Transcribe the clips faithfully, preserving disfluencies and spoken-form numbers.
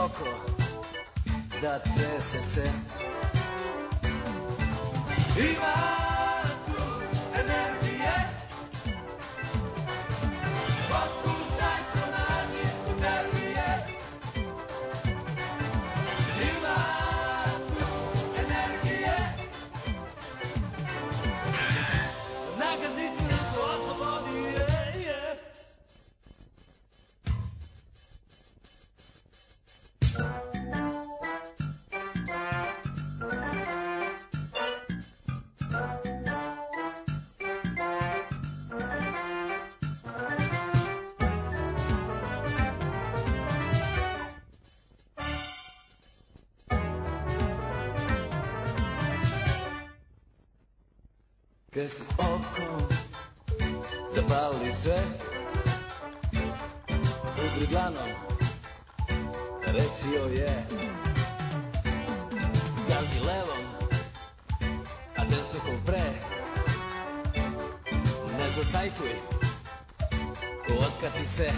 oko da trese se. Ima tu energije, pokušaj pronađi tu energije. Ima tu energije, nagazit ću nas po oslobodi, yeah, yeah. Kresli okom, zapalili sve, udri dlanom, recio je, zgazi levom, a desnikom pre, ne zastajkuj, otkači se.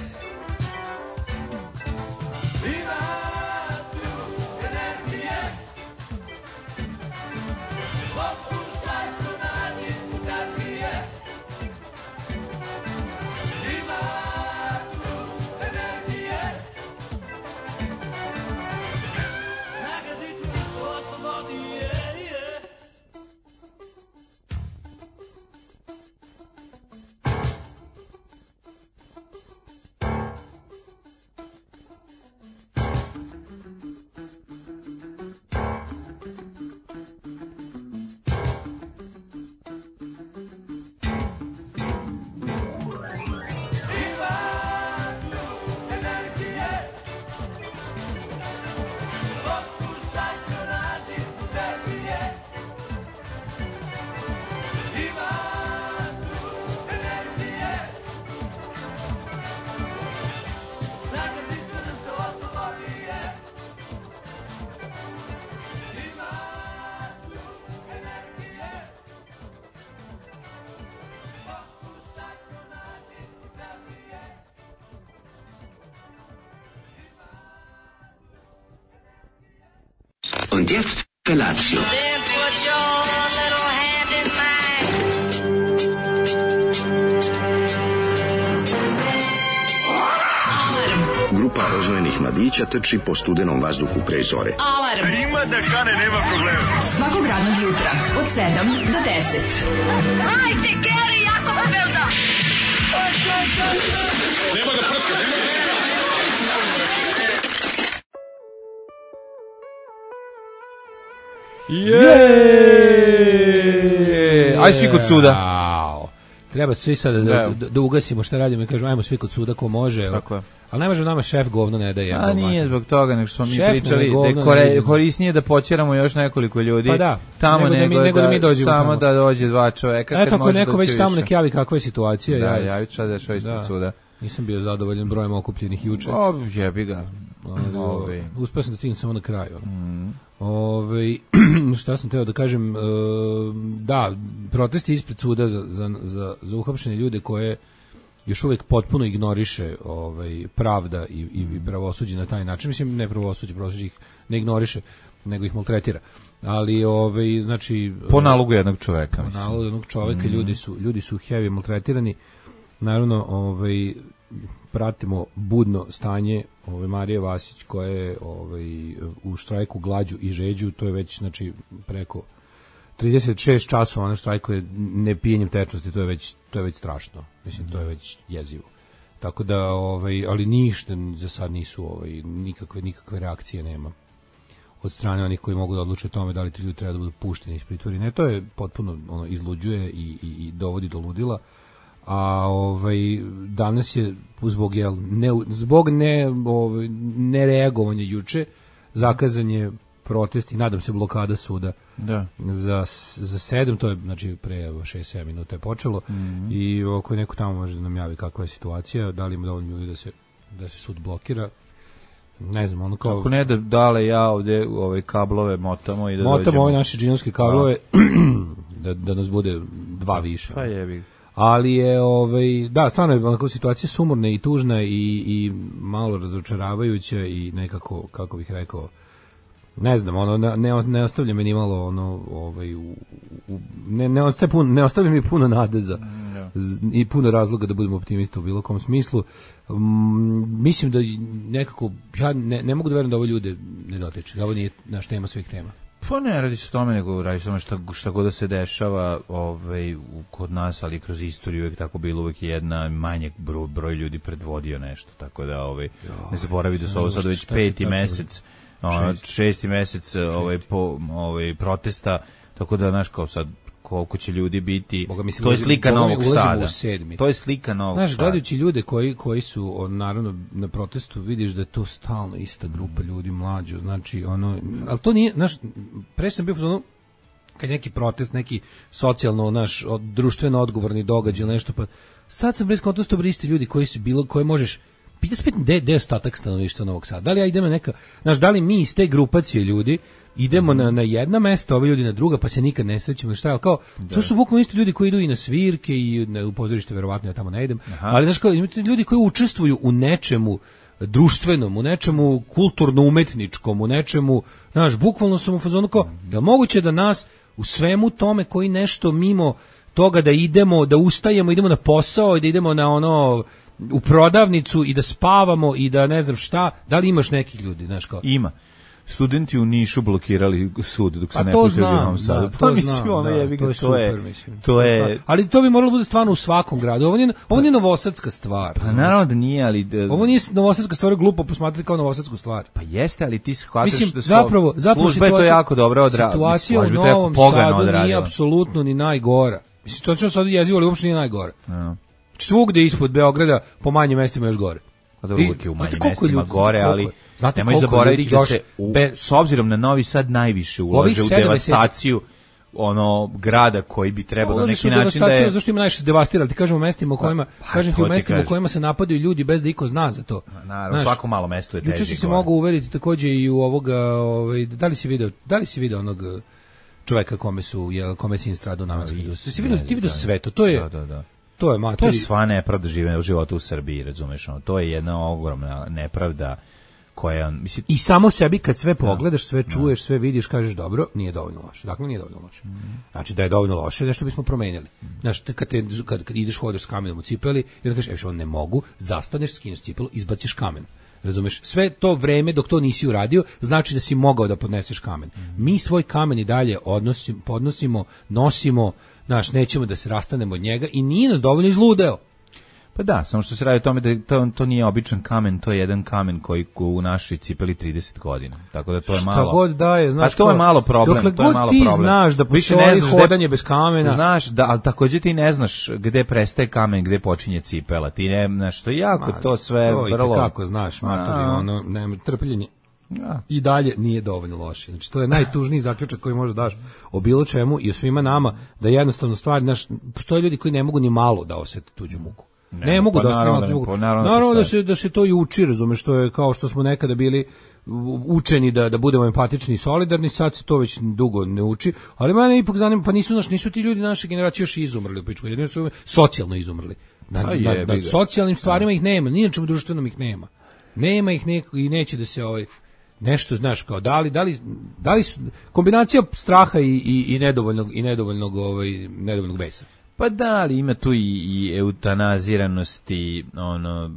Ima tu energije, pokušaj pronađi energije. Ima tu energije, nagazit ću nas po oslobodi, yeah, yeah. Und jetzt Felatio. Then put your little hand in mine. Grupa rozvojenih mladića trči po studenom vazduhu pre zore. Alarm. A ima da kane, nema problema. Svakog radnog jutra od sedam do deset. Hajde, Geri, jako se velda. Nema da prska, nema da prska. Jeee! Aj svi kod suda. Treba svi sada da, da, da ugasimo šta radimo i kažemo ajmo svi kod suda ko može. Tako je. Ali ne može nama šef govno ne daje. A nije zbog toga, nego što smo mi šef pričali da je kore, korisnije da počeramo još nekoliko ljudi. Pa da, tamo nego, nego, da, mi, nego da, da mi dođemo samo tamo. Da dođe dva čoveka. Eto ako neko već tamo nek javi kakva je situacija. Da, ja, javi šta dešava ispred suda. Nisam bio zadovoljan brojem okupljenih juče. O, jebi ga. Ove, uspio sam da stignem samo na kraju. Mm. Ove, šta sam teo da kažem, e, da, protesti ispred suda za, za, za, za uhapšene ljude koje još uvijek potpuno ignoriše ovaj, pravda i, i, i pravosuđe na taj način. Mislim, ne pravosuđe, pravosuđe ih ne ignoriše, nego ih maltretira. Ali, ovaj, znači... Po nalogu jednog čoveka. Po mislim. nalogu jednog čoveka, mm. ljudi, su, ljudi su heavy maltretirani. Naravno, ovaj, pratimo budno stanje ovaj, Marije Vasić koja je ovaj, u štrajku glađu i žeđu, to je već znači, preko trideset šest časova ona štrajkuje ne pijenjem tečnosti, to je već, to je već strašno. Mislim, to je već jezivo. Tako da, ovaj, ali ništa za sad nisu, ovaj, nikakve, nikakve reakcije nema od strane onih koji mogu da odluče o tome da li ti ljudi treba da budu pušteni iz pritvora. Ne, to je potpuno ono, izluđuje i, i, i dovodi do ludila. A ovaj danas je zbog jel ne zbog ne ovaj nereagovanja juče zakazan je protest i nadam se blokada suda. Da. Za za sedam, to je znači pre šest sedam minuta je počelo mm-hmm. i ako neko tamo može da nam javi kakva je situacija, da li ima dovoljno ljudi da se da se sud blokira. Ne znam, ono kao... Ako ne da dale ja ovdje ove kablove motamo i da motamo dođemo. Motamo ove naše džinovske kablove da, da nas bude dva više. Pa jebi. Ali je, ovaj, da, stvarno je onako situacija sumorna i tužna i, i malo razočaravajuća i nekako, kako bih rekao, ne znam, ono, ne, ne ostavlja me ni malo, ono, ovaj, u, u, ne, ne, ostaje pun, ne ostavlja mi puno nade za, mm, i puno razloga da budemo optimisti u bilo kom smislu. Mm, mislim da nekako, ja ne, ne mogu da verujem da ovo ljude ne dotiče, da ovo nije naš tema svih tema. Pa ne radi se o tome, nego radi se o tome šta, šta god da se dešava ovaj, kod nas, ali kroz istoriju uvijek tako bilo, uvijek jedna manje broj, broj ljudi predvodio nešto, tako da ovaj, ne zaboravi da su ovo sad već peti mesec, ono, šesti mesec ovaj, po, ovaj, protesta, tako da, znaš, kao sad, koliko će ljudi biti, Boga, mislim, to je slika Boga, Novog Sada. To je slika Novog Sada. Znaš, gledajući ljude koji, koji su, on, naravno, na protestu, vidiš da je to stalno ista grupa ljudi, mlađo, znači, ono, ali to nije, znaš, pre sam bio ono, kad neki protest, neki socijalno, naš, od, društveno odgovorni događaj ili nešto, pa sad sam blisko kontestu bristi ljudi koji su bilo, koje možeš, pita spet gde je ostatak stanovništva Novog Sada. Da li ja idem na neka, znaš, da li mi iz te grupacije ljudi idemo na, na jedna mesta, ovi ljudi na druga, pa se nikad ne srećemo, šta je, kao, da. To su bukvalno isti ljudi koji idu i na svirke i na, u pozorište, verovatno ja tamo ne idem, aha, ali znaš, kao, imate ljudi koji učestvuju u nečemu društvenom, u nečemu kulturno-umetničkom, u nečemu, znaš, bukvalno sam u fazonu kao, je li moguće da nas u svemu tome koji nešto mimo toga da idemo, da ustajemo, idemo na posao i da idemo na ono, u prodavnicu i da spavamo i da ne znam šta, da li imaš nekih ljudi, znaš kao? Ima. Studenti u Nišu blokirali sud dok se ne puštaju u Novom Sadu. Da, pa mislim, ono je, to je super, to mislim. To je, ali to bi moralo biti stvarno u svakom gradu. Ovo nije, ovo nije novosadska stvar. Pa naravno da nije, ali... Ovo nije novosadska stvar, glupo posmatrati kao novosadsku stvar. Pa jeste, ali ti shvataš mislim, da su... Zapravo, zapravo služba je to jako dobro odradila. Situacija u Novom Sadu nije apsolutno ni najgora. Mislim, situacija sad jezivo, ali uopšte nije najgora. Ja. Svugde ispod Beograda, po manjim mestima još gore. Pa dobro, uvijek je u manjim mestima gore, ali... Znate, nemoj zaboraviti da se u, be, s obzirom na Novi Sad najviše ulaže u devastaciju ono grada koji bi trebao na neki način da je... Zašto ima najviše devastirali? Ti kažemo u mestima u kojima, pa, kažem ti u mestima u kojima se napadaju ljudi bez da iko zna za to. Naravno, svako malo mesto je teže. Juče si se mogu uveriti takođe i u ovoga, ovaj, da li si video, da li si video onog čoveka kome su, je, kome si instradu namenskog industrije? Si video, ti video sve to, to je... Da, da, da. To je, materi... to je sva nepravda žive u životu u Srbiji, razumeš? Ono, to je jedna ogromna nepravda koja, mislim... I samo sebi kad sve pogledaš, sve čuješ, sve vidiš, kažeš dobro, nije dovoljno loše. Dakle, nije dovoljno loše. Mm. Znači da je dovoljno loše, nešto bismo promenili. Mm. Znaš, kad, te, kad, kad ideš, hodeš s kamenom u cipeli, i onda kažeš, evo, ne mogu, zastaneš, skineš cipelu, izbaciš kamen. Razumeš? Sve to vreme dok to nisi uradio, znači da si mogao da podneseš kamen. Mm. Mi svoj kamen i dalje odnosim, podnosimo, nosimo, znaš, nećemo da se rastanemo od njega i nije nas dovoljno izludeo. Pa da, samo što se radi o tome da to, to nije običan kamen, to je jedan kamen koji u našoj cipeli trideset godina. Tako da to je malo... Šta god daje, znaš... A to je malo problem, dokle to je malo ti problem. Znaš da postoji hodanje bez kamena... Znaš, da, ali takođe ti ne znaš gde prestaje kamen, gde počinje cipela. Ti ne, znaš, to je jako, Ma, to sve to vrlo... To kako znaš, matori, ono, ne, trpljenje. Ja. I dalje nije dovoljno loše. Znači, to je najtužniji zaključak koji možeš daš o bilo čemu i o svima nama, da jednostavno stvari, znaš, postoje ljudi koji ne mogu ni malo da osete tuđu muku. Ne, ne mogu pa da naravno, ne, mogu. naravno, naravno da se da se to i uči, razumeš, što je kao što smo nekada bili učeni da da budemo empatični i solidarni, sad se to već dugo ne uči, ali mene ipak zanima, pa nisu naš nisu ti ljudi naše generacije još izumrli u pičku, jedni su socijalno izumrli. Na, na, je, na, na socijalnim stvarima ih nema, ni na čemu društvenom ih nema. Nema ih neko i neće da se ovaj nešto, znaš, kao da li da li da li su, kombinacija straha i i i nedovoljnog i nedovoljnog ovaj nedovoljnog besa. Pa da, ali ima tu i, i eutanaziranosti, ono,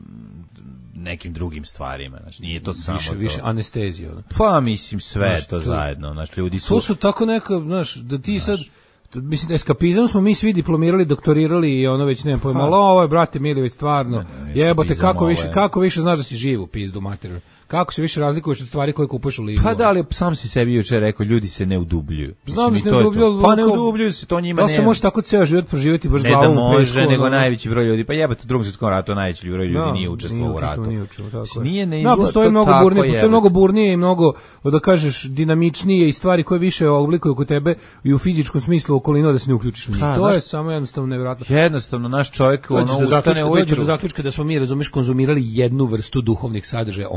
nekim drugim stvarima, znači nije to samo više, to. Više anestezija. Ono. Pa mislim sve znaš, to, to zajedno, znači ljudi su... To su tako neka, znaš, da ti znaš, sad, mislim, eskapizam smo mi svi diplomirali, doktorirali i ono već nema pojma, ali ovo je, brate, mili, već stvarno, ne, ne, jebote, kako više, kako više znaš da si živ u pizdu materiju. Kako se više razlikuješ od stvari koje kupuješ u Lidlu? Pa da, ali sam si sebi juče rekao, ljudi se ne udubljuju. Znam se ne udubljuju. Pa ne udubljuju se, to njima da ne... Da se može tako ceo život proživjeti baš ne glavom u da pesku. može, nego ono, najveći broj ljudi. Pa jebate, u drugom svjetskom ratu najveći broj ljudi da, nije učestvovao u ratu. Nije učestvovao, tako je. Nije, ne izgleda, da, postoji mnogo burnije, postoji mnogo burnije i mnogo, da kažeš, dinamičnije i stvari koje više oblikuju oko tebe i u fizičkom smislu okolinu da se ne uključiš u njih. To je samo jednostavno nevjerojatno. Jednostavno, naš čovjek ono ustane ujutru. Dođeš do zaključka da smo mi, razumeš, konzumirali jednu vrstu duhovnih sadržaja, oni drugu.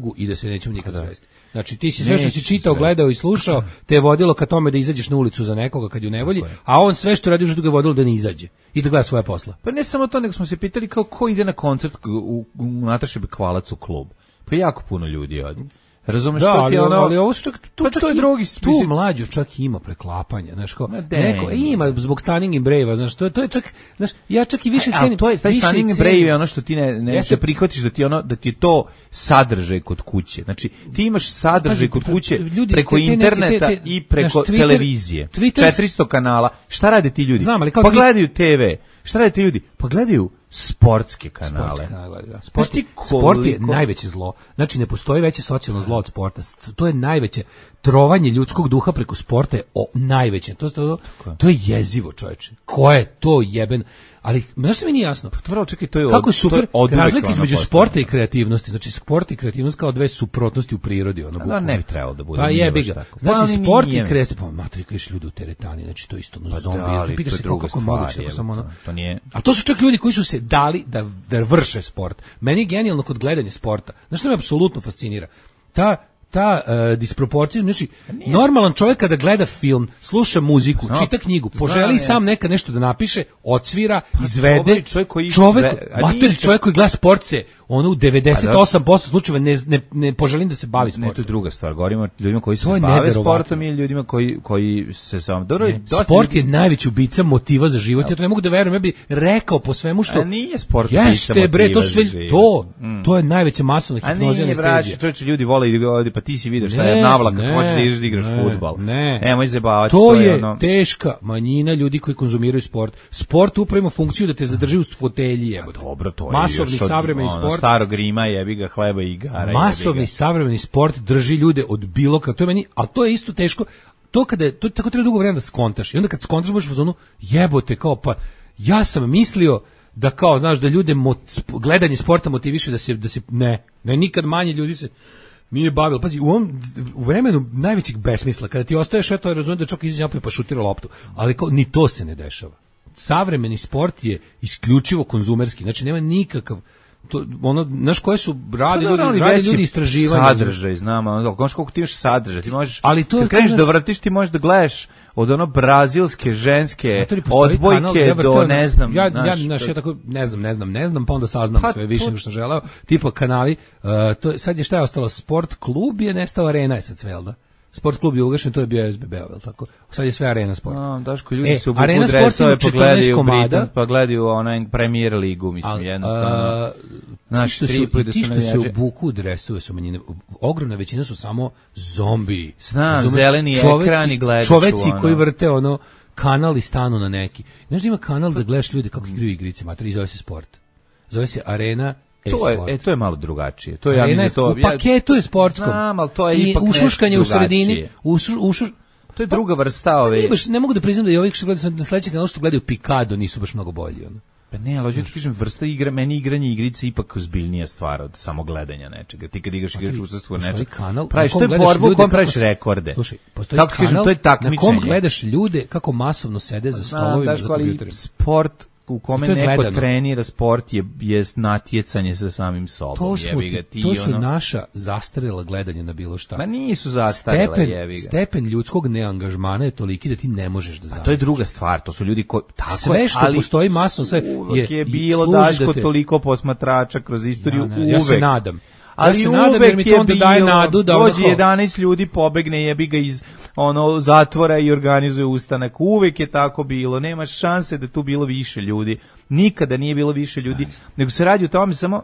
mogu i da se nećemo nikad svesti. Znači ti si sve što Neće si čitao, se gledao i slušao, te je vodilo ka tome da izađeš na ulicu za nekoga kad ju ne volji, a on sve što radi u ga je vodilo da ne izađe i da gleda svoje posla. Pa ne samo to, nego smo se pitali kao ko ide na koncert u, u Nataše Bekvalac u klub. Pa jako puno ljudi odi. Razumeš Da, što ali, ti je ono... ali ovo su čak, tu, Pa čak to je i- drugi, tu mislim- mlađu čak ima preklapanja, znaš kao, Ma de, neko, ne. ima zbog Stunning in Brave, znaš, to, to je čak, znaš, ja čak i više A, cenim, to je taj više Stunning in cenim- Brave je ono što ti ne, ne, Jeste. ne prihvatiš da ti ono da ti je to sadržaj kod kuće. Znači ti imaš sadržaj Pazi, kod pa, kuće ljudi, preko te- te neke- interneta te- te- i preko znaš, Twitter- televizije. Twitter- četiristo kanala. Šta rade ti ljudi? Znam, ali kao pa twi- gledaju te ve. Šta rade ti ljudi? Pa gledaju sportske kanale. Sportski kanal, da. Znaš Sport, ti je, sport je koliko- najveće zlo. Znači, ne postoji veće socijalno zlo od sporta. S- To je najveće. Trovanje ljudskog duha preko sporta je o, najveće. To, to, to je jezivo, čoveče. Ko je to jeben? Ali, znaš što mi nije jasno? Prvo, čekaj, to je Kako je od- super, to je oduvek razlika ono između postavljeno. sporta i kreativnosti. Znači, sport i kreativnost kao dve suprotnosti u prirodi. Ono, Da, bukvalno. ne bi trebalo da bude. Pa nije jebi baš ga. tako. Pa, Znači, ali sport nije, i kreativnost. Pa, matri, kažeš ljudi u teretani, znači, to je isto ono Pa zombi. da, ali Pitaš to je se druga kako je stvar, moguće, jebote, samo ono. to nije- A to su čak ljudi koji su se dali da, da vrše sport. Meni je genijalno kod gledanja sporta. Znaš što me apsolutno fascinira? Ta ta uh, disproporcija, znači normalan čovjek kada gleda film, sluša muziku, Znam, čita knjigu, znam, poželi je. sam neka nešto da napiše, odsvira, dobro, izvede, i čovjek koji čovjek, sve- a mater, nije čak- čovjek koji gleda sport se, ono u devedeset osam posto slučajeva ne, ne, ne poželim da se bavi Ne, to je sportom. druga stvar. Govorimo o ljudima koji se To je bave neverovatno. sportom i ljudima koji, koji se samo... Dobro, dosta Sport je ljudi- najveći ubica motiva za život. Ja to ne mogu da verujem, ja bih rekao po svemu što... A nije sport Jeste, ubica bre, to motiva su sve, za život. to, Mm. to je najveća masovna A hipnoza i nije, braći, anestezija. čovječe, ljudi vole i ovdje, pa ti si vidio šta Ne, je navlaka, ne, možeš da ideš da igraš ne, fudbal. Ne, Nemoj zabavati, to je ono... teška manjina ljudi koji konzumiraju sport. Sport upravo ima funkciju da te zadrži u fotelji, jebote. Dobro, to je Masovni još od, savremeni ono, sport. starog Rima, jebi ga, hleba i igara. Masovni jebi savremeni sport drži ljude od bilo kako. To je meni, al to je isto teško. To kada je, to tako treba dugo vremena da skontaš. I onda kad skontaš budeš u zonu jebote kao pa ja sam mislio da kao znaš da ljude mot, gledanje sporta motiviše da se da se ne, ne nikad manje ljudi se nije bavilo. Pazi, u ovom u vremenu najvećeg besmisla kada ti ostaješ eto razumem da čovjek izađe napolje pa šutira loptu, ali kao ni to se ne dešava. Savremeni sport je isključivo konzumerski. Znači nema nikakav to ono znaš koje su radi Pa ljudi, dobro, ali radi veći ljudi istraživanja. sadržaj, znam, ono, znaš koliko ti imaš sadržaj, ti možeš, Ali to je kad kreneš kao, da znaš- vrtiš, ti možeš da gledaš od ono brazilske, ženske, Znate li, postoji kanal, odbojke ja do, vrteo- ne znam, ja, znaš, ja, znaš, ja tako, ne znam, ne znam, ne znam, pa onda saznam Pa sve više to- nego što želeo, tipa kanali, uh, to, je- sad je šta je ostalo, sport klub je nestao, arena je sad sve, jel da? Sport klub je ugašen, to je bio S B B, jel tako? Sad je sve arena sport. A, Daško, ljudi E, su u Arena buku Sport ima dresove, pa četrnaest gledaju komada. Britan, pa gledaju onaj Premier ligu, mislim, Al, jednostavno. a, Znaš, ti što su, tripuju i da ti su što se navijači. obuku u dresove su manjine, ogromna većina su samo zombi. Znam, Razumeš? zeleni Čoveci- ekran i gledaš Čoveci u ono. koji vrte ono kanal i stanu na neki. Znaš da ima kanal da gledaš ljude kako igraju igrice, mater, i zove se sport. Zove se Arena To je, e-sport. e, to je malo drugačije. To je, ja Arena mislim, je- to... u paketu je sportskom. Znam, ali to je I ipak ušuškanje nešto u sredini, drugačije. ušu, ušu, To je druga vrsta ove... nije baš, ne mogu da priznam da i ovih što gledaju na sledećem kanalu što gledaju Pikado nisu baš mnogo bolji. Ono. Pa ne, ali hoću ti kažem, vrsta igre, meni igranje igrice ipak ozbiljnija stvar od samo gledanja nečega. Ti kad igraš igrač učestvuje Postoji nečega. kanal Praviš, na kom to je gledaš borba u ljude kojem kako praviš se- rekorde. Slušaj, postoji Kako ti kažem, kanal to je na takmičenje. kom gledaš ljude kako masovno sede za Znam, stolovima Daško, za ali kompjuterima. sport u kome I to je neko gledano. trenira sport je, je natjecanje sa samim sobom. To su, jebi ga, ti- ti to su ono... naša zastarela gledanja na bilo šta. Ma nisu zastarele, stepen, jebi ga. stepen ljudskog neangažmana je toliki da ti ne možeš da To je druga stvar, to su ljudi koji... Tako Sve je, što ali postoji masno, sve uvek je- je i bilo, služi Daško, da te- toliko posmatrača kroz istoriju, Ja ne, uvek. ja se nadam. Ali Ja se nadam jer uvek mi to je onda bilo, daje nadu da ono dođe kao- jedanaest ljudi, pobegne, jebi ga iz ono zatvora i organizuje ustanak. Uvek je tako bilo, nema šanse da tu bilo više ljudi. Nikada nije bilo više ljudi, nego se radi o tome samo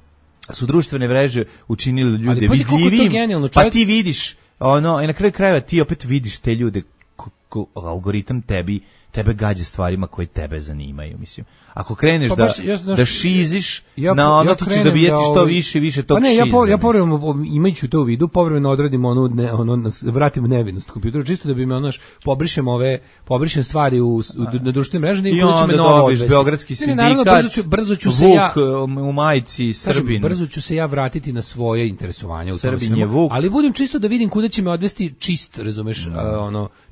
su društvene mreže učinili ljude Ali pazi koliko je to vidljivim, genijalno, pa čovjek- ti vidiš, ono, i na kraju krajeva ti opet vidiš te ljude, ko, ko, algoritam tebi, tebe gađa stvarima koje tebe zanimaju, mislim. Ako kreneš Pa da, baš, ja, znaš, da šiziš ja, na ono, ja ti ćeš krenem dobijeti da, što ovaj, više i više tog Pa ne, šiza. ja, po, ja mislim. povremeno, imajući to u vidu, povremeno odradim onu, ne, ono, vratim nevinost kompjuteru, čisto da bi me, onaš, pobrišem ove, pobrišem stvari u, u, na društvenim mrežama I i onda će me onda novo dobiš odvesti. Beogradski Ne, ne, naravno, sindikat, brzo ću, brzo ću se Vuk ja... um, u majici, Kažem, Srbin. brzo ću se ja vratiti na svoje interesovanje u tome Srbin svemu, je Vuk. ali budem čisto da vidim kuda će me odvesti čist, razumeš, a, ono, čist,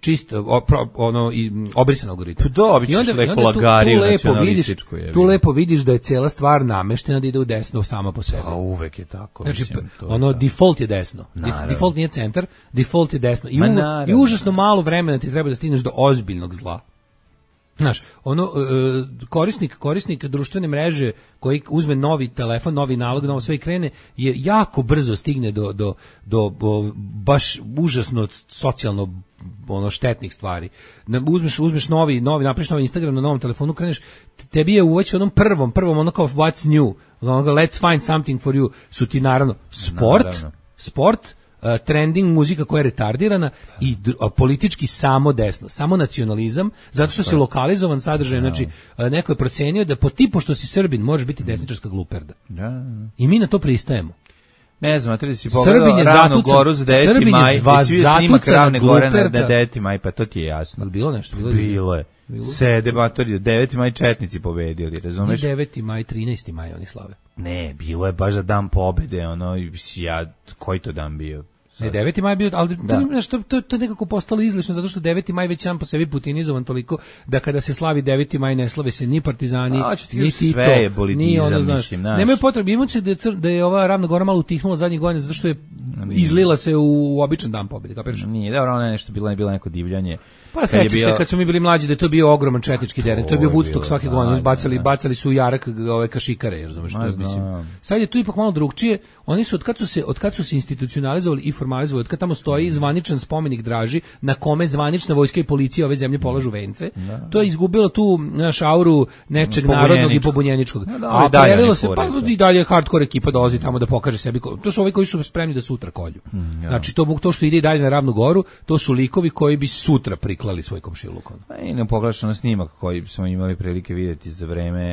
o, pro, ono i obrisan algoritam. Pa da, bićeš lepo lagariju nacionalističku. Vidiš, tu lepo vidiš da je cela stvar nameštena da ide u desno sama po sebi. A uvek je tako. Znači, mislim, to, ono, da. default je desno. Naravno. Default nije centar, default je desno. I, Ma, u, naravno. i užasno malo vremena ti treba da stigneš do ozbiljnog zla. Znaš, ono, uh, korisnik, korisnik društvene mreže koji uzme novi telefon, novi nalog, novo sve i krene, je jako brzo stigne do, do, do, do baš užasno socijalno ono štetnih stvari. Uzmeš, uzmeš novi, novi, napraviš novi Instagram na novom telefonu, kreneš, tebi je uveć onom prvom, prvom ono kao what's new, ono let's find something for you, su ti naravno sport, naravno. sport, Uh, trending muzika koja je retardirana i uh, politički samo desno, samo nacionalizam, zato što si lokalizovan sadržaj, znači uh, neko je procenio da po tipu što si Srbin možeš biti desničarska gluperda. Ja. I mi na to pristajemo. Ne znam, treba si pogledao Ravnu Goru za deveti maj, i svi snimak Ravne Gore na deveti maj, pa to ti je jasno. Ali bilo nešto? Bilo, bilo je. Bilo? Sede, batori, deveti maj četnici pobedili, razumeš? Nije deveti maj, trinaesti maj oni slave. Ne, bilo je baš za dan pobede, ono, ja, koji to dan bio? Ne, deveti maj bio, ali da. to, to, to je nekako postalo izlišno, zato što deveti maj već sam po sebi putinizovan toliko da kada se slavi deveti maj ne slave se ni partizani, A, ni Tito, je ni ono, znaš, mislim, nemaju potrebe, imaće da je, cr, da je ova Ravna Gora malo utihnula zadnjih godina, zato što je izlila se u, u običan dan pobjede, kapiraš? Nije, dobro, ona je nešto bila, je bila neko divljanje. Pa sećaš bio... se kad smo mi bili mlađi da je to bio ogroman četnički dernek, to je bio Woodstock svake da, godine, bacali, da. bacali su u jarak ove kašikare, razumeš što mislim. Sad je tu ipak malo drugčije, oni su od kad su se od kad su se institucionalizovali i formalizovali, od kad tamo stoji zvaničan spomenik Draži na kome zvanična vojska i policija ove zemlje polažu vence. Da. To je izgubilo tu naš auru nečeg narodnog i pobunjeničkog. Da, da, a prelilo se pa i dalje hardcore ekipa dolazi tamo da pokaže sebi. To su ovi koji su spremni da sutra kolju. Mm, ja. Znači to to što ide i dalje na Ravnu Goru, to su likovi koji bi sutra priklali svoj komšiluk. Pa i ne poglašeno snimak koji smo imali prilike vidjeti za vreme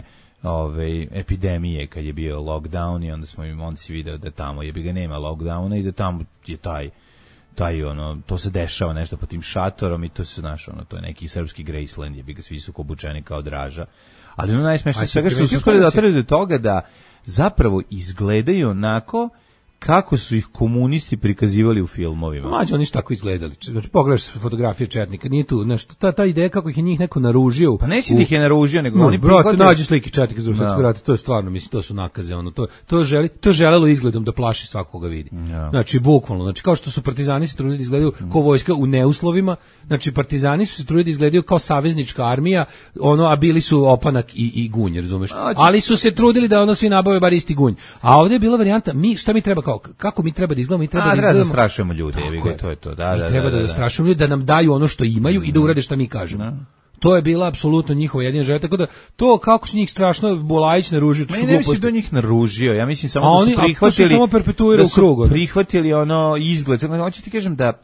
ove epidemije kad je bio lockdown i onda smo im on si video da tamo je bi ga nema lockdowna i da tamo je taj taj ono to se dešava nešto po tim šatorom i to se znaš ono to je neki srpski Graceland je bi ga svi su obučeni kao Draža. Ali ono najsmešnije svega što su uspeli da otraju do toga da zapravo izgledaju onako kako su ih komunisti prikazivali u filmovima. Mađo, oni su tako izgledali. Znači, pogledaš fotografije četnika, nije tu nešto, ta, ta ideja kako ih je njih neko naružio. Pa nesi u... da ih je naružio, nego no, oni brate, prihvatili... nađi slike četnika za Srpskog rata, to je stvarno, mislim, to su nakaze, ono, to, to, želi, to želelo izgledom da plaši svakoga vidi. Ja. Znači, bukvalno, znači, kao što su partizani se trudili da izgledaju mm. kao vojska u neuslovima, znači, partizani su se trudili da izgledaju kao saveznička armija, ono, a bili su opanak i, i gunj, razumeš? A, ali su se trudili da ono svi nabave bar isti gunj. A ovdje je bila varijanta, mi, šta mi treba kao, kako mi treba da izgledamo, mi treba A, da izgledamo. Da zastrašujemo ljude, jevi ga, to je to. Da, mi da, treba da, da, da, da zastrašujemo ljude, da nam daju ono što imaju mm. i da urade šta mi kažemo. Da. To je bila apsolutno njihova jedina želja, tako da to kako su njih strašno Bulajić naružio, to su gluposti. Ne mislim da njih naružio, ja mislim samo a da oni, su prihvatili, samo perpetuira da u krug, su prihvatili ono izgled. Hoću ti kažem da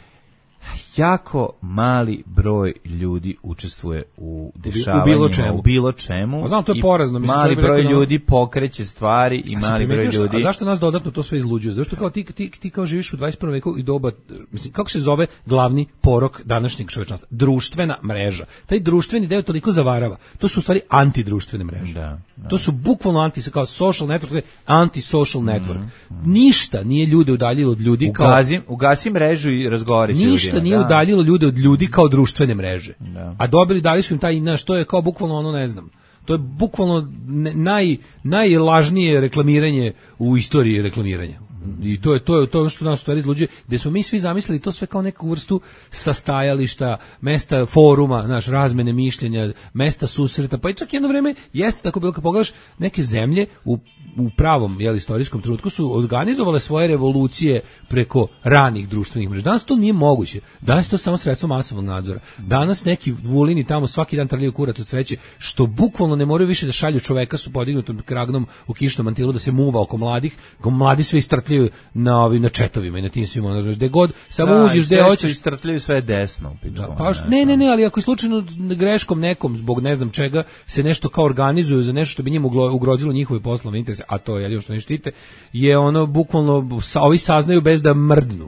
jako mali broj ljudi učestvuje u dešavanjima, u bilo čemu. U bilo čemu. A znam, to je porazno. Mislim, mali broj ljudi pokreće stvari i mali broj ljudi... A zašto nas dodatno to sve izluđuje? Zašto kao ti, ti, ti kao živiš u dvadeset prvom veku i doba... Mislim, kako se zove glavni porok današnjeg čovečanstva? Društvena mreža. Taj društveni deo toliko zavarava. To su u stvari antidruštvene mreže. Da, da. To su bukvalno anti, kao social network, anti-social network. Mm, mm. Ništa nije ljude udaljilo od ljudi kao... Ugazim, ugasi mrežu i razgovori s ljudima. Ništa nije da. udaljilo ljude od ljudi kao društvene mreže. Da. A dobili, dali su im taj, znaš, to je kao bukvalno ono, ne znam, to je bukvalno naj, najlažnije reklamiranje u istoriji reklamiranja. I to je to je to ono što nas stvari izluđuje, gde smo mi svi zamislili to sve kao neku vrstu sastajališta, mesta foruma, naš razmene mišljenja, mesta susreta, pa i čak jedno vreme jeste tako bilo kad pogledaš neke zemlje u u pravom jel, istorijskom trenutku su organizovale svoje revolucije preko ranih društvenih mreža. Danas to nije moguće. Danas je to samo sredstvo masovnog nadzora. Danas neki vulini tamo svaki dan trljaju kurac od sreće, što bukvalno ne moraju više da šalju čoveka su podignutom kragnom u kišnom mantilu da se muva oko mladih, ko mladi sve istrtljaju na ovim na četovima i na tim svim ono gde god samo da, uđeš gde hoćeš istrtljaju sve desno pičko. Pa ne ne ne, ali ako je slučajno greškom nekom zbog ne znam čega se nešto kao organizuju za nešto što bi njima ugrozilo njihove poslovne interese, a to je još što ne štite, je ono bukvalno sa, ovi saznaju bez da mrdnu. Da.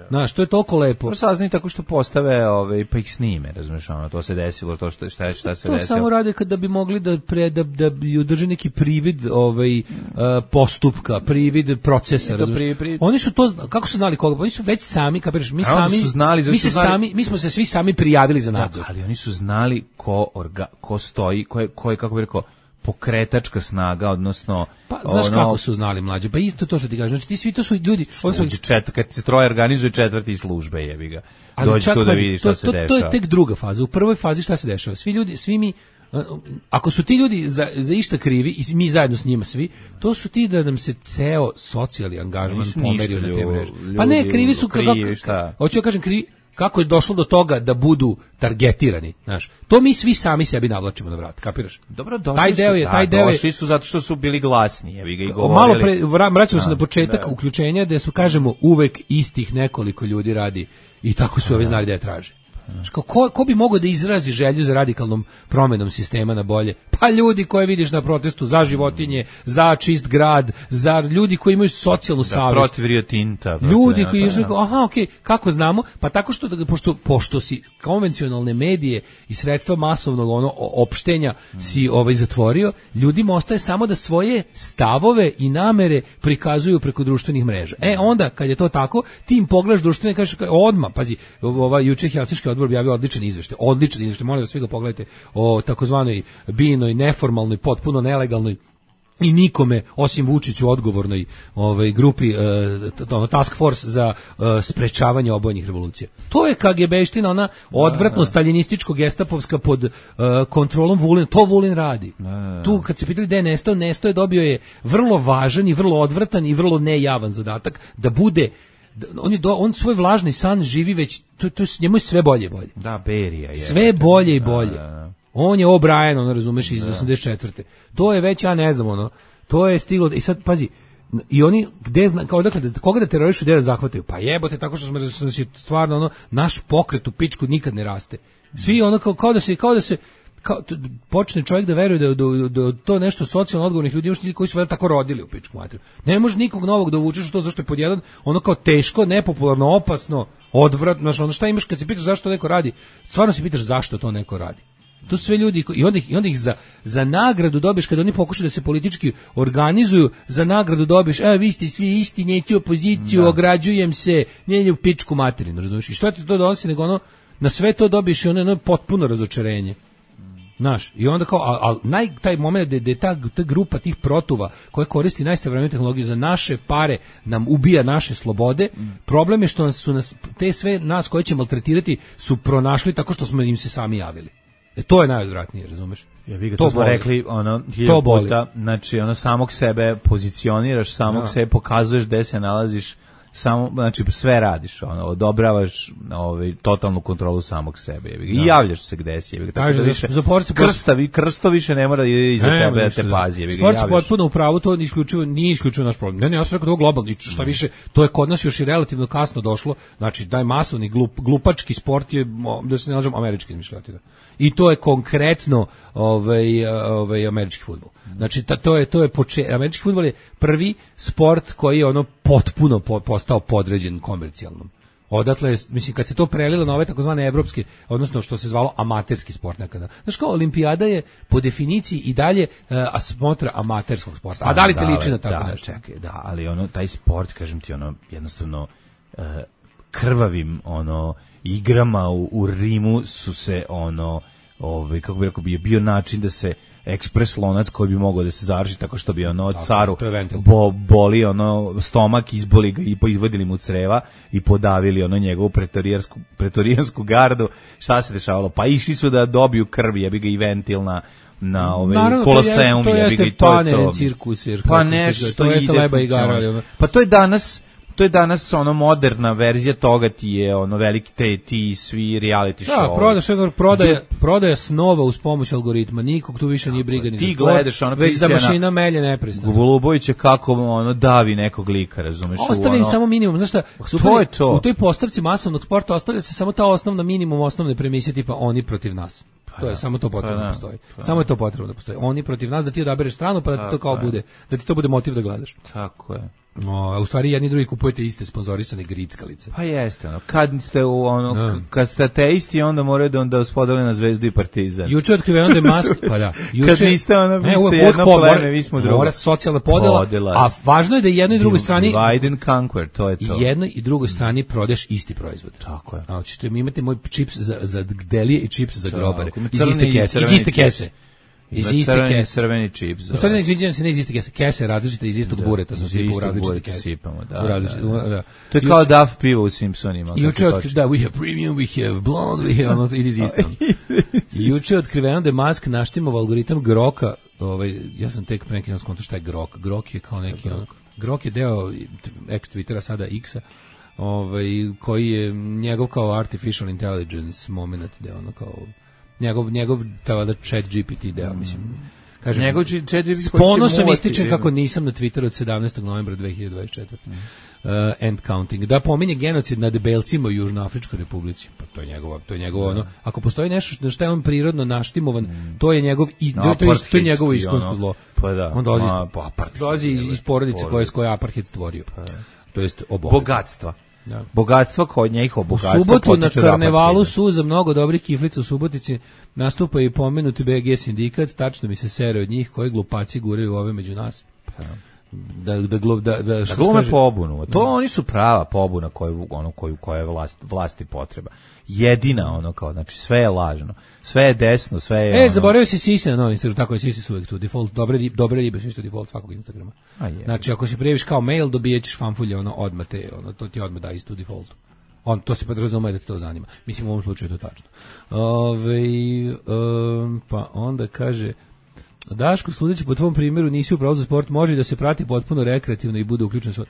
Znaš, to je toliko lepo. To saznaju tako što postave, ovaj, pa ih snime, razumiješ, ono, to se desilo, to što, šta, šta se to desilo. To samo rade kada bi mogli da, pre, da, da bi održi neki privid ovaj, uh, postupka, privid procesa, razumiješ. Pri, pri... Oni su to, kako su znali koga? Oni su već sami, kapiraš, mi sami, su znali, mi, se znali... sami, mi smo se svi sami prijavili za nadzor. Da, ali oni su znali ko, orga, ko stoji, ko je, ko je, kako bi rekao, pokretačka snaga, odnosno... Pa, znaš ono, kako su znali mlađe? Pa isto to što ti kažeš. Znači, ti svi to su ljudi... Su, čet, kad se troje organizuje četvrti službe, jebi ga. Dođi tu da vidi šta to, se to, dešava. To je tek druga faza. U prvoj fazi šta se dešava? Svi ljudi, svi mi... Ako su ti ljudi za, za išta krivi i mi zajedno s njima svi, to su ti da nam se ceo socijalni angažman pomerio na te mreže. Pa ne, krivi su... Krivi, šta? Hoću ja kažem, krivi... Kako je došlo do toga da budu targetirani, znaš. To mi svi sami sebi navlačimo na vrat, kapiraš? Dobro, došli taj deo je, su, taj da, deo došli su zato što su bili glasni, jebi ga i govorili. Malo pre, vraćamo se na početak da. uključenja, gde su, kažemo, uvek istih nekoliko ljudi radi i tako su ovi znali da je traže. Ko, ko bi mogao da izrazi želju za radikalnom promenom sistema na bolje? Pa ljudi koje vidiš na protestu za životinje, za čist grad, za ljudi koji imaju socijalnu da, savest. Protiv Rio Tinta. Ljudi koji su, aha, okej, okay, kako znamo? Pa tako što, pošto, pošto si konvencionalne medije i sredstva masovnog ono, opštenja mm. si ovaj, zatvorio, ljudima ostaje samo da svoje stavove i namere prikazuju preko društvenih mreža. E, onda, kad je to tako, ti im pogledaš društvene i kažeš, odmah, pazi, ovaj juče Helsinški odbor objavio odličan izveštaj, odličan izveštaj, molim da svi ga pogledajte, o takozvanoj binoj, neformalnoj, potpuno nelegalnoj i nikome osim Vučiću odgovornoj ovaj grupi uh, task force za uh, sprečavanje obojenih revolucija. To je KGB-ština, ona odvratno staljinističko gestapovska pod uh, kontrolom Vulina. To Vulin radi. Tu kad se pitali da je nestao, nestao je, dobio je vrlo važan i vrlo odvratan i vrlo nejavan zadatak da bude on je do, on svoj vlažni san živi već to to njemu je sve bolje i bolje. Da, Berija je. Sve bolje i bolje. On je O'Brien, ono razumeš, iz osamdeset četvrte. To je već, ja ne znam, ono, to je stiglo, i sad, pazi, i oni, gde zna, kao dakle, koga da terorišu, gde da zahvataju? Pa jebote, tako što smo, da se stvarno, ono, naš pokret u pičku nikad ne raste. Svi, ono, kao, kao da se, kao da se, kao, počne čovjek da veruje da, da, da, da to nešto socijalno odgovornih ljudi, ljudi koji su tako rodili u pičku materiju. Ne može nikog novog da uvučeš u to, zašto je pod jedan, ono kao teško, nepopularno, opasno, odvratno, znaš, ono šta imaš kad se pitaš zašto neko radi, stvarno se pitaš zašto to neko radi. To su sve ljudi i onda ih, i onda ih za, za nagradu dobiješ kad oni pokušaju da se politički organizuju, za nagradu dobiješ, a vi ste svi isti, neću opoziciju, da. Ograđujem se, njenje u pičku materinu, razumiješ? I što ti to donosi, nego ono, na sve to dobiješ i ono, ono potpuno razočarenje. Znaš, i onda kao, a, a naj, taj moment gde, gde ta, ta grupa tih protuva koja koristi najsavremeniju tehnologiju za naše pare, nam ubija naše slobode, mm. problem je što nas, su nas, te sve nas koje će maltretirati su pronašli tako što smo im se sami javili. E to je najodvratnije, razumeš? Ja bih ga to, to smo boli. Rekli, ono, hiljadu puta, znači, ono, samog sebe pozicioniraš, samog ja. sebe pokazuješ gde se nalaziš, samo, znači, sve radiš, ono, odobravaš ovaj, totalnu kontrolu samog sebe, jebi ga, i javljaš se gde si, jebi ga, tako da više, krstavi, krsto više ne mora da ide iza tebe da te pazi, jebi ga, javljaš. Sport se potpuno u pravu, to isključivo, nije isključivo naš problem. Ne, ne, ja sam rekao da je globalno, šta više, to je kod nas još i relativno kasno došlo, znači, daj masovni glup, glupački sport je, da se ne lažem, američki izmišljotina. I to je konkretno ovaj ovaj američki fudbal. Znači ta, to je to je poče, američki fudbal je prvi sport koji je ono potpuno po, postao podređen komercijalnom. Odatle, mislim, kad se to prelilo na ove takozvane evropske, odnosno što se zvalo amaterski sport nekada. Znaš kao, olimpijada je po definiciji i dalje uh, a smotra amaterskog sporta. A da li te liči na tako da, nešto? Čekaj, da, ali ono, taj sport, kažem ti, ono, jednostavno uh, krvavim, ono, igrama u, u Rimu su se, ono, ovaj, kako bi rekao, bio, bio način da se ekspres lonac koji bi mogao da se završi tako što bi ono tako, caru bo, boli ono stomak, izboli ga i izvadili mu creva i podavili ono njegovu pretorijansku, pretorijansku gardu. Šta se dešavalo? Pa išli su da dobiju krv, jebi ga i ventil na na ovaj Koloseum, to jebi ga i to je to. Cirkus, jer pa nešto to je leba igara. Pa to je danas to je danas ono moderna verzija toga, ti je ono veliki te ti svi reality show. Da, prodaje sve prodaje prodaje snova uz pomoć algoritma. Nikog tu više nije briga ni za to. Ti gledaš ono već da mašina melje neprestano. Golubović je kako ono davi nekog lika, razumeš? Ostavim ono... samo minimum, znaš šta? To je to. U toj postavci masovnog sporta ostavlja se samo ta osnovna minimum osnovne premise tipa oni protiv nas. Pa to je da, samo to potrebno pa da postoji. Pa samo je to potrebno da postoji. Oni protiv nas, da ti odabereš stranu pa da ti to kao bude, da ti to bude motiv da gledaš. Tako je. No, u stvari jedni i drugi kupujete iste sponzorisane grickalice. Pa jeste, ono, kad ste u ono, Da. k- kad ste ateisti, onda moraju da onda vas podele na Zvezdu i Partizan. Juče je otkriveno da je Musk, pa da. Juče, Kad niste ono, vi Ne, ste uvek- jedno uvek po- pleme, mora- vi smo drugo. Mora socijalna podela, Podela. a važno je da jednoj i drugoj strani Divide and conquer, to je to. i jednoj i drugoj strani prodeš isti proizvod. Tako je. A hoćete mi imate moj čips za za gdelije i čips za grobare. ima Iz crni iste i kese, iz crveni iste čips. kese. Iz Ima iste crveni, kese. crveni čips. U stvari ne izviđam se ne iz iste kese. Kese različite iz istog Da, bureta sam iz sipao u istog različite bureta kese. sipamo, da, U različite- da, da. da. To je Juče- kao Duff pivo u Simpsonima. kad Juče se otkri, počne. da, we have premium, we have blonde, we have, ono, it is isto. Juče je otkriveno da je Musk naštimovao algoritam Groka, ovaj, ja sam tek pre neki dan skonto šta je Grok. Grok je kao neki, ono, Grok je deo ex Twittera, sada X-a, ovaj, koji je njegov kao artificial intelligence moment, deo, ono kao, njegov, njegov, ta da chat G P T deo, mislim. Kažem, Njegov će četiri s koji će ponosom muvati, ističem ima. kako nisam na Twitteru od sedamnaestog novembra dve hiljade dvadeset četvrte. Uh, end counting. Da pominje genocid nad Belcima u Južnoafričkoj republici. Pa to je njegovo, to je njegovo ono. Ako postoji nešto na što je on prirodno naštimovan, to je njegov i to, je- to, je- to je njegovo Apartheidski, iskonsko ono. zlo. Pa da. On dolazi, Ma, pa apartheid, dolazi iz, iz porodice koje porodice. koje je apartheid stvorio. To jest obogatio. Bogatstva. Da. Bogatstvo kod njih U bogatstvo. subotu na potiče od karnevalu apartheida. suza mnogo dobrih kiflica u Subotici nastupa i pomenuti B G sindikat, tačno mi se sere od njih koji glupaci guraju ove među nas. Da da glu- da da Da što glume kaže- pobunu. To oni su prava pobuna koju ono koju koja je vlast vlasti potreba. Jedina ono kao znači sve je lažno. Sve je desno, sve je E, ono, zaboravio si Sisi na novom Instagramu, tako je Sisi su uvek tu, default, dobre, ri- dobre ribe su isto default svakog Instagrama. A je. Znači, ako se prijaviš kao mail, dobijećeš fanfulje, ono, odmah te, ono, to ti odmah da isto default. On, to se podrazumije da te to zanima. Mislim, u ovom slučaju je to tačno. Ove, um, pa onda kaže, Daško, sludeći po tvom primjeru, nisi upravo za sport, može da se prati potpuno rekreativno i bude uključen svoj...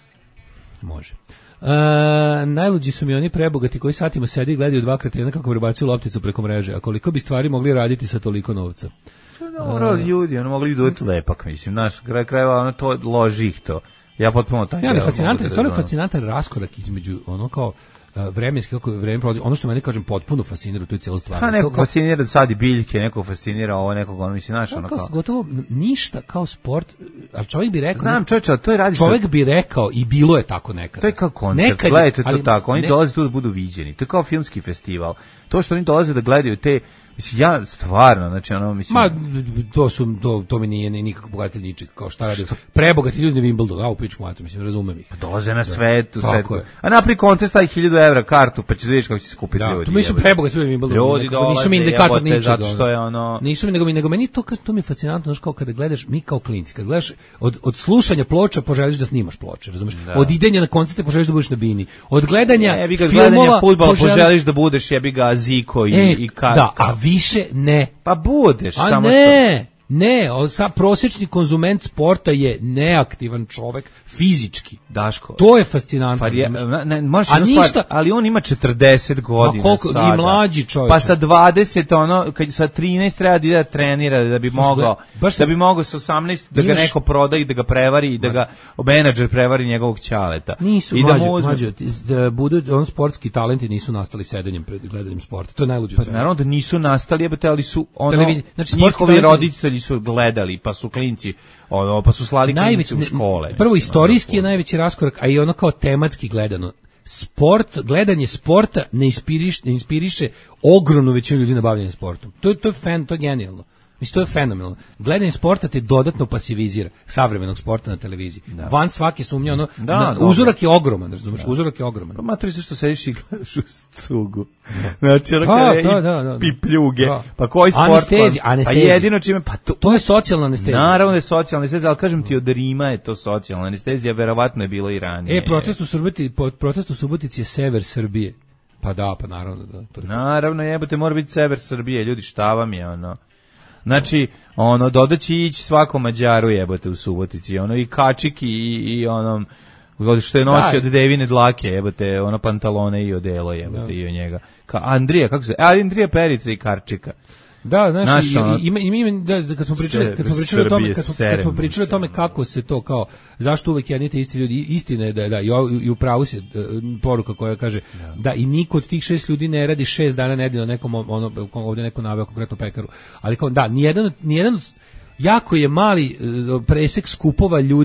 Može. Uh, najluđi su mi oni prebogati koji satima sedi i gledaju dva kretena kako prebacuju lopticu preko mreže, a koliko bi stvari mogli raditi sa toliko novca. Dobro, ljudi, ono mogli dobiti lepak, mislim, znaš, kraj krajeva ono to loži ih to. Ja potpuno taj. Ja, ali deo fascinantan, mogu da- stvarno je ono- fascinantan raskorak između ono kao uh, vremenski kako vreme prolazi. Ono što mene kažem potpuno fascinira tu celu stvar. Pa To nekog kao- fascinira da sadi biljke, nekog fascinira ovo, nekog ono, mislim, znaš, ono kao, kao... gotovo ništa kao sport, ali čovjek bi rekao Znam, čovječe, ali to je radi... čovjek bi rekao i bilo je tako nekada. To je kao koncert, Nekad je, gledajte to ali tako, oni ne- dolaze tu da budu viđeni, to je kao filmski festival. To što oni dolaze da gledaju te, mislim, ja stvarno, znači ono, mislim... Ma, to su, to, to mi nije ni- nikako bogatelj ničeg, kao šta radi. Prebogati ljudi na Wimbledonu, a u pičku matru, mislim, razumem ih. Dolaze na svetu, Tako svetu. je. A napri koncert stavi hiljadu evra kartu, pa ćeš da vidiš kako će se skupiti Da, ljudi. to mi su jebote. prebogati ljudi na Wimbledonu. Ljudi nekako, nisu dolaze, mi indikator jebote, ničega. zato što je ono- Nisu mi, nego, mi, nego meni to, to mi je fascinantno, znaš, kao kada gledaš, mi kao klinci, kad gledaš od, od slušanja ploča poželiš da snimaš ploče, razumeš? Od idenja na koncerte poželiš da budeš na bini. Od gledanja Jebi ga, filmova gledanja fudbala poželiš da budeš jebi ga Ziko i, E, i Ka- da, a više ne. Pa budeš, A samo ne, ne, o, sa prosječni konzument sporta je neaktivan čovek fizički. Daško. To je fascinantno. Pa je, razumeš? ne, možeš A jednu ništa- stvar, ali on ima četrdeset godina koliko- i sada. mlađi čovječe. Pa sa dvadeset, ono, kad sa trinaest treba da ide da trenira, da bi mogao, baš da sam- bi mogao sa osamnaest da ga Imaš- neko proda i da ga prevari i da ga menadžer prevari njegovog ćaleta. Nisu I da mlađe, mu uzme. mlađe, da budu on sportski talenti nisu nastali sedanjem pred gledanjem sporta. To je najluđe. Pa od svega. naravno da nisu nastali, jebote, ali su ono, Televizija- znači, sportski njihovi talenti- roditelji su gledali, pa su klinci, ono, pa su slali klinci u škole. Prvo mislim, istorijski je ono, najveći raskorak, a i ono kao tematski gledano. Sport, gledanje sporta ne inspiriše, ne inspiriše ogromnu većinu ljudi na bavljanje sportom. To je to je fan, to je genijalno. Mislim, to je fenomenalno. Gledanje sporta te dodatno pasivizira, savremenog sporta na televiziji. Van svake sumnje, ono, Da, na- dobro. uzorak je ogroman, razumeš, uzorak je ogroman. Pa matri se što sediš i gledaš u cugu. Znači, ono Da, kada je da, i da, da. pipljuge. Da. Pa koji sport? Anestezija, pa, anestezija. Pa jedino čime, pa to, To je socijalna anestezija. naravno da je socijalna anestezija, ali kažem ti, od Rima je to socijalna anestezija, verovatno je bilo i ranije. E, protest u Subotici, po- protest u Subotici je sever Srbije. Pa da, pa naravno da. To je- Naravno, jebote, mora biti sever Srbije, ljudi, šta vam je, ono... Znači, ono, dodaći ići svakom Mađaru jebote u Subotici, ono, i kačiki i, i onom, što je nosio Da. od devine dlake, jebote, ono pantalone i odelo, jebote, i od njega. Ka, Andrija, kako se, e, Andrija Perica i Karčika. Da, znaš, Naš, i- ono, i- ima ima ima- da, da kad smo pričali, se- kad smo pričali o tome, Srbije kad smo, kad smo serem pričali o se, tome ono. kako se to kao zašto uvek jedni te isti ljudi, istina je da da i, o- i u pravu se e, poruka koja kaže da i niko od tih šest ljudi ne radi šest dana nedeljno nekom ono ovdje neko naveo konkretno pekaru, ali kao da nijedan nijedan jako je mali e, presek skupova ljudi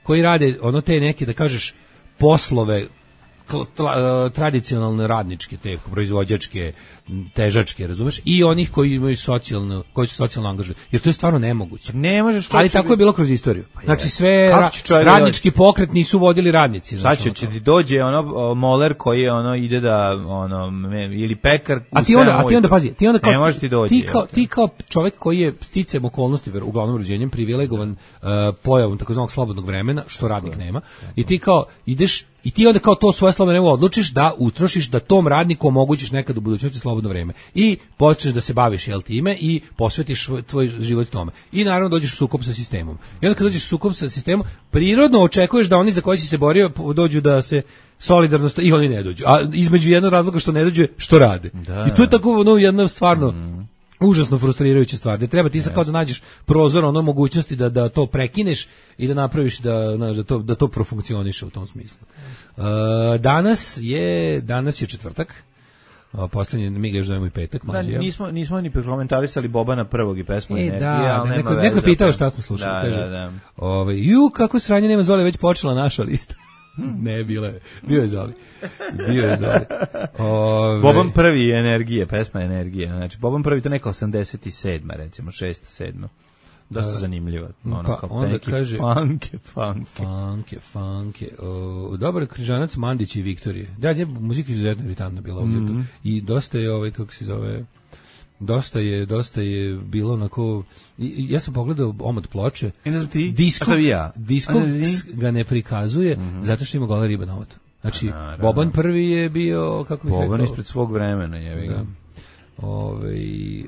koji rade ono te neke, da kažeš, poslove Tra, tradicionalne radničke, te proizvođačke, težačke, razumeš? I onih koji imaju socijalno, koji su socijalno angažovani. Jer to je stvarno nemoguće. Ne možeš. Ali tako je bilo kroz istoriju. Znači sve ra, radnički pokret nisu vodili radnici. Sad će, će ti dođe ono moler koji je ono ide da ono me, ili pekar u a ti onda, a ti onda pazi, ti onda kao, ne može ti dođi. Ti kao, ti kao čovjek koji je sticajem okolnosti, uglavnom rođenjem privilegovan uh, pojavom takozvanog slobodnog vremena, što radnik nema. I ti kao ideš i ti onda kao to svoje slobodno vreme odlučiš da utrošiš, da tom radniku omogućiš nekad u budućnosti slobodno vreme. I počneš da se baviš jel time i posvetiš tvoj život tome. I naravno dođeš u sukob sa sistemom. I onda kad dođeš u sukob sa sistemom, prirodno očekuješ da oni za koji si se borio dođu da se solidarnost i oni ne dođu. A između jednog razloga što ne dođu je što rade. Da. I to je tako ono jedna stvarno mm. užasno frustrirajuća stvar. Da treba ti sad kao da nađeš prozor ono mogućnosti da da to prekineš i da napraviš da znaš da to da to profunkcioniše u tom smislu. Uh, danas je danas je četvrtak. A poslednji mi ga još zovemo i petak, mlađi. Da, nismo nismo ni prokomentarisali Bobana prvog i pesmu e, Energija, da, ali da, nema neko, veze. neko pitao šta smo slušali, da, kaže. Da, da. Ovaj ju kako sranje nema Zoli, već počela naša lista. Ne, bila je. Bio je Zoli. Bio je Zoli. Ove... Boban prvi je Energije, pesma Energija. Znači Boban prvi to neka osamdeset sedma recimo, šesta sedma Dosta zanimljivo. Ono pa kao onda neki kaže funke, funke. Funke, funke. O, dobar Križanac, Mandić i Viktorije. Da, je muzika izuzetno iritantna bila ovdje. Mm-hmm. I dosta je, ovaj, kako se zove, dosta je, dosta je bilo onako, i, ja sam pogledao omot ploče, ti? Disko, ja? Disko ga ne prikazuje, mm-hmm. zato što ima gola riba na omotu. Znači, a, Boban prvi je bio, kako bih rekao... Boban ispred svog vremena, je ga. Ove, e,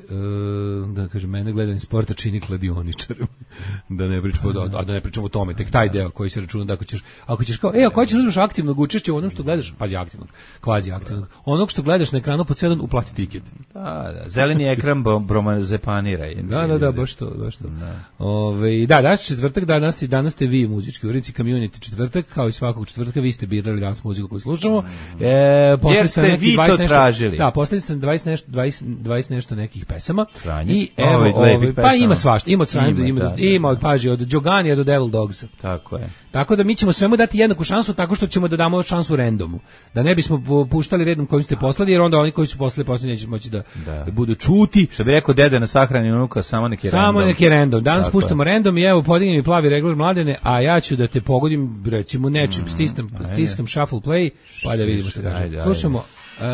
da kažem, mene gledanje sporta čini kladioničarem. Da ne pričamo, a, a da ne pričamo o tome, tek taj deo koji se računa da ako ćeš, ako ćeš kao, e, ako ćeš uzmeš aktivnog učešća u onom što gledaš, pazi aktivnog, kvazi aktivnog, onog što gledaš na ekranu po ceo dan uplati tiket. Da, da, zeleni ekran bromazepanira. Da, da, da, baš to, baš to. Da. Ove, da, danas četvrtak, danas, danas ste vi muzički urednici Community četvrtak, kao i svakog četvrtka, vi ste birali danas muziku koju slušamo. E, Jer ste vi to nešto, tražili. Da, posle sam dvadeset nešto, dvadeset, dvadeset nešto nekih pesama. Sranje. I evo, Ove, ove, pa ima svašta, ima od Sranje, ima, ima, da, ima od da. paži, od Džoganija do Devil Dogsa. Tako je. Tako da mi ćemo svemu dati jednaku šansu tako što ćemo da damo šansu randomu. Da ne bismo puštali redom kojim ste poslali, jer onda oni koji su poslali poslije neće moći da, da. da budu čuti. Što bi rekao deda na sahrani unuka, samo neki samo random. Samo neki random. Danas tako puštamo je. Random i evo podigni mi plavi regler Mladene, a ja ću da te pogodim recimo nečim, mm, stiskam, stiskam shuffle play, pa da vidimo što kaže. Slušamo... Uh,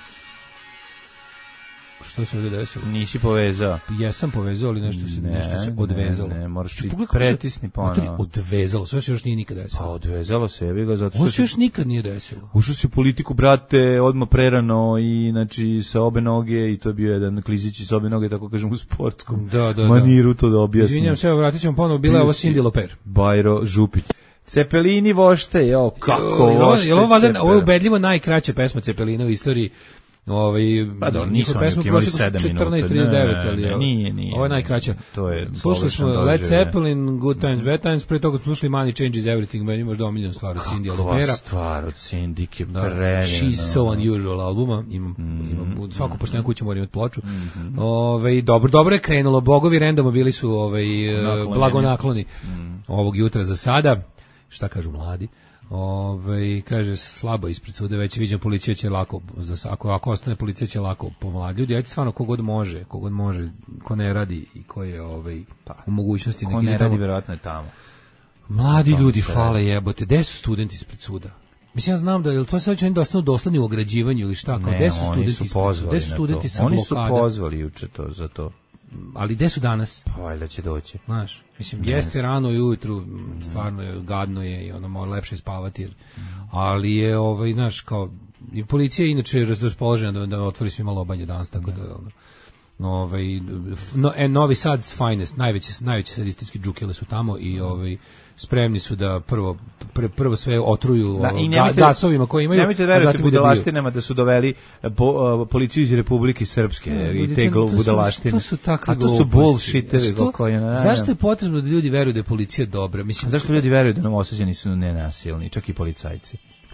što se ovdje desilo? Nisi povezao. Jesam povezao, ali nešto se, ne, nešto se odvezalo. Ne, ne, moraš ti pretisni ponovo. Odvezalo, sve se još nije nikad desilo. Pa odvezalo se, jebi ga, zato što... Ovo se još nikad nije desilo. Ušao si u politiku, brate, odmah prerano i, znači, sa obe noge, i to je bio jedan klizići sa obe noge, tako kažem, u sportskom da, da, maniru to da objasnim. Izvinjam se, vratit ćemo ponovo, bila je ovo Cindy Loper. Bajro Župić. Cepelini vošte, jo, kako vošte. Ovo je ubedljivo najkraća pesma Cepelina u istoriji. Ovaj pa da nisu oni imali sedam minuta. četrnaest trinaest devet, ali ne, nije, nije. Ovo je najkraća. To je slušali smo Led Zeppelin, Good Times, Bad Times, pre toga smo slušali Money Changes Everything, meni možda omiljena stvar od Cindy Lopera. Kakva stvar od Cindy je prevena. She's So Unusual albuma, imam, mm-hmm. imam svaku poštenu kuću moram imati ploču. Mm-hmm. Ovaj dobro, dobro je krenulo, bogovi randoma bili su ovaj blagonakloni mm. ovog jutra za sada. Šta kažu mladi? Ove, kaže slabo ispred suda, već viđam policija će lako za, ako, ako ostane policija će lako pomladi ljudi, ajte stvarno kogod može kogod može, ko ne radi i ko je ovaj, pa, u mogućnosti ko ne radi vjerojatno je tamo mladi to ljudi hvala jebote, gde su studenti ispred suda? Mislim, ja znam da je to sad će oni da ostanu dosledni u ograđivanju ili šta, kao gde su studenti su pozvali su studenti sa oni blokada? Su pozvali juče to za to. Ali gde su danas? Pa valjda će doći. Znaš, mislim, ne jeste rano i ujutru, stvarno je, gadno je i ono može lepše spavati, jer, ali je, ovaj, znaš, kao, i policija je inače raspoložena da, da otvori svima lobanje danas, tako da, ono, ovaj, no, e, Novi Sad's finest, najveći, najveći sadistički džukele su tamo i ovaj, spremni su da prvo pr, prvo sve otruju da, i nemojte, gasovima koji imaju. Nemojte verujete budalaštinama da su doveli po, uh, policiju iz Republike Srpske ne, i te budalaštine. To su takve a to su bullshiteri. Zašto je potrebno da ljudi veruju da je policija dobra? Mislim, zašto ljudi veruju da Novosađani su nenasilni, čak i policajci?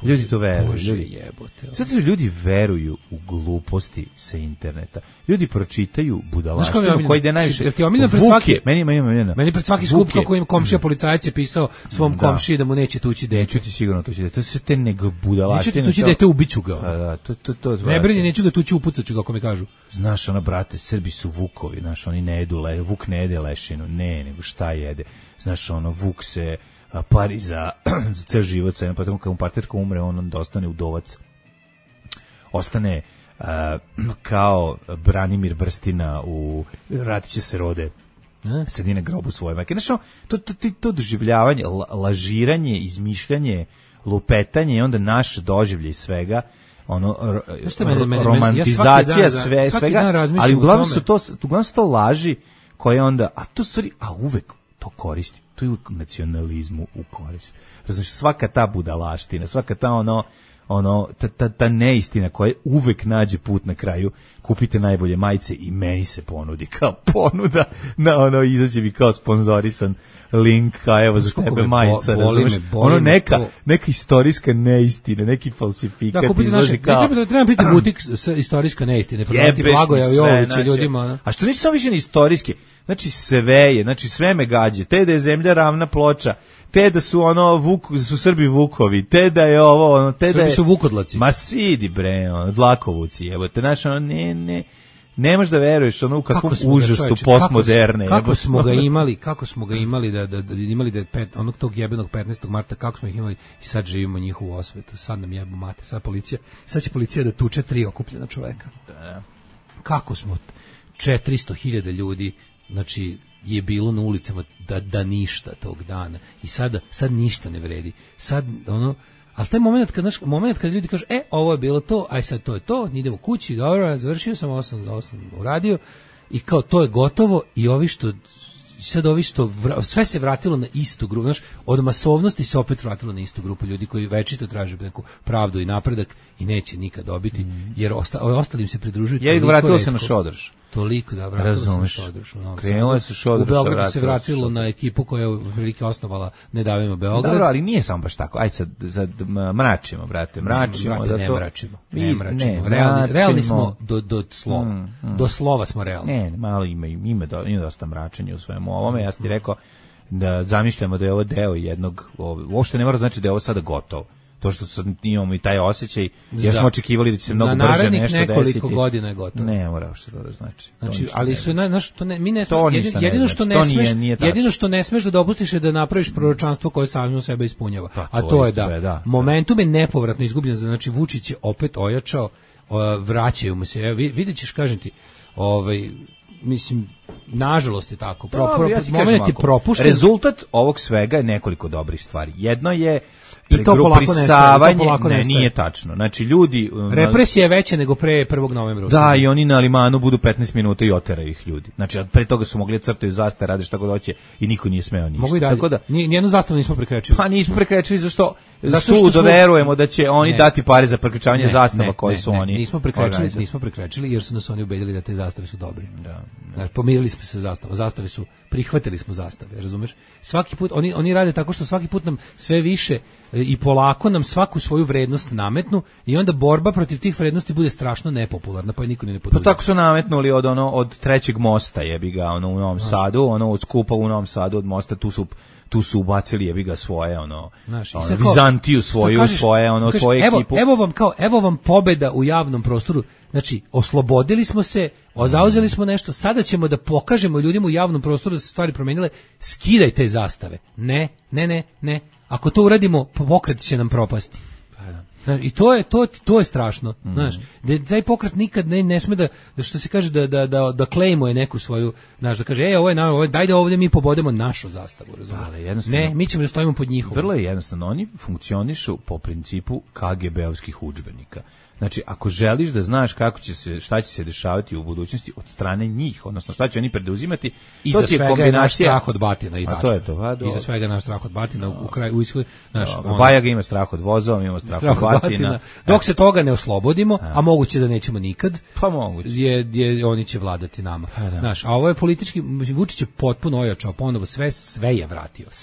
Ljudi to veruju. Bože Ljudi, jebote. zato što ljudi veruju u gluposti sa interneta. Ljudi pročitaju budalaštinu koji ide najviše. Jel ti omiljeno pred svaki? Meni, meni, meni, meni pred svaki skup kako im komšija policajac je pisao svom Da. komšiji da mu neće tući dete. Neću ti sigurno tući dete. To su te nego budalaštine. Neću ti tući dete, ubiću ga. Da, da, to, to, to, Ne brini, neću ga tući, upucaću ga, ako mi kažu. Znaš, ono, brate, Srbi su vukovi, znaš, oni ne jedu, le, vuk ne jede lešinu, ne, nego šta jede. Znaš, ono, vuk se a, pari za, za ceo život, sa pa kad mu partnerka umre, on onda ostane udovac. Ostane a, kao Branimir Brstina u Ratiće se rode. Sedi na grobu svoje majke. Znaš, ono, to, to, to, to doživljavanje, la, lažiranje, izmišljanje, lupetanje i onda naš doživljaj svega, ono Znaš, mene, mene, romantizacija ja dan, sve svaki svega, ali uglavnom su to uglavnom su to laži koje onda, a to stvari, a uvek to koristi, to je uvek nacionalizmu u korist. Razumiješ, svaka ta budalaština, svaka ta ono ono ta, ta, ta neistina koja uvek nađe put na kraju, kupite najbolje majice i meni se ponudi kao ponuda na ono, izađe mi kao sponzorisan link, a evo za tebe majica, razumeš? Ono neka, to. neka istorijska neistina, neki falsifikat izlazi kao... Ne treba, treba biti butik s istorijska neistine, prodati Blagoja i Jovića ljudima. Ne? A što nisu samo više istorijski, znači sve je, znači sve me gađe, te da je zemlja ravna ploča, te da su ono Vuk, su Srbi Vukovi, te da je ovo, ono, te Srbi da je... su Vukodlaci. Ma sidi bre, ono, Dlakovuci, evo te, znaš, ono, ne, ne... Nemaš da veruješ ono u kakvom užastu postmoderne. Kako, kako smo ga imali, kako smo ga imali da da, da imali da pet, onog tog jebenog petnaestog marta, kako smo ih imali i sad živimo njihovu osvetu. Sad nam jebu mate, sad policija, sad će policija da tuče tri okupljena čoveka. Da. Kako smo četiristo hiljada ljudi, znači je bilo na ulicama da da ništa tog dana i sada sad ništa ne vredi. Sad ono ali taj moment kad, naš, moment kad ljudi kažu, e, ovo je bilo to, aj sad to je to, idemo kući, dobro, završio sam, osam za osam uradio, i kao to je gotovo, i ovi što, sad ovi što, sve se vratilo na istu grupu, znaš, od masovnosti se opet vratilo na istu grupu ljudi koji večito traže neku pravdu i napredak i neće nikad dobiti, jer osta, ostalim se pridružuju. Ja ih vratilo se na Šodrš. Toliko da vratilo se na Šodrš. Krenulo se Šodrš. U Beogradu se vratilo na ekipu koja je prilike osnovala Ne davimo Beograd. Dobro, ali nije samo baš tako. Ajde sad, sad mračimo, brate, mračimo. Brate, da ne to... mračimo. Ne mračimo. Ne, realni, mračimo. realni smo do, do slova. Mm, mm. Do slova smo realni. Ne, malo ima, ima, do, ima dosta mračenja u svemu ovome. Ja sam ti rekao da zamišljamo da je ovo deo jednog, uopšte ne mora znači da je ovo sada gotovo. To što sad imamo i taj osjećaj, jer smo očekivali da će se mnogo brže nešto desiti. Na narednih nekoliko godina je gotovo. Ne, mora što to da znači. Znači, ali su na, naš, to ne, mi ne smemo, jedino, jedino što ne smeš, nije, nije jedino što ne smeš da dopustiš je da napraviš proročanstvo koje samo sebe ispunjava. Pa, a to, to je da, da, da momentum je nepovratno izgubljen, znači Vučić je opet ojačao, vraćaju mu se. Evo, vidjet ćeš, kažem ti, ovaj, mislim, nažalost je tako. Pro, pro, ja moment je propušten. Rezultat ovog svega je nekoliko dobrih stvari. Jedno je i to polako nestaje, to polako ne, nije tačno. Znači, ljudi... Represija je veća nego pre prvog novembra. Da, i oni na Limanu budu petnaest minuta i oteraju ih ljudi. Znači, pre toga su mogli crtaju zastave, rade šta god hoće i niko nije smeo ništa. Mogu i dalje. Tako da, nijednu zastavu nismo prekrečili. Pa nismo prekrečili, zašto? Zato što smo... verujemo da će oni ne. dati pare za prekrečavanje zastava ne, koje ne, su ne, oni... Nismo prekrečili, nismo prekrečili jer su nas oni ubedili da te zastave su dobre. Da, da. Znači, pomirili smo se zastava. Zastave su, prihvatili smo zastave, razumeš? Svaki put, oni, oni rade tako što svaki put nam sve više i polako nam svaku svoju vrednost nametnu i onda borba protiv tih vrednosti bude strašno nepopularna, pa niko ne poduzima. Pa tako su nametnuli od ono od trećeg mosta, jebi ga, ono u Novom Znaš. Sadu, ono od skupa u Novom Sadu od mosta, tu su tu su ubacili jebi ga svoje ono, Znaš, ono kao, Vizantiju svoju, kažeš, svoje ono kažeš, svoje evo, ekipu. Evo vam kao evo vam pobeda u javnom prostoru. Znači, oslobodili smo se, zauzeli smo nešto, sada ćemo da pokažemo ljudima u javnom prostoru da se stvari promenile, skidaj te zastave. Ne, ne, ne, ne. Ako to uradimo, pokret će nam propasti. Znaš, i to je to to je strašno, mm. znaš. Da taj pokret nikad ne ne sme da, da što se kaže da da da da klejmuje neku svoju, znaš, da kaže ej ovo je na ovo, daj da ovdje mi pobodemo našu zastavu, razumiješ? Ne, mi ćemo da stojimo pod njihovom. Vrlo je jednostavno, oni funkcionišu po principu K G B-ovskih udžbenika. Znači, ako želiš da znaš kako će se, šta će se dešavati u budućnosti od strane njih, odnosno šta će oni preduzimati, I to ti je kombinacija... naš strah od batina. I a to je to. Va, do... I za svega naš strah od batina no. u kraju, u ishod... Naš, no, Bajaga ima strah od vozova, ima strah, strah od batina. batina. Dok se toga ne oslobodimo, a, a moguće da nećemo nikad, pa moguće. Je, je, oni će vladati nama. A, znaš, a ovo je politički, Vučić je potpuno ojačao, ponovo sve, sve je vratio, sve.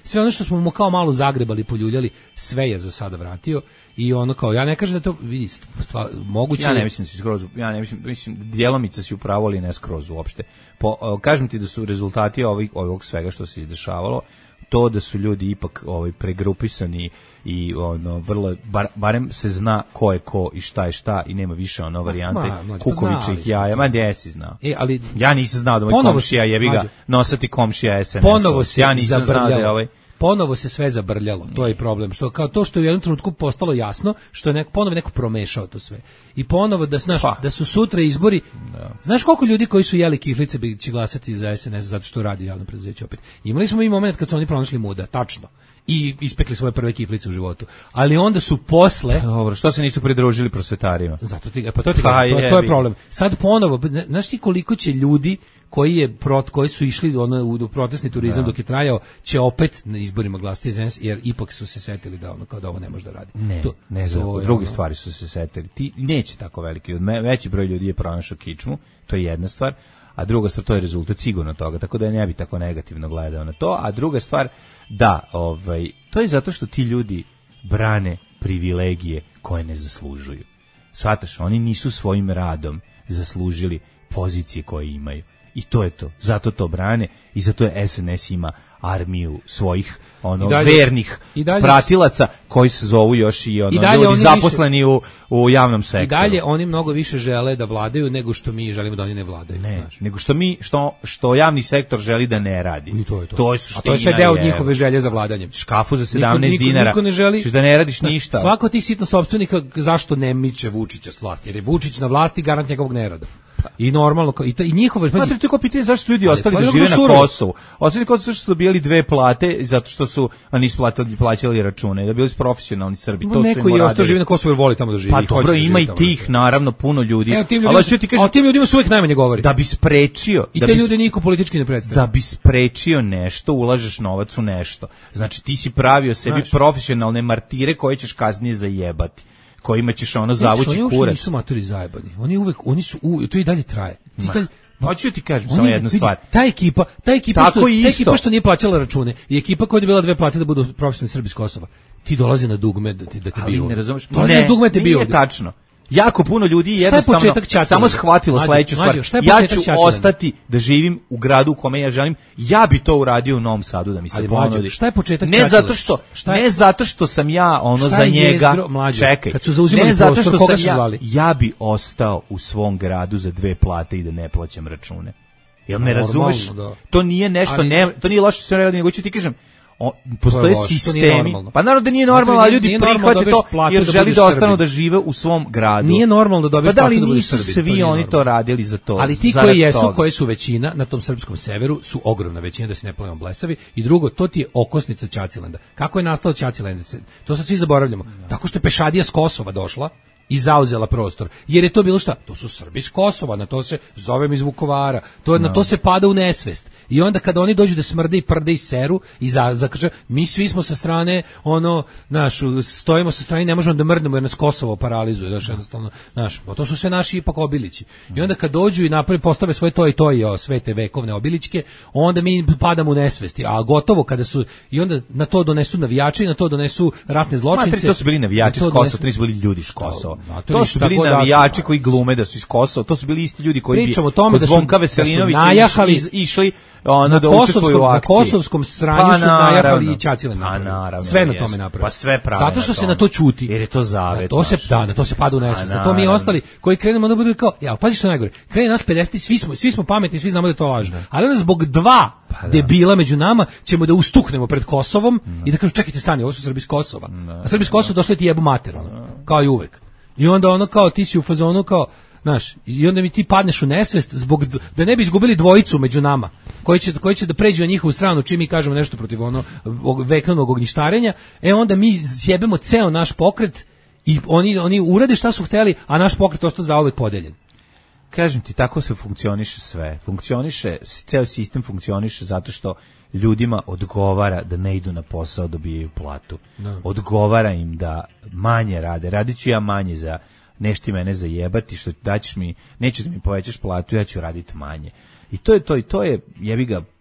sve ono što smo mu kao malo zagrebali, poljuljali, sve je za sada vratio i ono kao, ja ne kažem da to, vidi, stvar, moguće... Ja ne mislim da si skroz, ja ne mislim, mislim, djelomica si upravo, ali ne skroz uopšte. Po, o, kažem ti da su rezultati ovih, ovog svega što se izdešavalo, to da su ljudi ipak ovaj, pregrupisani i ono vrlo bar, barem se zna ko je ko i šta je šta i nema više ono varijante kukovičih jaja, ma gdje si znao. E, ali ja nisam znao da moj komšija jebi ga nosati komšija es em es. Ponovo se ja nisam znao da je ovaj ponovo se sve zabrljalo. To je problem, što kao to što je u jednom trenutku postalo jasno, što je nek ponovo neko promešao to sve. I ponovo da znaš pa. da su sutra izbori. Da. Znaš koliko ljudi koji su jeli kiflice bi će glasati za es en es zato što radi javno preduzeće opet. Imali smo i moment kad su oni pronašli muda, tačno. I ispekli svoje prve kiflice u životu. Ali onda su posle... Dobro, što se nisu pridružili prosvetarima? Zato ti, pa to, ti, pa, to, to je problem. Sad ponovo, znaš ti koliko će ljudi koji je prot, koji su išli ono, u protestni turizam da. dok je trajao, će opet na izborima glasati za es en es, jer ipak su se setili da ono kao da ovo ne može da radi. Ne, to, ne za druge ono... stvari su se setili. Ti neće tako veliki. Veći broj ljudi je pronašao kičmu, to je jedna stvar. A druga stvar, to je rezultat sigurno toga, tako da ne bi tako negativno gledao na to. A druga stvar, da, ovaj, to je zato što ti ljudi brane privilegije koje ne zaslužuju. Shvataš, oni nisu svojim radom zaslužili pozicije koje imaju. I to je to. Zato to brane i zato je es en es ima armiju svojih ono dalje, vernih dalje, pratilaca koji se zovu još i ono i ljudi zaposleni više, u, u javnom sektoru. I dalje oni mnogo više žele da vladaju nego što mi želimo da oni ne vladaju. Ne, znaš. Nego što mi što što javni sektor želi da ne radi. I to je to. To je A to je sve deo od njihove želje za vladanjem. Škafu za sedamnaest niko, dinara. Niko ne želi da ne radiš ništa. Svako ti sitno sopstvenika zašto ne miče Vučića s vlasti? Jer je Vučić na vlasti garant njegovog nerada. I normalno i, ta, i njihove pa to je pitanje zašto su ljudi ostali da žive na Kosovu. Ostali kod što su dobijali dve plate zato što su a nisu platili plaćali račune, da bili su profesionalni Srbi. To neko je ostao živi na Kosovu jer voli tamo da živi. Pa dobro, ima i tih naravno puno ljudi. Ali što ti kažeš, a tim ljudima su uvek najmanje govori. Da bi sprečio, i da te bi, ljude niko politički ne predstavlja. Da bi sprečio nešto, ulažeš novac u nešto. Znači ti si pravio sebi Znaš. profesionalne martire koje ćeš kasnije zajebati. Kojima ćeš ono zavući kurac. Oni nisu maturi zajebani. Oni uvek, oni su, u, to i dalje traje. Ti dalje, hoću ti kažem samo jednu stvar. Ta ekipa, ta ekipa što, ta ekipa što nije plaćala račune i ekipa koja je bila dve plate da budu profesionalni Srbi iz Kosova. Ti dolazi na dugme da ti da te bio. Ne razumeš? Dolazi na dugme te bio. Nije tačno. Jako puno ljudi jednostavno samo shvatilo sledeću stvar. Ja ću ostati da živim u gradu u kome ja želim. Ja bi to uradio u Novom Sadu da mi se ponudi. Šta je početak Ne zato što ne zato što sam ja ono za njega. Čekaj. Kad su zauzimali prostor, koga su zvali? Ja bi ostao u svom gradu za dve plate i da ne plaćam račune. Jel me razumeš? To nije nešto, ne, to nije loše se radi, nego ću ti kažem O, postoje sistemi. Pa naravno da nije normalno, a ljudi prihvate to jer želi da ostanu da žive u svom gradu. Nije normalno da dobiješ platu da budeš Srbin. Pa da li nisu svi oni to radili za to? Ali ti koji jesu, koji su većina na tom srpskom severu, su ogromna većina, da se ne pojavimo blesavi. I drugo, to ti je okosnica Ćacilanda. Kako je nastao Ćaciland? To sad svi zaboravljamo. Tako što je pešadija s Kosova došla i zauzela prostor. Jer je to bilo šta? To su Srbi iz Kosova, na to se zovem iz Vukovara. To no. Na to se pada u nesvest. I onda kada oni dođu da smrde i prde i seru i za zakrže, mi svi smo sa strane ono, naš, stojimo sa strane, ne možemo da mrdnemo jer nas Kosovo paralizuje, znaš, jednostavno, naš, to su sve naši ipak obilići. I onda kad dođu i napravi postave svoje to i to i o, sve te vekovne obilićke, onda mi padamo u nesvesti. A gotovo kada su i onda na to donesu navijači, na to donesu ratne zločince. Matri, to su bili navijači iz Kosova, to nisu bili ljudi iz Kosova. A, to, to su bili navijači koji glume da su iz Kosova, to su bili isti ljudi koji bi kod Zvonka Veselinovića išli ono da učestvuju u akciji. Na kosovskom sranju pa, su najahali i Ćacile napravili. Sve na tome napravili. Pa sve prave. Zato što se na to ćuti. Jer je to zavet. To se da, na to se pada u nesvest. To mi ostali koji krenemo da budu kao, ja, pazi što najgore. Krene nas pedeset, svi smo svi smo pametni, svi znamo da je to laž. Ali onda zbog dva pa, debila među nama ćemo da ustuknemo pred Kosovom i da kažemo čekajte stani, ovo su Srbi iz Kosova. A Srbi iz Kosova došli ti jebu mater, ono, kao i uvek. I onda ono kao ti si u fazonu kao znaš, i onda mi ti padneš u nesvest zbog da ne bi izgubili dvojicu među nama koji će, koji će da pređu na njihovu stranu čim mi kažemo nešto protiv ono veknanog ognjištarenja, e onda mi sjebemo ceo naš pokret i oni, oni urade šta su hteli, a naš pokret ostao zauvek podeljen. Kažem ti, tako se funkcioniše sve. Funkcioniše, ceo sistem funkcioniše zato što ljudima odgovara da ne idu na posao, dobijaju platu. No. Odgovara im da manje rade. Radit ću ja manje za nešto mene zajebati, što daćeš mi, nećeš da mi povećaš platu, ja ću raditi manje. I to je to, i to je, jebi ga,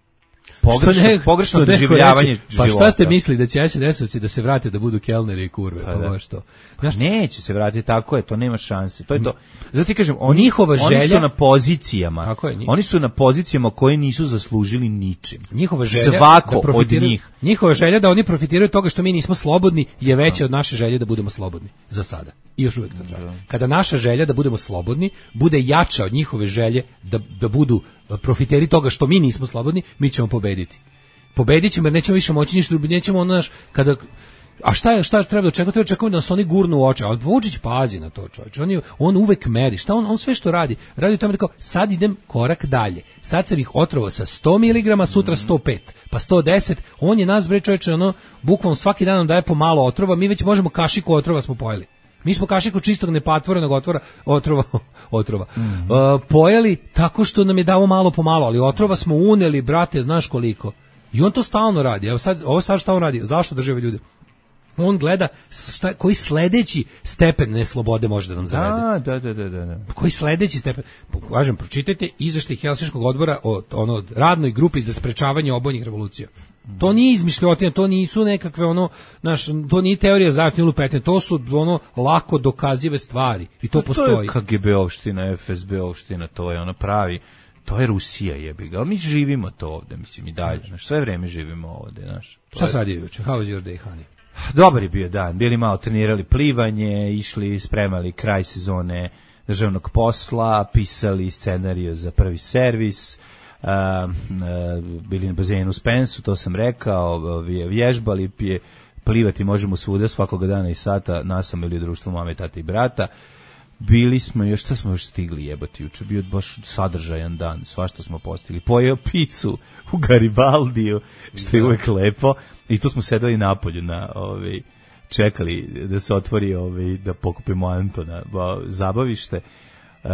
Pogrešno, ne, pogrešno što neko doživljavanje reče, života. Pa šta ste mislili da će es en es-ovci da se vrate da budu kelneri i kurve, pa, Pa da. baš to. Pa Znaš, neće se vratiti, tako je, to nema šanse. To je to. Zato ti kažem, oni, Njihova oni želja- su na pozicijama. Tako je, njih- oni su na pozicijama koje nisu zaslužili ničim. njihova želja Svako da od profitiraju, njih. njihova želja da oni profitiraju od toga što mi nismo slobodni je veća od naše želje da budemo slobodni za sada. I još uvijek to traje. Kada naša želja da budemo slobodni bude jača od njihove želje da da budu profiteri toga što mi nismo slobodni, mi ćemo pobediti. Pobedit ćemo jer nećemo više moći ništa drugo, nećemo ono naš kada a šta je šta treba da očekujemo? Treba očekujemo da nas oni gurnu u oči. A Vučić pazi na to, čoveče. On je, on uvek meri. Šta on on sve što radi? Radi u tome da kao sad idem korak dalje. Sad sam ih otrovao sa sto miligrama, sutra sto pet, pa sto deset. On je nas bre čoveče, ono bukvalno svaki dan nam daje po malo otrova. Mi već možemo kašiku otrova smo pojeli. Mi smo kašiku čistog nepatvorenog otvora, otrova, otrova. Mm-hmm. Uh, pojeli tako što nam je dao malo po malo, ali otrova smo uneli, brate, znaš koliko. I on to stalno radi. Evo sad, ovo sad šta on radi? Zašto drže ove ljude? On gleda šta, koji sledeći stepen neslobode može da nam zavede. Da, da, da, da, da. Koji sledeći stepen? Kažem, pročitajte izveštaj Helsinškog odbora o ono radnoj grupi za sprečavanje obojnih revolucija. To nije izmišljotina, to nisu nekakve ono, znaš, to nije teorija zaštite lupetne, to su ono lako dokazive stvari i to A postoji. To je K G B opština, F S B opština, to je ono pravi, to je Rusija jebi ga, ali mi živimo to ovde, mislim i dalje, znaš, sve vreme živimo ovde, znaš. Šta se radi juče? How was your day, honey? Dobar je bio dan, bili malo trenirali plivanje, išli, spremali kraj sezone državnog posla, pisali scenariju za prvi servis, uh, uh, bili na bazenu u Spensu, to sam rekao, vježbali, pije, plivati možemo svuda svakoga dana i sata, nasam ili društvo mame, tate i brata. Bili smo, još šta smo još stigli jebati juče, bio baš sadržajan dan, svašta smo postigli. Pojeo picu u Garibaldiju, što je uvek lepo, i tu smo sedeli napolju na, ovaj, čekali da se otvori, ovaj, da pokupimo Antona, ba, zabavište. Uh,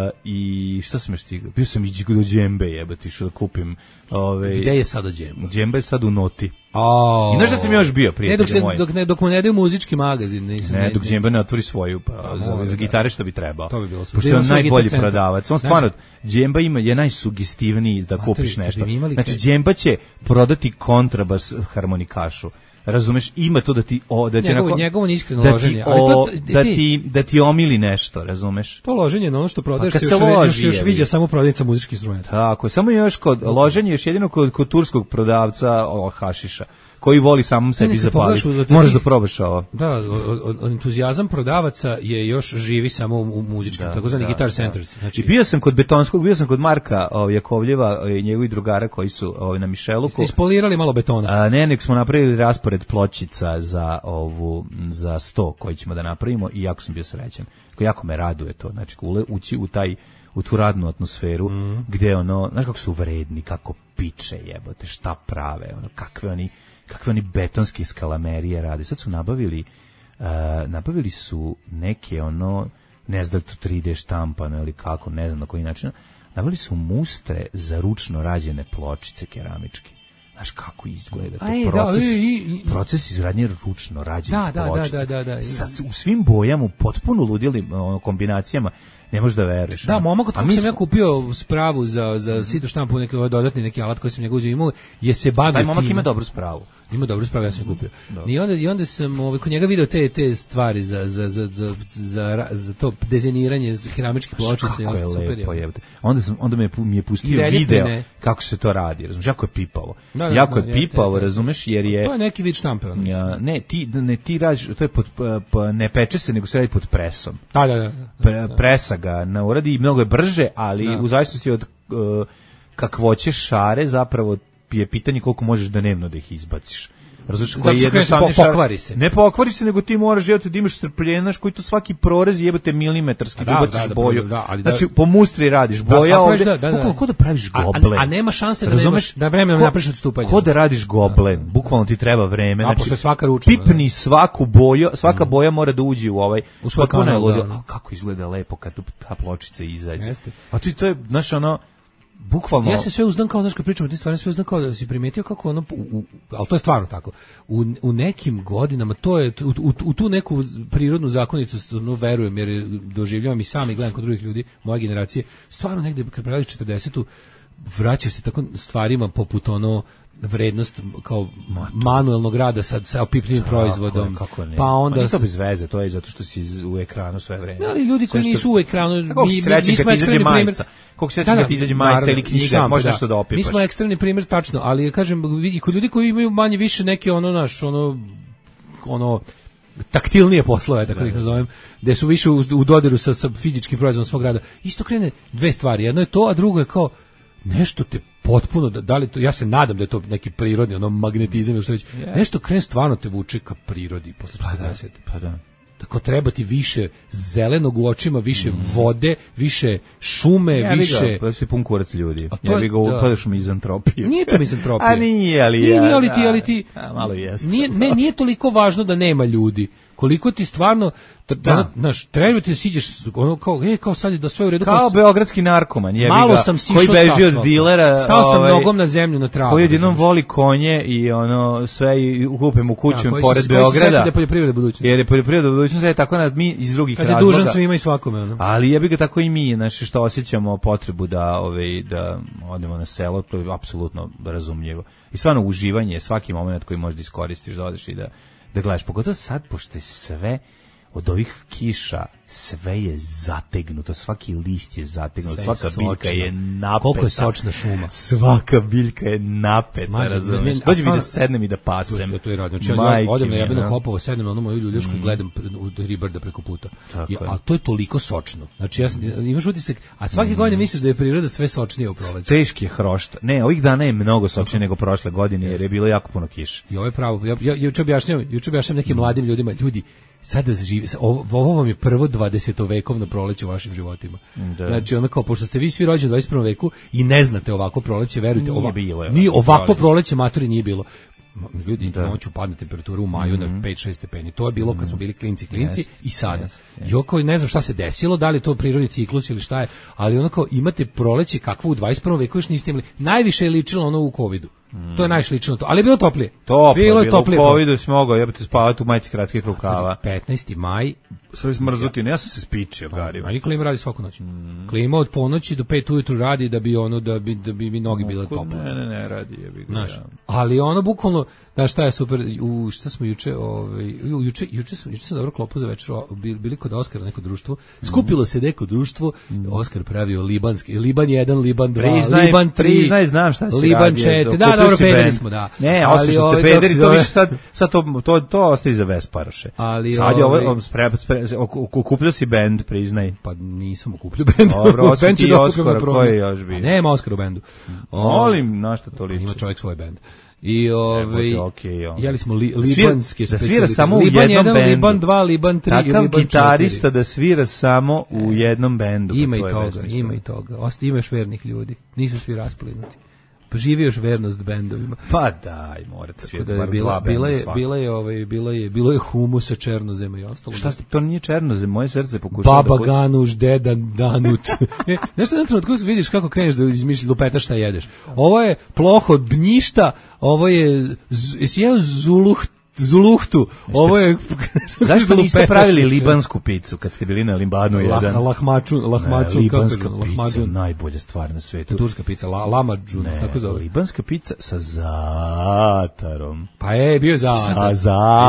i šta sam još stigao? Bio sam i do Džembe jebati, što da kupim. Ovaj, Gde je sada Džemba? Džemba je sad u Noti. Oh. I znaš da sam još bio, prijatelj ne, dok se, moj? dok, ne, dok mu ne daju muzički magazin. Nisam, Ne, ne, dok Džemba ne otvori svoju, pa, za, mora, za da. gitare što bi trebao. To bi bilo super. Pošto Da je ima on svoj najbolji gitar centar. prodavac. On Da. stvarno, Džemba ima, je najsugestivniji da Matori, kupiš kad nešto. bi imali Znači, kad- Džemba će prodati kontrabas harmonikašu. Razumeš, ima to da ti o da ti Njegovo- onako- njegovo iskreno da ti loženje, ali o- to- da ti- ti da ti omili nešto, razumeš? To loženje na ono što prodaješ Pa se kad još, se još, loži, još jebi. viđa samo prodavnica muzičkih instrumenta. Tako je, samo još kod loženje još jedino kod, kod turskog prodavca o, hašiša, koji voli samom sebi kad zapaliti. pogledaš u- Moraš da probaš ovo. Da, o- o- o- entuzijazam prodavaca je još živi samo u, u muzičkim, Da, takozvani da, guitar da. centers. Znači, I bio sam kod Betonskog, bio sam kod Marka ovaj, Jakovljeva i njegovih drugara koji su ovaj, na Mišeluku. ste ispolirali malo betona. A, ne, nek smo napravili raspored pločica za ovu za sto koji ćemo da napravimo i jako sam bio srećan. Ko jako me raduje to, znači ule, ući u taj u tu radnu atmosferu Mhm. gde ono, znaš kako su vredni, kako piče jebote, šta prave, ono kakve oni kakve oni betonske skalamerije rade. Sad su nabavili uh, nabavili su neke ono ne znam da li to tri D štampano ili kako, ne znam na koji način. Nabavili su mustre za ručno rađene pločice keramičke. Znaš kako izgleda to Aj, da, proces, i- i- i- proces izgradnje ručno rađenih Da, da, da, pločica. da, da, da. Sa, u svim bojama, u potpuno ludilim ono, kombinacijama, ne možeš da veruješ. Da, ono. momak od A kog mi sam ja smo- kupio spravu za, za sito štampu, neki ovaj dodatni neki alat koji sam njega uzeo imao, je se bavio Taj momak time. ima dobru spravu. Ima dobru spravu, ja sam je kupio. I onda, i onda sam ovaj, kod njega video te, te stvari za, za, za, za, za, ra- za to dizajniranje keramičkih pločica. Kako i je ostalo, super lepo je. jebote. Onda sam onda me je pu- mi je I pustio reljefne, video ne. kako se to radi. Razumeš, jako je pipavo. Da, da, jako da, je jeste, pipavo, jeste. razumeš, jer je To je neki vid štampe. Ono. ja, ne ti ne ti radiš, to je pod p- p- ne peče se nego se radi pod presom. Da, da, da. Pre, presa ga na uradi i mnogo je brže, ali Da. u zavisnosti od uh, kakvoće šare zapravo je pitanje koliko možeš dnevno da ih izbaciš. Razumeš, Zato koji što jednostavni po- šar- pokvari se. Ne pokvari se, nego ti moraš jebote da imaš strpljenja, znaš, koji tu svaki prorez jebote milimetarski, Da, da, ubaciš da, da, boju. da, ali da- Znači, po mustri radiš, Da, boja svako ovde, da, da, da. bukvalno ko da praviš A- a- goblen. a nema šanse da Razumeš? nemaš- da vremenom Ko- napraviš odstupanje. Ko da radiš goblen, bukvalno ti treba vreme. A, pošto je svaka ručna, pipni svaku boju, svaka boja mora da uđe u ovaj, U svoj potpuno je kanal, ludilo. da. A kako izgleda lepo kad tu ta pločica izađe. Jeste. A ti to je, znaš, ono, bukvalno... Ja se sve uzdam kao, znaš, kad pričamo o tim stvarima, sve uzdam kao da si primetio kako ono, u, u, ali to je stvarno tako, u, u nekim godinama, to je, u, u, u tu neku prirodnu zakonitost, no, verujem, jer doživljavam i sam i gledam kod drugih ljudi, moje generacije, stvarno negde, kad preladiš četrdesetu, vraćaš se tako stvarima poput ono vrednost kao manuelnog rada sa sa opipljivim proizvodom. Kako ne? Pa onda Pa nije to bez veze, to je zato što si u ekranu sve vreme. Ali ljudi koji Sve što- nisu u ekranu, mi, Kako si mi, srećan mi smo kad ti izađe ekstremni primjer. majica? Koliko se srećan kad ti izađe majica naravno, ili i knjiga, štampa, možeš da. nešto da opipaš. Mi smo ekstremni primjer, tačno, ali kažem, i kod ljudi koji imaju manje više neke ono naš, ono, ono, taktilnije poslove, tako da ih nazovem, gde su više u, u dodiru sa, sa fizičkim proizvodom svog rada. Isto krene dve stvari. Jedno je to, a drugo je kao nešto te potpuno, da, da li to, ja se nadam da je to neki prirodni, ono magnetizam ili što već, nešto krene stvarno te vuče ka prirodi posle četrdeset. Pa da. Tako treba ti više zelenog u očima, više vode, više šume, Ja više... Ga, pa si pun kurac ljudi. A to Ja je- bi ga da. upadaš u mizantropiju. Nije to mizantropija. A nije, ali Nije, ja, nije, ali ti, da, ali ti... a, malo jeste. Nije, me, nije toliko važno da nema ljudi. Koliko ti stvarno, da. Da. Znaš, treba ti da siđeš, ono kao, e, kao sad je da sve u redu. Kao beogradski narkoman, jebi malo ga, sam sišao koji beži s od asfalta. dilera, Stao sam ovaj, nogom na zemlju, na travu. koji odjednom razumeš? voli konje i ono sve i kupim u kuću Da, koji pored se- koji se seti Beograda. da je poljoprivreda budućnost. Jer je poljoprivreda budućnost, je tako da mi iz drugih Kad je razloga. dužan svima i svakome, ono. Ali jebi ga tako i mi, znači što osjećamo potrebu da ovaj da odemo na selo, to je apsolutno razumljivo. I stvarno uživanje je svaki momenat koji možeš da iskoristiš da odeš i da da gledaš, pogotovo sad pošto je sve od ovih kiša sve je zategnuto, svaki list je zategnut, Sve je svaka biljka sočno. je napeta. Koliko je sočna šuma. Svaka biljka je napeta, Mađo, razumiješ? meni- a Dođi mi da stvarno- sednem i da pasem. To, to je radio. Znači, ja Majke odem na mi, jebeno ono. Hopovo, sednem na onu moju ljuljašku i gledam pred- u ribarda preko puta. Tako I, je. a to je toliko sočno. Znači, ja sam, imaš utisak, a svake godine misliš da je priroda sve sočnije u proleću. Teški je hrošt. Ne, ovih dana je mnogo sočnije nego prošle godine jer je bilo jako puno kiše. I ovo je pravo. Ja, ja juče objašnjavam, juče objašnjavam nekim mladim ljudima, ljudi, sada živi, ovo, ovo vam je prvo dvadesetovekovno proleće u vašim životima. Da. Znači, ono kao, pošto ste vi svi rođeni u dvadeset prvom veku i ne znate ovako proleće, verujte, Nije ova, bilo je nije ovako ovako proleće. proleće maturi nije bilo. Ma, Ljudi, Da. noću padne temperatura u maju na pet šest stepeni. To je bilo kad smo bili klinci, klinci Jest, i sada. jest, I oko ne znam šta se desilo, da li je to prirodni ciklus ili šta je, ali ono kao imate proleće kakvo u dvadeset prvom veku još niste imali. Najviše je ličilo ono u covidu. To je najviše ličilo to, ali je bilo toplije. Toplo, bilo je toplije. u covidu si mogao jebate spavati u majici kratkih rukava. petnaesti maj, Sve smrzutine, ja sam se spičio, Gari. a klima radi svaku noć. Klima od ponoći do pet ujutru radi da bi ono da bi da bi mi noge bile tople. Ne, ne, ne, radi jebi ga. Znaš, ja. ali ono bukvalno, znaš šta je super, u šta smo juče, ovaj, ju- juče, juče sam, juče sam dobro klopu za večer, o, bili, bili kod Oskara neko društvo, skupilo se neko društvo, Oskar pravio libanski, Liban jedan, Liban dva, Priznaj, Liban tri, priznaj, znam šta si Liban radio, četiri, kupio da, dobro, si pederi bend. smo, da. Ne, Ali osim što ovaj, ste kako pederi, se to zove- više sad, sad to, to, to ostaje za Vesparoše. Ali, sad je ovaj- ovo, on spre, spre, ok- okupljao si bend, priznaj. Pa nisam okupljio bend. Dobro, osim Bend ću ti da Oskara, okupim na probu. koji je još bio? A nema Oskara u bendu. Molim, na šta to liči? Ima čovjek svoj bend. I ovaj Evo, okej, on. jeli smo li, Da svira- libanske da svira specijalitete. samo u Liban jednom jedan, bendu. Liban dva, Liban tri i Takav Liban gitarista četiri. da svira samo u jednom bendu. Ima pa i to je toga, bezmisleno. ima i toga. Osta ima još vernih ljudi. Nisu svi rasplinuti. Pa živi još vernost bendovima. Pa daj, morate Tako svirati da je bar bila, dva bila benda je, svakog. bila je, ovaj, bila je, bilo je humusa, černozema i ostalo. Šta ste, to nije černozem, moje srce pokušava Baba da puca. Ganuš, deda Danut. e, nešto na trenutku vidiš kako kreneš da izmišljaš lupeta šta jedeš. Ovo je ploho od bnjišta, ovo je, z- jesi jeo zuluh, zuluhtu, ovo je... Zašto niste lupeta. pravili libansku picu kad ste bili na Libanu jedan? Lah, lahmačun, lahmačun, Ne, kako je libanska ono, pica, lahmađun. najbolja stvar na svetu. Turska pica, la, lamađun, Ne, tako zove. libanska pica sa zatarom. Pa je, bio je za... Sa Bio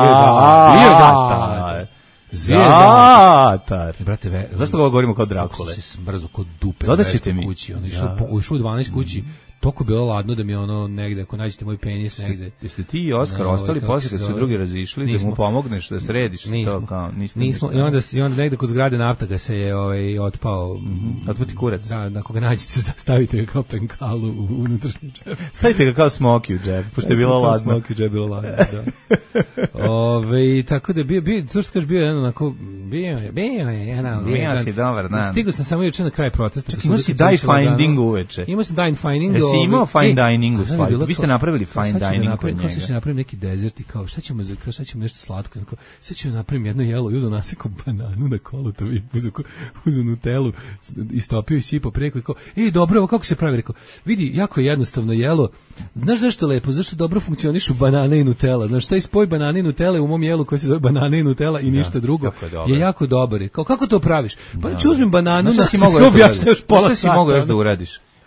zatar. Zatar. Brate, ve, Zašto ga govorimo kao kako Drakule? se smrzo kod dupe. Dodat na ćete Vespu mi. kući, ono, išao, Ja. po, išao u dvanaest kući, toliko je bilo ladno da mi je ono negde, ako nađete moj penis negde. Jeste ti i Oskar Na, ovaj, ostali kako posle se kad su zove? drugi razišli da Nismo. mu pomogneš da središ Nismo. to kao niste Nismo, ništa. i onda, i onda negde kod zgrade nafta ga se je ovaj, otpao. Otputi kurac. Da, ako ga nađete, stavite ga kao penkalu u unutrašnji džep. Stavite ga kao smoki u džep, pošto je bilo Kao ladno. smoky džep, bilo ladno, da. Ove, tako da je bio, bio, to što kažeš, bio je jedan onako, bio je, bio je jedan Bio lijep dan. si dobar dan. Stigao sam samo juče na kraj protesta. Čak, imao si die finding uveče. Imao sam dine finding. Jesi ovaj, imao fine e, dining u a znaš, stvari? bilo Vi ste kao- napravili kao fine sad ću da dining napravim- kod kao sad ću njega. da napravim neki dezert i kao šta ćemo, za- kao šta ćemo nešto slatko. i Kao, sad ću da napravim jedno jelo i uzeo nasekao bananu na kolotovi i uzeo, ko- uzeo nutelu, istopio i sipao preko i kao, ej dobro, ovo kako se pravi? Rekao, vidi, jako je jednostavno jelo. Znaš zašto je lepo? Zašto dobro funkcionišu banane i nutela? Znaš, taj spoj banane i nutele u mom jelu koji se zove banane i nutela i ništa drugo kako je dobar. je jako dobar. Kao, kako to praviš? Pa znači uzmem bananu, Znaš šta na si mogao još da objašnjaš uradiš? pola Znaš šta si sata, mogao još ono. da uradiš?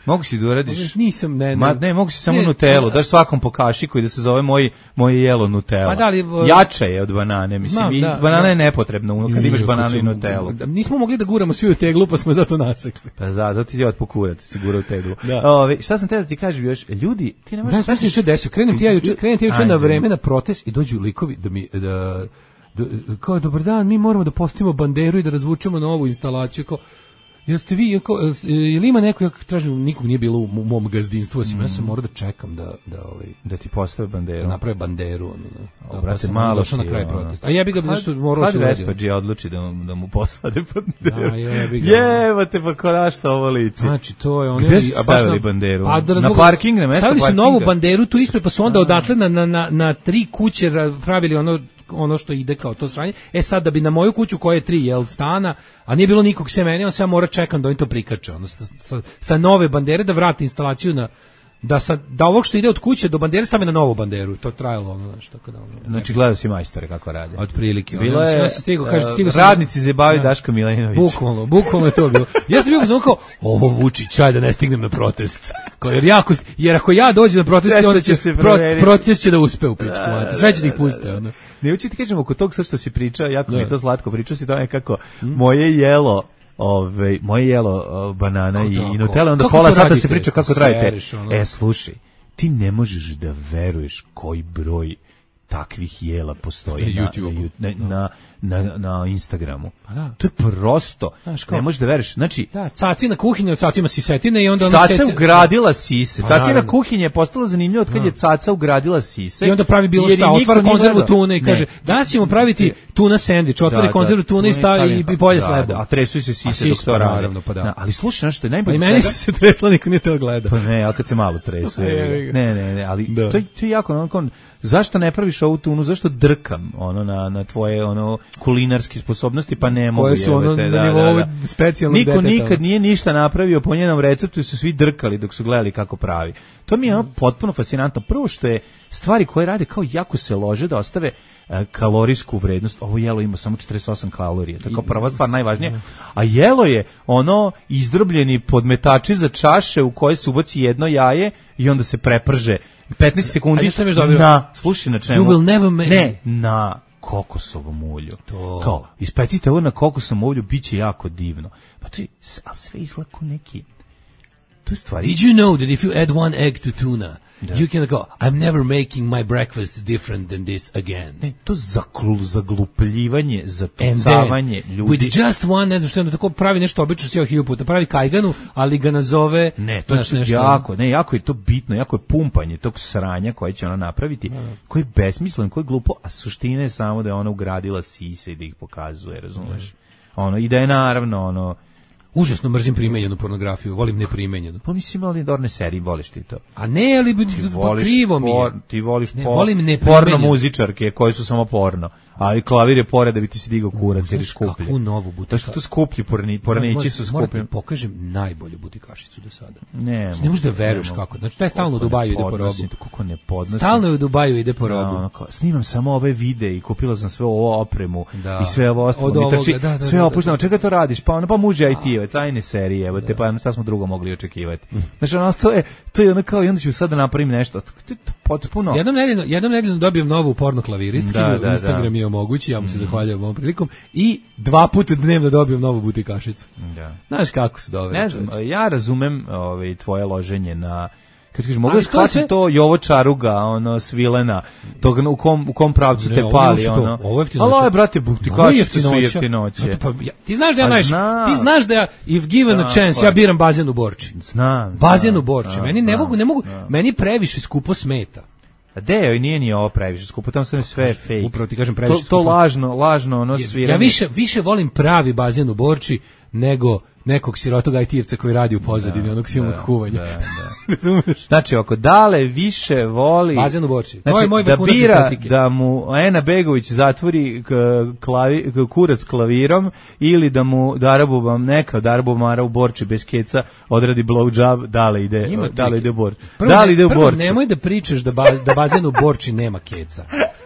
Mogu si da uradiš... Nisam, ne, ne. Ma, ne, mogu si samo Ne, Nutellu, ne, daš svakom po kašiku i da se zove moj, moje jelo Nutella. Pa da li, uh, Jača je od banane, mislim, znam, i da, banana da. je nepotrebna, ono, kad imaš Iako bananu i ćemo- Nutellu. da, Nismo mogli da guramo svi u teglu, pa smo je zato nasekli. Pa za, zato ti je od pokurac, sigura u teglu. Da. Ove, šta sam te da ti kažem još, ljudi, ti ne možeš... Da, znaš se juče desio, krenem ti ja juče, krenem ti ja juče na Ajde. vreme na protest i dođu likovi da mi, da, da, kao, dobar dan, mi moramo da postavimo banderu i da razvučemo novu instalaciju, kao, jel ste vi, kao, jel ima neko, ja tražim, nikog nije bilo u m- mom gazdinstvu, osim, ja sam morao da čekam da, da, ovaj, Da ti postave banderu. da naprave banderu, ono, da, O, da, brate, pa sam malo došao na ti, kraj ono. protesta. A jebi ga, zašto moralo se Kad uradio. Vespađi odluči da mu, da mu poslade banderu. Da, jebi ga. Jebate, pa ko na šta ovo liči? Znači, to je ono... Gde su a baš stavili na- banderu? Pa da Na razmogu- parking, na mesto Stavili su parkinga? novu banderu tu ispred, pa su onda odatle na, na, na, na tri kuće ra- pravili ono ono što ide kao to sranje. E sad da bi na moju kuću koja je tri jel stana, a nije bilo nikog sem mene, on sad mora čekam da oni to prikače. Ono, sa, sa, sa nove bandere da vrati instalaciju na da sa da ovog što ide od kuće do bandere stave na novu banderu. To je trajalo ono znači tako da. Ono, Znači, gledao si majstore kako rade. otprilike. Bilo ono, je, ja sam stigao, kaže, e, stigao sam- radnici zabavi Da. Daška Milinovića. Bukvalno, bukvalno je to bilo. Ja sam bio uzmano kao, ovo Vučić, ajde da ne stignem na protest. Kao, jer, jako, jer ako ja dođem na protest, Nešto onda će će, se pro, promeniti. protest će da uspe u pičku. mate. Sve će da ih puste. Ono. Ne, hoću ti kažem oko tog sad što si pričao, jako mi je Da. to slatko, pričao si tome kako moje jelo Ove, moje jelo o, banana Kako i, tako? i Nutella, onda Kako pola to sata radite? se priča kako Pa radite. seriš, ono. E, slušaj, ti ne možeš da veruješ koji broj takvih jela postoji Na na, YouTubeu. na, na, na, na Instagramu. Pa da. To je prosto. Znaš kao- Ne možeš da veruješ. Znači, Da, caci na kuhinji, od caci ima sisetine i onda ona Caca sece- ugradila sise. Pa, Cacina naravno. kuhinja je postala zanimljiva od kad je Caca ugradila sise. I onda pravi bilo jer šta, je niko otvara nije konzervu gledao. tune i Ne. kaže, danas ćemo praviti tuna sendvič, otvori konzervu tune i stavi i, i polje s da, lebom. da, a tresu se A sise sise, dok to pa radi. naravno, pa da. ali slušaj, nešto je Pa najbolje i od meni svega- su se tresla, niko nije teo gleda. Pa ne, ali kad se malo tresu. A, je, jebi ga. ne, ne, ne, ali Da. to, je- to je jako, ono, kao, zašto ne praviš ovu tunu, zašto drkam ono, na, na tvoje ono, kulinarske sposobnosti, pa ne mogu. Koje su ono jebote, na da, nivou da, da. specijalnog Niko deteta, nikad ono. nije ništa napravio po njenom receptu i su svi drkali dok su gledali kako pravi. To mi je ono potpuno fascinantno. Prvo što je stvari koje rade kao jako se lože da ostave e, kalorijsku vrednost. Ovo jelo ima samo četrdeset osam kalorija. To je kao prva stvar, najvažnija. A jelo je ono izdrobljeni podmetači za čaše u koje se ubaci jedno jaje i onda se preprže petnaest sekundi A zašto imaš dobio? na, slušaj na čemu. You will never make- Ne, na kokosovom ulju. To. Kao, ispecite ovo na kokosovom ulju, bit će jako divno. Pa to je, ali sve izgleda kao neki, to je stvari. Did you know that if you add one egg to tuna, you can go, I'm never making my breakfast different than this again. Ne, to zaklu, zaglupljivanje, And zatucavanje then, ljudi. with just one, ne znam što je, onda tako pravi nešto obično sjeo hilju puta, pravi kajganu, ali ga nazove, Ne, to je znaš, nešto. jako, ne, jako je to bitno, jako je pumpanje tog sranja koje će ona napraviti, koji je besmislen, koji je glupo, a suština je samo da je ona ugradila sise i da ih pokazuje, razumeš? Ono, i da je naravno, ono, Užasno mrzim primenjenu pornografiju, volim neprimenjenu. pa mislim, ali dorne serije, voliš ti to. A ne, ali bi, Ti pa voliš, krivo mi je. por, ti voliš Ne, po- volim neprimenjenu. porno muzičarke koje su samo porno, a i klavir je pored da bi ti se digao kurac ili Znaš skuplje. kakvu novu To što butikašicu? to skuplji porni, pornići su Moram skuplji. ti pokažem najbolju butikašicu do sada. Ne, Ne možeš da veruješ ne kako. Znači, taj stalno u Kako ne Dubaju ide po podnosim, robu. Kako ne podnosim. Stalno je u Dubaju ide po Da, robu. ono kao, snimam samo ove videe i kupila sam sve ovo opremu Da. i sve ovo ostalo. Od Mi ovoga, trči, da, da, sve da, opušteno. da. Čega to radiš? Pa ono, pa muž I T-evac, ajne serije, evo te, pa šta smo drugo mogli očekivati. Znači, ono, to je, to je ono kao, i onda ću sad da napravim nešto. To je potpuno. Jednom nedeljno, jednom nedeljno dobijem novu porno klaviristkinju, Da, da, Instagram da. je omogući, ja mu se zahvaljujem ovom prilikom, i dva puta dnevno dobijem novu butikašicu. Da. Znaš kako su dobre. Ne znam, čoveče. ja razumem ovaj, tvoje loženje na kad kažeš, mogu Ali da to je shvatim sve- to Jovo Čaruga, ono, Svilena, tog, u, kom, u kom pravcu Ne, te ovo pali, je to, ono. ovo je jeftinoća. Ali ovo je, brate, Ovo je butikašice su jeftinoća. jeftinoće. Znate, pa, ja, ti znaš da ja A najviše, znam. ti znaš da ja, if given a Tako chance, je. ja biram bazen u Borči. Znam. Bazen znam, u Borči. znam, Meni ne znam, mogu, ne mogu, znam. meni previše skupo smeta. A de, nije ni ovo previše skupo, tamo sve sve fake. Upravo ti kažem, previše to, to skupo. lažno, lažno, ono sviranje. Ja više, više volim pravi bazen u Borči nego nekog sirotog I T-evca koji radi u pozadini, onog silnog kuvanja. Da, da. Razumeš? Znači, ako Dale više voli... Bazen u Borči. To Znači, je moj da vrhunac bira estetike. da mu Ena Begović zatvori k, klavi, k- kurac klavirom ili da mu Darabubam, neka Darabubamara u Borči bez keca odradi blowjob, Dale ide, Ima Dale trike. ide u Borči. Prvo, Dale ne- ide u prvo Borču. nemoj da pričaš da, baz, da bazen u Borči nema keca.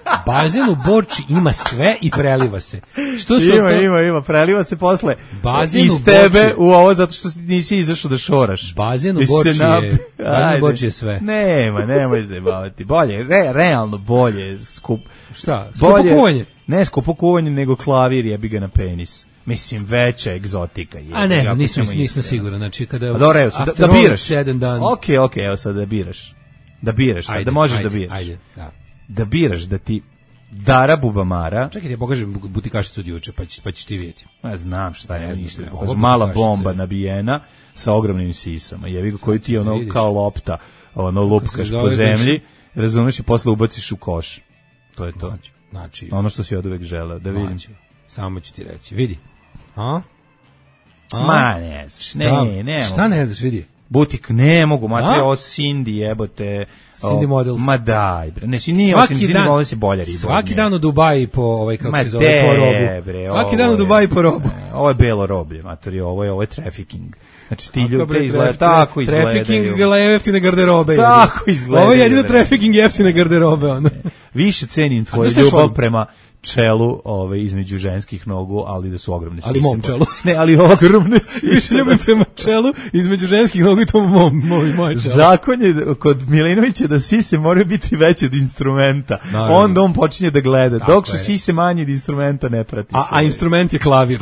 Bazen u Borči ima sve i preliva se. Što su Ima, to? ima, ima, preliva se posle Bazen iz u tebe Borči. u ovo zato što nisi izašao da šoraš. Bazen u Jesi Borči se je, napi- bazen u Ajde. Borči je sve. Nema, nemoj zajebavati. Bolje, re, realno bolje skup. Šta? Skupo kuvanje? Ne skupo kuvanje, nego klavir jebi ga na penis. Mislim, veća egzotika je. A ne znam, Ako nisam, ćemo nisam iskreno. siguran. Znači, kada... A dobro, evo sad, da, after da all biraš. said and done. Ok, ok, evo sad da biraš. Da biraš sad, da možeš da biraš. Ajde, da. Da biraš da ti Dara Bubamara, Čekaj, da pokažem bu- butikašicu od juče, pa, će, pa ćeš ti vidjeti. ja znam šta Ne je znam, ništa. ne, Pokazuje ovo mala butikašica bomba je. nabijena sa ogromnim sisama. Jevi ga koji ti da ono vidiš. kao lopta, ono lupkaš zove, po baš- zemlji, razumeš i posle ubaciš u koš. To je to. Znači, znači, Ono što si od uvek želeo, da vidim. znači, samo ću ti reći, vidi. A? A? Ma ne znaš, Šta? ne, ne. Šta mogu. ne znaš, vidi? Butik, ne mogu, matri, A? ovo Cindy jebote. Cindy o, Models. Ma daj, bre. Ne, si nije osim Cindy Models je bolja riba. od svaki nje. dan u Dubaji po ovaj kako Ma se zove po de, robu. bre, Svaki ovo dan u je- Dubaji po robu. Ne, ovo je belo roblje, matori, ovo je, ovo je trafficking. Znači ti Kako, ljudi bre, izgleda traf- tako izgledaju. Trafficking jeftine garderobe. Tako jebi. izgledaju, Ovo je jedino bre. trafficking jeftine garderobe. Ono. Više cenim tvoju znaš šta je ljubav šalim? prema čelu, ove između ženskih nogu, ali da su ogromne sise. Ali mom čelu. Ne, ali ogromne sise. Više ljubav prema čelu između ženskih nogu i to mom, moj, moj čelo. Zakon je kod Milinovića da sise moraju biti veće od instrumenta. Naravno. Onda on počinje da gleda. Tako Dok su je. sise manje od instrumenta ne prati A, se. a instrument je klavir.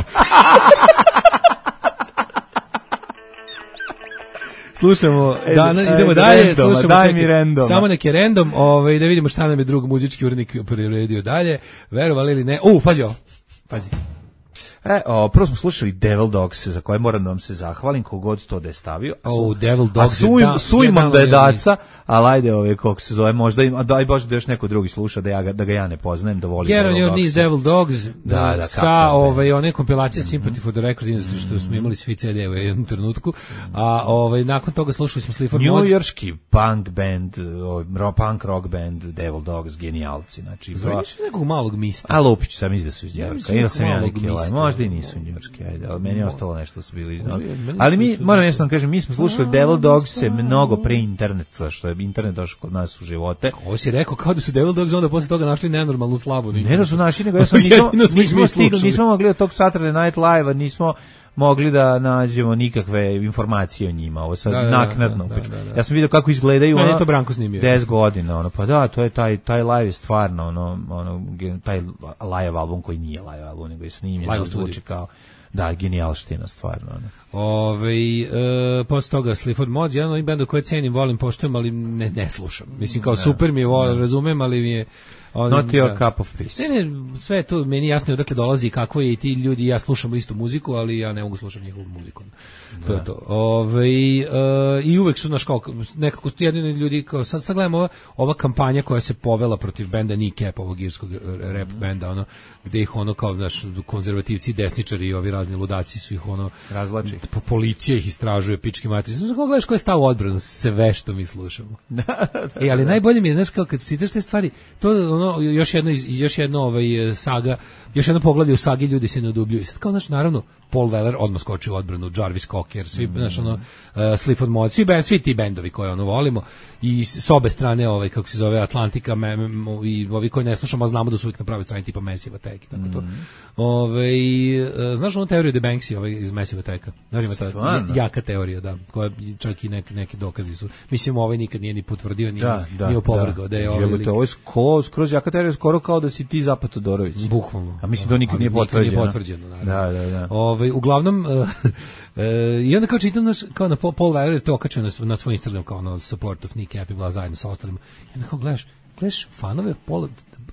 Slušamo, Ajde, dana, ajde, idemo dalje, randoma, slušamo, daj čekaj, mi randoma. samo neki random, ovaj, da vidimo šta nam je drug muzički urednik priredio dalje, verovali ili ne, u, pazi ovo, pazi. E, o, prvo smo slušali Devil Dogs, za koje moram da vam se zahvalim, kogod to da je stavio. A su- Oh, Devil A Dogs je suj, da- sujmam jedan da je od daca, ali ajde ove, kako se zove, možda im, a daj Bože da još neko drugi sluša, da, ja ga, da ga ja ne poznajem, da volim Jedan je Devil od njih Dogs. Devil Dogs, Da, da, sa kako ne. ovaj, one kompilacije Sympathy for the Record Industry, što smo imali svi C D u jednom trenutku, a ovaj, nakon toga slušali smo Sleaford Mods. Njujorški punk band, o, ro, punk rock band, Devil Dogs, genijalci, znači, Zove dva, nisu nekog malog mista. a Lupić sam izda su iz Ja Njujorka, mislim ili da sam ja malog neki, ovaj, mista. možda i nisu njujorski, ajde, ali meni je ostalo nešto da su bili iz Možda Njujorka. je, meni Ali su mi, su moram da- nešto vam kažem, mi smo slušali Devil Dogs se mnogo pre interneta, što je internet došao kod nas u živote. Ovo si rekao kao da su Devil Dogs onda posle toga našli nenormalnu slavu. Ne da su naši, nego ja sam nismo, Jedino smo ih nismo mi stigli, slušali. nismo mogli od tog Saturday Night Live-a, nismo mogli da nađemo nikakve informacije o njima, ovo sad Da, da, naknadno. da, da, da, da. Ja sam vidio kako izgledaju Meni je ono to Branko snimio. deset godina, ono, pa da, to je taj, taj live je stvarno, ono, ono, ge- taj live album koji nije live album, nego je snimljen, Live u on zvuči studiju. kao, da, genijalština, stvarno, ono. Ove, e, posle toga Sleaford Mods, jedan od onih benda koje cenim, volim, poštujem, ali ne, ne slušam. Mislim, kao super mi je, vol, razumem, ali mi je... On, Not your da. cup of peace. Ne, ne, sve je to, meni jasno je odakle dolazi i kako je i ti ljudi i ja slušamo istu muziku, ali ja ne mogu slušati njihovu muziku. To je to. Ove, e, I uvek su, naš kao, nekako jedini ljudi, kao, sad, sad gledamo ova, ova kampanja koja se povela protiv benda Kneecap, ovog irskog rap benda, ono, gde ih ono kao, naš, konzervativci, desničari i ovi razni ludaci su ih ono, Razvlači. po policija ih istražuje, pički materi. Znaš kako gledaš ko je stav u odbranu? Sve što mi slušamo. E, ali najbolje mi je, znaš, kao kad čitaš te stvari, to ono, još jedno, iz- još jedno ovaj, saga, još jedno poglavlje u sagi ljudi se ne odubljuju. I sad kao, znaš, naravno, Paul Weller odmah skoči u odbranu, Jarvis Cocker, svi, znaš, ono, uh, Sleaford Mods, svi, band, svi ti bendovi koje ono volimo, i s s obe strane, ovaj, kako se zove, Atlantika, me, me, i ovi koji ne slušamo, a znamo da su uvijek na pravoj strani, tipa Massive Attack i tako to. Ove, uh, znaš onu teoriju de Banksy ovaj, iz Massive Attacka? Znaš, ima ta Stvarno? jaka teorija, da, koja čak i nek, neki dokazi su. Mislim, ovaj nikad nije ni potvrdio, ni, Da, da, ni opovrgao, da, je ovaj Jebote, lik- ovo je sko, skroz jaka teorija, skoro kao da si ti Zapad Todorović. Bukvalno. A mislim da nikad Ali nije potvrđeno. Nije potvrđeno, naravno. Da, da, da. Ovaj, uglavnom, uh, uh, i onda kao čitam, naš, kao na Paul Paul Weller je to okačio na, sv- na svoj Instagram kao ono support of Kneecap i bla zajedno sa ostalima. I onda kao gledaš, gledaš fanove Paula,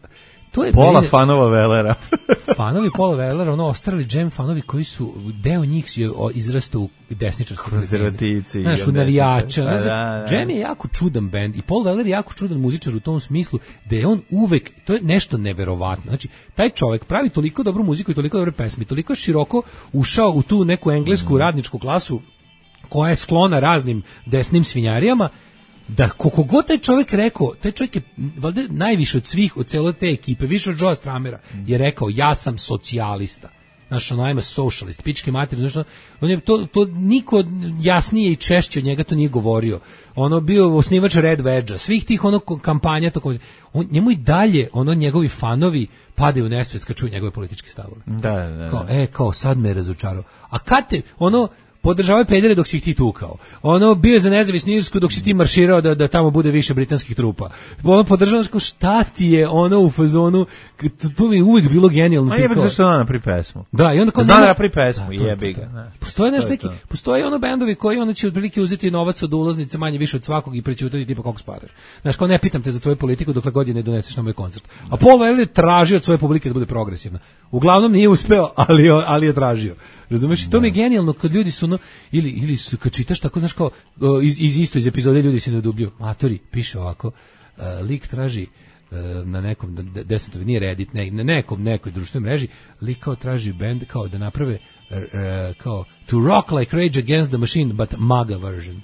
to je Pola meni- fanova Velera. fanovi Paula Wellera, ono ostali jam fanovi koji su, deo njih je o- izrastao u desničarske Konzervativci i znaš, u desničari. navijača. Da, Ne znam, da, da. Jam je jako čudan bend i Paul Weller je jako čudan muzičar u tom smislu da je on uvek, to je nešto neverovatno. Znači, taj čovek pravi toliko dobru muziku i toliko dobre pesme, toliko je široko ušao u tu neku englesku radničku klasu koja je sklona raznim desnim svinjarijama, da koliko god taj čovjek rekao, taj čovjek je valjda najviše od svih, od cele te ekipe, više od Joea Stramera, je rekao ja sam socijalista. znaš, ono, I'm a socialist, pičke materine, znaš, on je, to, to niko jasnije i češće od njega to nije govorio. Ono bio osnivač Red Wedge-a, svih tih ono kampanja, to, on, njemu i dalje, ono, njegovi fanovi padaju u nesvest kad čuju njegove političke stavove. Da, da, da. Kao, e, kao, sad me je razočarao. A kad te, ono, podržavaju pedere dok si ih ti tukao. Ono bio je za nezavisnu Irsku dok si ti marširao da, da tamo bude više britanskih trupa. Ono podržavaš kao šta ti je ono u fazonu, to, to mi je uvijek bilo genijalno. Ma jebek zašto ona napravi pesmu. Da, i onda kao Zna da nema- napravi pesmu, Da, to je jebi to, ga. to. da. Postoje To nešto je neki, to. postoje ono bendovi koji ono će otprilike uzeti novac od ulaznice manje više od svakog i prećutati tipa koliko sparaš. Znaš, kao ne pitam te za tvoju politiku dokle god je ne doneseš na moj koncert. A Paul Weller traži od svoje publike da bude progresivna. Uglavnom nije uspeo, ali je- ali je tražio. Razumeš? I to mi je genijalno kad ljudi su ono, ili ili su kad čitaš tako, znaš, kao o, iz, iz isto iz epizode ljudi se ne odubljuju. Matori piše ovako, uh, lik traži uh, na nekom de- desetovi, nije Reddit, ne, na nekom nekoj društvenoj mreži, lik kao traži bend kao da naprave uh, uh, kao to rock like Rage Against the Machine but MAGA version.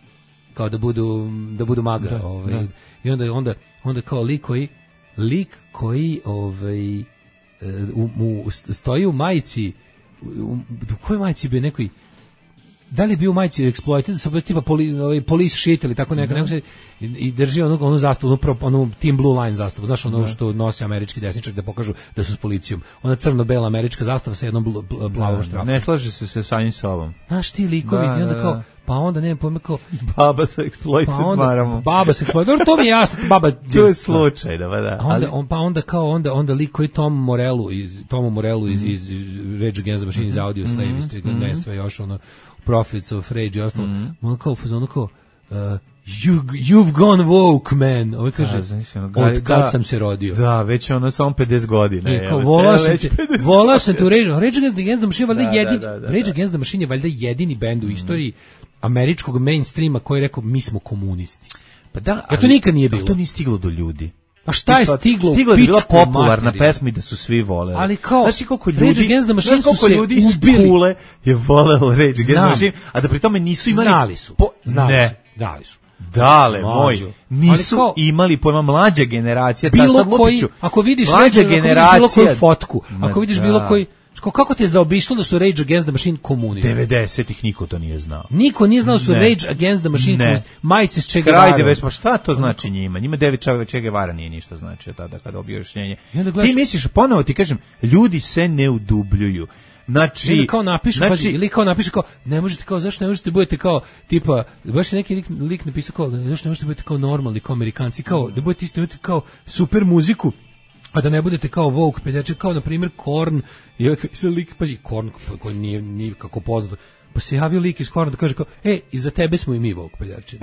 Kao da budu da budu MAGA, ovaj. I onda onda onda kao lik koji lik koji ovaj uh, u, u, stoji u majici u, u kojoj majici bi nekoj da li je bio u majici Exploited sa tipa poli, ovaj, police shit ili tako neka, neko se i, i drži onu, onu zastavu, onu, pro- onu Team Blue Line zastavu, znaš ono što nosi američki desničar da pokažu da su s policijom. Ona crno-bela američka zastava sa jednom bl, bl, plavom štrafom. Ne slaže se sa samim sobom. Znaš ti likovi, Da, i onda da, kao, da. pa onda ne pojma kao, Baba sa Exploited pa onda, maramo. baba se Exploited, dobro, to mi je jasno, baba, To je slučaj, da, ba, da. a onda, Ali, on, pa onda kao onda onda lik koji Tom Morellu iz Tomu Morellu iz iz, iz Rage Against the Machine iz Audio Slave iz Trigger ne sve još ono Prophets of Rage i ostalo. On kao fazon kao uh, you, you've gone woke, man. Ovo kaže, Da, znaš, ono, od Gari- kad da. sam se rodio. da, već je ono samo pedeset godina. I kao, jebote, volao sam već te, pedeset volao sam te u Rage, Rage Against the Machine, valjda Da, da, jedini, da, da, Rage da. Against the Machine je valjda jedini bend u istoriji američkog mainstreama koji je rekao, mi smo komunisti. Pa da, Ja to nikad nije bilo. To nije stiglo do ljudi. A šta je Sad, stiglo u Stiglo je da je bila pičku popularna materinu? pesma i da su svi voleli. Ali kao, Znaš ti koliko Rage ljudi, Against the Machine znaš koliko su se ljudi iz ubili. Kule je volelo Rage Against the Znam. Machine, a da pri tome nisu imali... Znali su, Po, znali ne. su, dali su. Dale, Mlađo. moj, nisu Ali kao- imali pojma, mlađa generacija, ta Bilo sad koji, lupiću, ako vidiš mlađa Rage, ako vidiš bilo generacija, koju fotku, Ma ako vidiš da. bilo koji, kao, kako te je zaobišlo da su Rage Against the Machine komunisti? devedesetih niko to nije znao. Niko nije znao da su Ne. Rage Against the Machine Ne. komunisti. Majice s Che Kraj Guevara. devedeset, pa šta to znači njima? Njima David Che Guevara nije ništa značio tada kada objašnjenje. I onda gledaš- Ti misliš, ponovo ti kažem, ljudi se ne udubljuju. Znači, Ili kao napišu, znači, pazi, ili kao napiše kao, ne možete kao, zašto ne možete budete kao, tipa, baš je neki lik, lik napisao kao, zašto ne možete budete kao normalni, kao Amerikanci, kao, da budete isto imate kao super muziku, a da ne budete kao Vogue peljače, kao, na primjer, Korn, i ovaj napisao lik, pazi, Korn, koji nije, nije kako poznato, pa se javio lik iz Korna da kaže kao, e, i za tebe smo i mi Vogue peljače.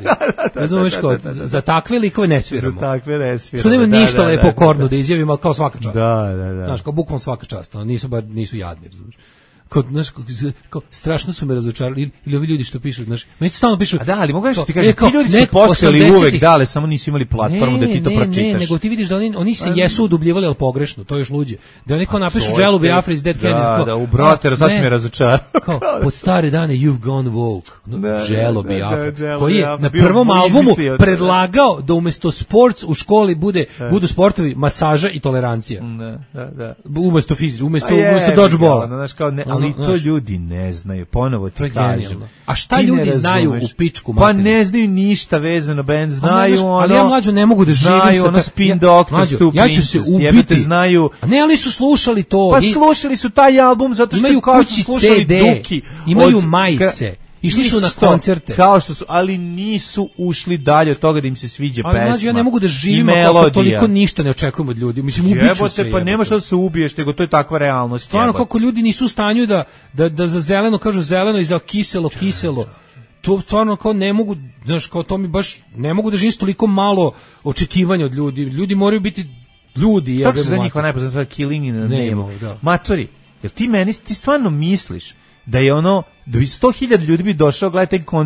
Razumeš kao, za, za takve likove ne za sviramo. takve ne To sviramo. nema Da, ništa da, lepo da, o Kornu da izjavimo, ali kao svaka čast. Da, da, da. Znaš, kao bukvalno svaka čast, ono, nisu bar nisu jadni, razumiješ. Kao, znaš, kao, kao, strašno su me razočarali, ili, ili ovi ljudi što pišu, znaš, meni stalno pišu. A da, ali mogu nešto kao, ti kažem, e, kao, ti ljudi su neko postojali osamdesetih uvek, dale, samo nisu imali platformu da ti to ne, pročitaš. Ne, nego ti vidiš da oni, oni se jesu udubljivali, ali pogrešno, to je još luđe. Da oni kao napišu To je Jello te- Biafra is Dead da, Kennedys. Kao, da, u brotero, a, sad si ne, me razočarao. Kao, pod stare dane You've Gone Woke. No, Da, Jello da, Biafra. da, Jello Koji je Biafra, na bio prvom mu albumu izmislio to, da. predlagao da umesto sports u školi bude, budu sportovi masaža i tolerancija. Da, da, da. Umesto fizički, umesto, A je, umesto dodgeballa. ono, znaš, kao ne, Ono, ali to znaš. ljudi ne znaju, ponovo ti To je kažem. genijalno. A šta Ti ne ljudi znaju razumeš. u pičku Pa materinu? ne znaju ništa vezano band, A znaju ne, znaš, ono... ali ja mlađu ne mogu da živim znaju sa ono ta- Spin ja- Doctors, mlađo, Two ja ću se Princes, jebate, ubiti. znaju... A ne, ali su slušali to. Pa i- slušali su taj album zato što imaju kao što kući su slušali C D, Duki. imaju od- majice, išli su na Isto, koncerte. Kao što su, ali nisu ušli dalje od toga da im se sviđa Ali pesma. mlađe, ja ne mogu da i živim ako melodija. toliko ništa ne očekujem od ljudi. Mislim, ubiću se. Jebote, pa nema šta da se ubiješ, nego to je takva realnost. Stvarno, jebote. kako ljudi nisu u stanju da, da, da za zeleno kažu zeleno i za kiselo kiselo. To stvarno kao ne mogu, znaš, kao to mi baš, ne mogu da živim s toliko malo očekivanja od ljudi. Ljudi moraju biti ljudi. Kako se jebemo za mater. njihova najpoznatija Killing in the Ne, Name? da. Matori, jel ti meni, ti stvarno misliš da je ono, da bi sto hiljada ljudi bi došao gledati taj koncert,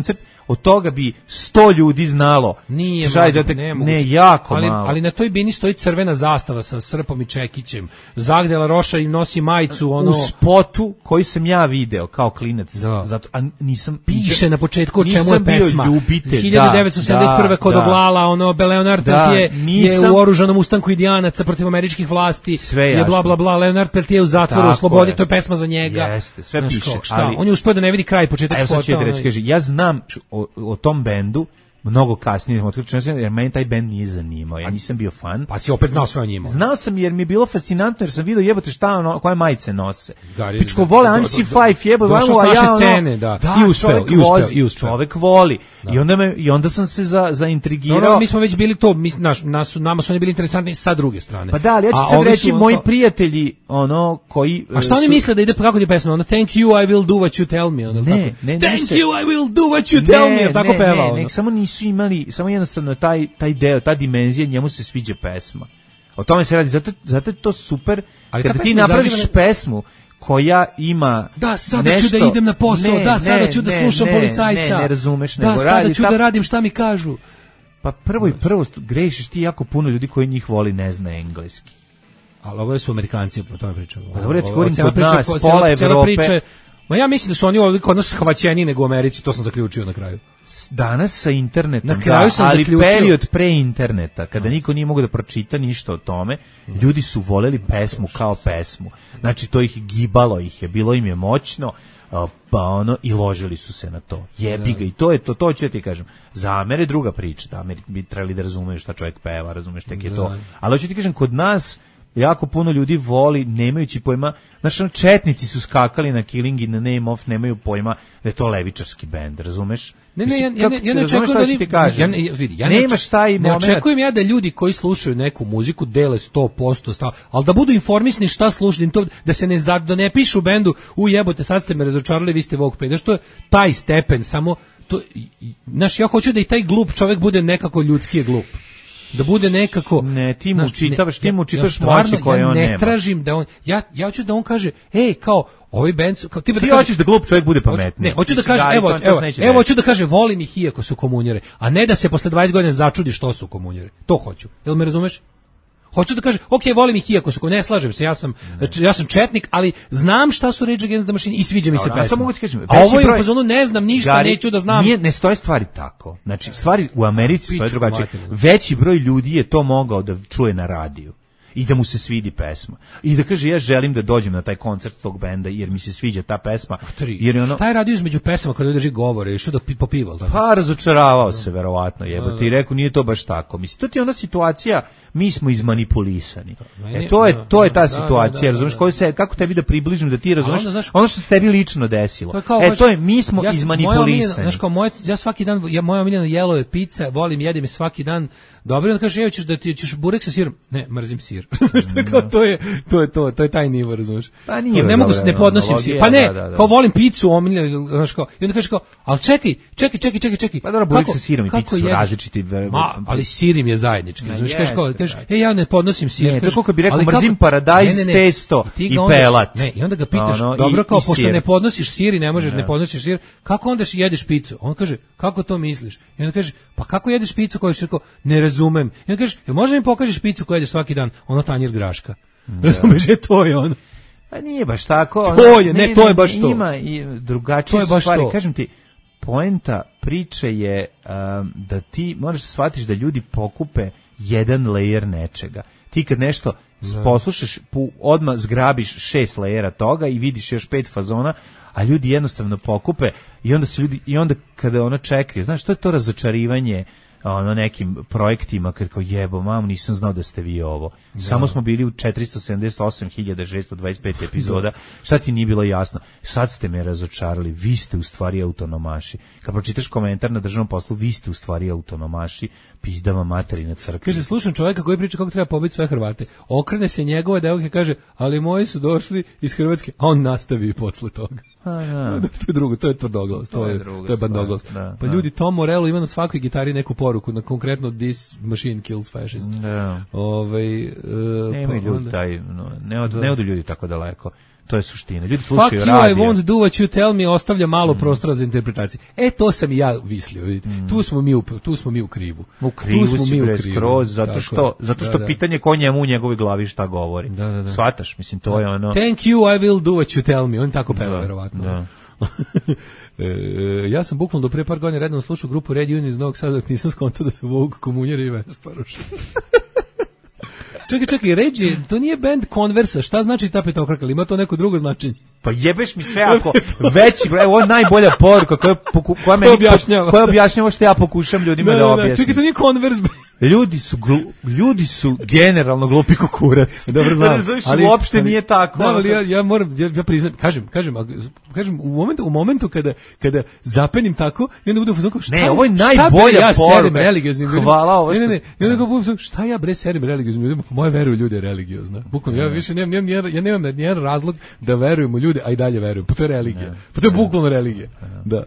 od toga bi sto ljudi znalo. Nije Šaj, moguće, da te- nemoguće. ne, jako ali, malo. ali na toj bini stoji crvena zastava sa srpom i čekićem. Zagdela Roša im nosi majicu, ono... U spotu koji sam ja video kao klinac, Da. zato, a nisam... Piše na početku o čemu je nisam bio pesma. ljubitelj, hiljadu devetsto sedamdeset prve da, kod da. Oglala, ono, Leonard Da, Peltier je nisam- u oružanom ustanku Indijanaca protiv američkih vlasti. Sve je jasno. bla, bla, bla, Leonard Peltier u zatvoru, Tako u slobodi, je. to je pesma za njega. Jeste, sve Znaš piše, kao, šta? ali- On je uspio da ne vidi kraj početak A evo sad ću spota. ti reći, ono, kaže, ja znam š- o, o tom bendu mnogo kasnije, otključeno, jer meni taj bend nije zanimao, ja nisam bio fan. Pa si opet znao sve o njima. Znao sam jer mi je bilo fascinantno jer sam vidio jebote šta ono, koje majice nose. Gari- Pičko vole do- do- M C pet jebote, došao s a ja naše ono- scene, da. I uspeo, čovjek i uspeo, vozi, i uspeo. Čovjek voli. I onda me i onda sam se za zaintrigirao. No, no, mi smo već bili to, mi, naš, nas, su- nama su oni bili interesantni sa druge strane. Pa da, ali ja ću A sad ovi reći su moji ono- prijatelji, ono koji A šta e, oni su- misle da ide, kako ti pesma? Ono, thank you, I will do what you tell me. Ono, Ne, tako? ne, ne Thank misle- you, I will do what you tell me. Jel tako ne, peva. Ne, ono? nek samo nisu imali, samo jednostavno taj, taj deo, ta dimenzija, njemu se sviđa pesma. O tome se radi, zato, zato je to super, Ali ta kada ti pesma napraviš izaziva- pesmu koja ima Da, sada nešto, ću da idem na posao, ne, da, sada ne, ću da ne, slušam ne, policajca. Ne, ne razumeš, da, nego sada radi ću ta- da radim šta mi kažu. Pa prvo i prvo grešiš ti, jako puno ljudi koji njih voli ne zna engleski. Ali ovo su Amerikanci, po tome pričamo. Pa dobro, ja ti Ovo- govorim cijela kod priča- nas, cijela- pola cijela Evrope. priča je- Ma ja mislim da su oni ovdje kod nas hvaćeni nego u Americi, to sam zaključio na kraju. S- Danas sa internetom, Na kraju da, sam ali zaključio- period pre interneta, kada niko nije mogao da pročita ništa o tome, ljudi su voleli pesmu kao pesmu. Znači, to ih gibalo ih je, bilo im je moćno, a, pa ono, i ložili su se na to. Jebi ga, i to je to, to ću ja ti kažem. Za Amere je druga priča, da Ameri bi trebali da razumeju šta čovjek peva, razumeš, tek je to. Ali hoću ti kažem, kod nas jako puno ljudi voli, nemajući pojma, znaš, ono, četnici su skakali na Killing in the Name of, nemaju pojma da je to levičarski bend, razumeš? Ne, ne, ja, Mislim, ja, ne- kako- ja ne razumeš očekujem šta da ću oni, ti kažem? ja, ne, ja, vidi, ja ne, Nemaš taj ne moment. očekujem ja da ljudi koji slušaju neku muziku dele sto posto stav, ali da budu informisani šta slušaju, to, da se ne, za- da ne pišu u bendu, u jebote, sad ste me razočarali, vi ste Vogue pet, znaš, to je taj stepen, samo, to, i- i- znaš, ja hoću da i taj glup čovjek bude nekako ljudski je glup. Da bude nekako... Ne, ti mu znaš, čitavaš, ti mu ja- čitaš ja stvarno, moći koje ja on ne nema. tražim da on... Ja, ja hoću da on kaže, ej, kao, ovi band su... Kao, ti, Ti hoćeš da glup čovjek bude Hoću- pametniji. Ne, hoću da Mislim, kaže, da, evo, to- to evo, se neće evo desiti. hoću da kaže volim ih iako su komunjare, a ne da se posle dvadeset godina začudi što su komunjare. To hoću. Jel me razumeš? Hoću da kaže, ok, volim ih iako su komunjare, ne slažem se, ja sam, znači, ja sam četnik, ali znam šta su Rage Against the Machine i sviđa mi se Dobro, a pesma. samo mogu ti kažem, A veći ovo je u broj- fazonu, ne znam ništa, Gari, neću da znam. Nije, ne stoje stvari tako. Znači, stvari u Americi stoje pičku drugačije. materinu. Veći broj ljudi je to mogao da čuje na radiju i da mu se svidi pesma. I da kaže, ja želim da dođem na taj koncert tog benda jer mi se sviđa ta pesma. Jer je ono, Šta je radio između pesama kada drži govore, išao da pi- popival? Tako? pa razočaravao se verovatno, jebote, i rekao nije to baš tako. Mislim, to ti je ona situacija, mi smo izmanipulisani. Meni- E to je da, to je ta da, situacija, da, da, razumeš, da. koji se kako tebi da približim da ti razumeš onda, znaš- ono što se tebi lično desilo. To je kao E baš- to je mi smo ja sam- moja omiljena- izmanipulisani. Znaš kao moje, ja svaki dan ja moja omiljena jelo je pizza, volim jedem je svaki dan. Dobro, onda kaže, evo ćeš da ti ćeš burek sa sirom. Ne, mrzim sir. Znaš, to je kao to je to je to, to je taj nivo, razumeš? Pa nije ne mogu dobra se ne podnosim sir. analogija, Pa ne, da, da, da. kao volim picu, omiljenu, znaš kao. I onda kaže kao, al čekaj, čekaj, čekaj, čekaj, čekaj. Pa dobro, burek Kako- sa sirom i kako pizza su jedeš? različiti, ver- Ma, ali sir im je zajednički. Ma, Znaš, kaže kao, jeste, kaže, da. ej, ja ne podnosim sir. Ne, to kaže, kako bi rekao, ali kako- mrzim paradajz, Ne, ne, ne. testo ti ga i onda- pelat. Ne, i onda ga pitaš, Ono, dobro, i- kao i pošto sir. ne podnosiš sir i ne možeš, ne podnosiš sir, kako onda jedeš picu? On kaže, kako to misliš? I onda kaže, pa kako jedeš picu koju je rekao, ne razumem. I onda kaže, jel možda mi pokažeš picu koju jedeš svaki dan? Ono tanjir graška. Razumeš, je to je ono. Pa nije baš tako. To ono, je, ne, to je baš to. Ima i drugačije To je baš stvari. to. Kažem ti, poenta priče je um, da ti moraš da shvatiš da ljudi pokupe jedan layer nečega. Ti kad nešto poslušaš, pu, odmah zgrabiš šest lejera toga i vidiš još pet fazona, a ljudi jednostavno pokupe i onda se ljudi, i onda kada ono čekaju, znaš, to je to razočarivanje ono nekim projektima kad kao jebo mamu nisam znao da ste vi ovo. Samo smo bili u četiristo sedamdeset osam hiljada šessto dvadeset pet epizoda. Šta ti nije bilo jasno? Sad ste me razočarali. Vi ste u stvari autonomaši. Kad pročitaš komentar na državnom poslu, vi ste u stvari autonomaši. Pizdama materina crkva. Kaže, slušam čovjeka koji priča kako treba pobiti sve Hrvate. Okrene se njegove devojke, kaže, ali moji su došli iz Hrvatske, a on nastavi posle toga. A, ja. To je drugo, to je tvrdoglas, to, To je je, druga to je stvar, bandoglas. da, Pa da. ljudi, Tom Morello ima na svakoj gitari neku poruku, na konkretno this machine kills fascists. Da. Ovaj, e, Nemaju pa ljudi onda- taj, no, ne, od, Da. ne odu ljudi tako daleko. To je suština. Ljudi Fuck slušaju you, radio. I won't do what you tell me, ostavlja malo mm. prostora za interpretaciju. E, to sam i ja mislio, vidite. Mm. Tu smo mi u, tu smo mi u krivu. U krivu tu smo si mi u bre krivu. skroz, zato Tako što, je. zato što Da, da. pitanje ko njemu u njegovoj glavi šta govori. Da, da, da. Shvataš, mislim, to je ono... Thank you, I will do what you tell me. On tako peva, Da, verovatno. da. e, ja sam bukvalno do pre par godina redno slušao grupu Red Union iz Novog Sada dok nisam skontao da su Vuk, Komunjari i Vesparoš. Čekaj, čekaj, Red je, to nije band Conversa, šta znači ta petokraka, ima to neko drugo značenje? Pa jebeš mi sve ako veći broj, ovo je najbolja poruka koja, poku, koja, meni, objašnjava. koja objašnjava što ja pokušam ljudima da, da objasnim. Čekaj, to nije Converse. Ljudi su glu, ljudi su generalno glupi ko kurac. Dobro znam, ali uopšte nije tako. Da, ali ja ja moram ja, ja priznam, kažem, kažem, kažem u momentu u momentu kada kada zapenim tako, i onda budem fuzon šta. Ne, ovo je šta najbolja ja poruka. serem religioznim ljudima. Hvala ovo što. Ne, ne, ne, ne, ne, ne, šta ja bre serem religioznim ljudima? Moje veruju ljude religiozna. Bukvalno ja više nemam nemam ja nemam nijedan razlog da verujem u ljude, a i dalje verujem. Pa to je religija. Pa to je bukvalno religija. Da.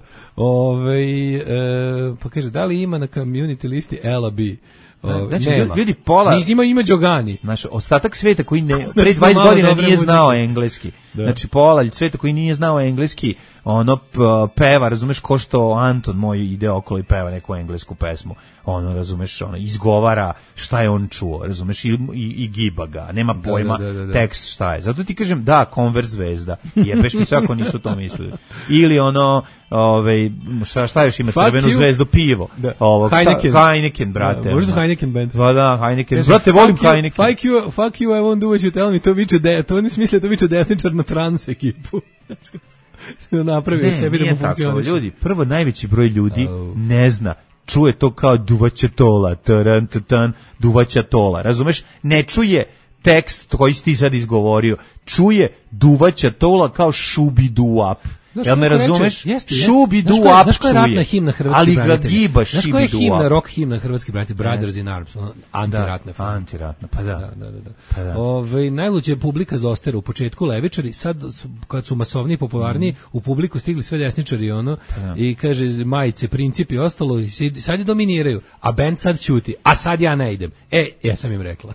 Ovaj e, pa kaže da li ima na community listi Ela B? O, Znači, nema. ljudi pola... Nis, ima, ima Đogani. Znaš, ostatak sveta koji ne, Znači, pre dvadeset malo godina dobre nije muzike. znao engleski. Da. Znači, pola sveta koji nije znao engleski, ono p- peva, razumeš, ko što Anton moj ide okolo i peva neku englesku pesmu. Ono, razumeš, ono, izgovara šta je on čuo, razumeš, i, i, i giba ga, nema Da, pojma da, da, da, da. tekst šta je. Zato ti kažem, da, Converse zvezda, jebeš mi sve ako nisu to mislili. Ili ono, ovaj, šta, šta još ima, Fuck crvenu you. zvezdu, pivo. Da. Ovog, šta- Heineken. Heineken, brate. Da, možda ono. Heineken band. Pa da, Heineken. Kaže, Brate, volim fuck you, Heineken. Fuck you, fuck you, I won't do what you tell me. To viče, de, to oni smisle, to viče desničar na trans ekipu. Napravio Ne, sebi da nije mu tako. funkcioniše. Ljudi, prvo najveći broj ljudi Au. ne zna, čuje to kao duvaća tola, taran, tatan, duvaća tola, razumeš? Ne čuje tekst koji si ti sad izgovorio, čuje duvaća tola kao šubi duap. Znaš, Jel me neko reče, razumeš? jeste, jeste. Šubi Znaš koja je- duap znaš koja je ratna čuje, himna hrvatskih ali ga branitelja? giba Znaš šibi koja je himna, duap. rock himna hrvatskih branitelja? Brothers in Arms, ono, antiratna Da, himna. antiratna, pa da. Da, da, da. da. Pa da. Ove, najluđe je publika zostara u početku levičari, sad su- kad su masovniji i popularniji, u publiku stigli sve desničari ono, i kaže majice, principi i ostalo, i si- sad je dominiraju, a band sad ćuti, a sad ja ne idem. E, ja sam im rekla.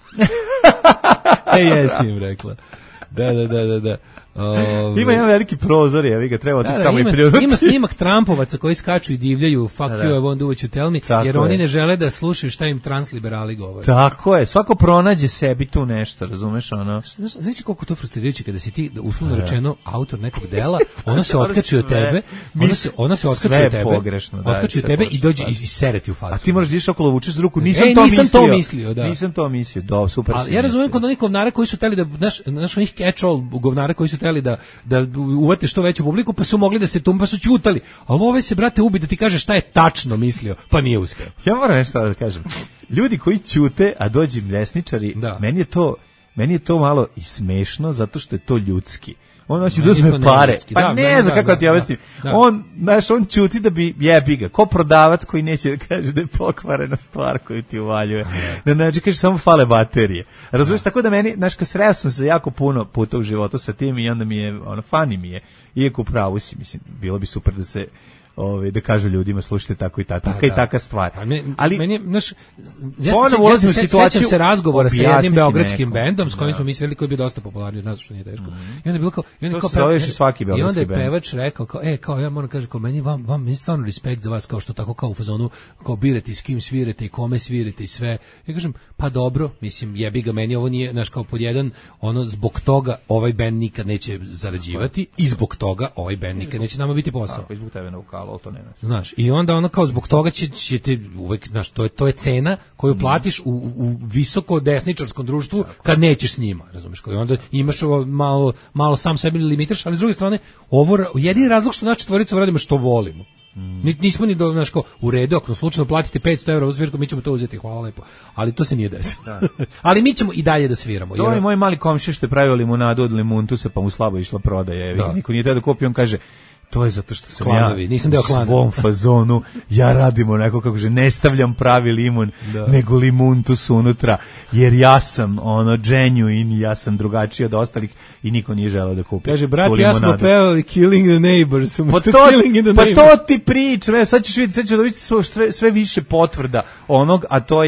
e, jesam im rekla. Da, da, da, da, da. Ove, Ima jedan veliki prozor, je, vi ga treba Da, ti da, samo i ima, pljunuti. ima snimak Trumpovaca koji skaču i divljaju fuck Da, da. you, I won't do what you tell me, Tako jer je. oni ne žele da slušaju šta im transliberali govore. Tako je, svako pronađe sebi tu nešto, razumeš, ono? Znaš, znaš koliko to frustrirajuće kada si ti, uslovno rečeno, autor nekog dela, ona se otkači od Sve. tebe, ona se, ona se otkači Sve od tebe, pogrešno, da, otkači od sve tebe i pogrešno, dođe da. i, i sere ti u facu. A ti moraš da ideš okolo vučeš ruku, nisam Ej, to nisam mislio. to mislio, da. Nisam to mislio, do, super Ali si ja razumijem mislio. kod onih govnara koji su teli da, znaš, znaš onih catch-all govnara koji su teli da, da uvate što veću publiku, pa su mogli da se tum, pa su ćutali. Ali ovaj se, brate, ubi da ti kaže šta je tačno mislio, pa nije uspeo. Ja moram nešto sad da kažem. Ljudi koji ćute, a dođu im desničari, Da. meni je to meni je to malo i smešno zato što je to ljudski. On hoće da Meni je uzme to pare. neljudski. Pa Da, ne meni- znam da, kako da, ti objasnim. da. On, znaš, on ćuti da bi jebi ga. Ko prodavac koji neće da kaže da je pokvarena stvar koju ti uvaljuje. Da znači kaže samo fale baterije. Razumiješ, tako da meni, znaš, kad sreo sam se jako puno puta u životu sa tim i onda mi je, ono, fani mi je. Iako u pravu si, mislim, bilo bi super da se ovaj da kažu ljudima slušajte tako i tako, taka i da. taka stvar. A me, Ali meni, znaš, ja ponovo se, ja ulazim se u se- situaciju sećam se razgovora sa jednim objasniti beogradskim nekom. bendom s kojim Da. smo mi svedili koji je bio dosta popularni od nas, što nije teško. I onda je bilo kao, i onda To kao se zove još i svaki i onda beogradski je bend. pevač rekao kao, e, kao ja moram kažem kao meni vam vam mi stvarno respekt za vas kao što tako kao u fazonu kao birate i s kim svirate i kome svirate i sve. Ja kažem, pa dobro, mislim jebi ga, meni ovo nije, znaš, kao pod jedan, ono zbog toga ovaj bend nikad neće zarađivati i zbog toga ovaj bend nikad neće nama biti posao. Tako, izbog tebe na vokalu, ali to nema. Znaš, i onda ono kao zbog toga će, ćete uvek, znaš, to je, to je cena koju platiš u, u visoko desničarskom društvu kad nećeš s njima, razumeš, koji onda imaš ovo malo, malo sam sebi limitiraš, ali s druge strane, ovo, ra- jedini razlog što naša četvorica radimo što volimo. Ni, nismo ni do, znaš, kao, u redu, ako slučajno platite petsto evra u svirku, mi ćemo to uzeti, hvala lepo. Ali to se nije desilo. ali mi ćemo i dalje da sviramo. To jer- je moj mali komšija što je pravio limunadu od limuntusa, pa mu slabo išla prodaja. Da. Niko nije teo da kupi, on kaže, to je zato što sam Klanovi, ja nisam deo u klana. svom fazonu, ja radim onako kako že ne stavljam pravi limun, Da. nego limuntus unutra, jer ja sam ono genuine, ja sam drugačiji od ostalih i niko nije želeo da kupi. Kaže, brat, tu ja smo limunadu. pevali Killing the Neighbors, Pa umesto to, Killing in the pa Neighbors. to ti priča, ve, sad ćeš vidjeti, sad ćeš dobiti sve, sve, sve više potvrda onog, a to je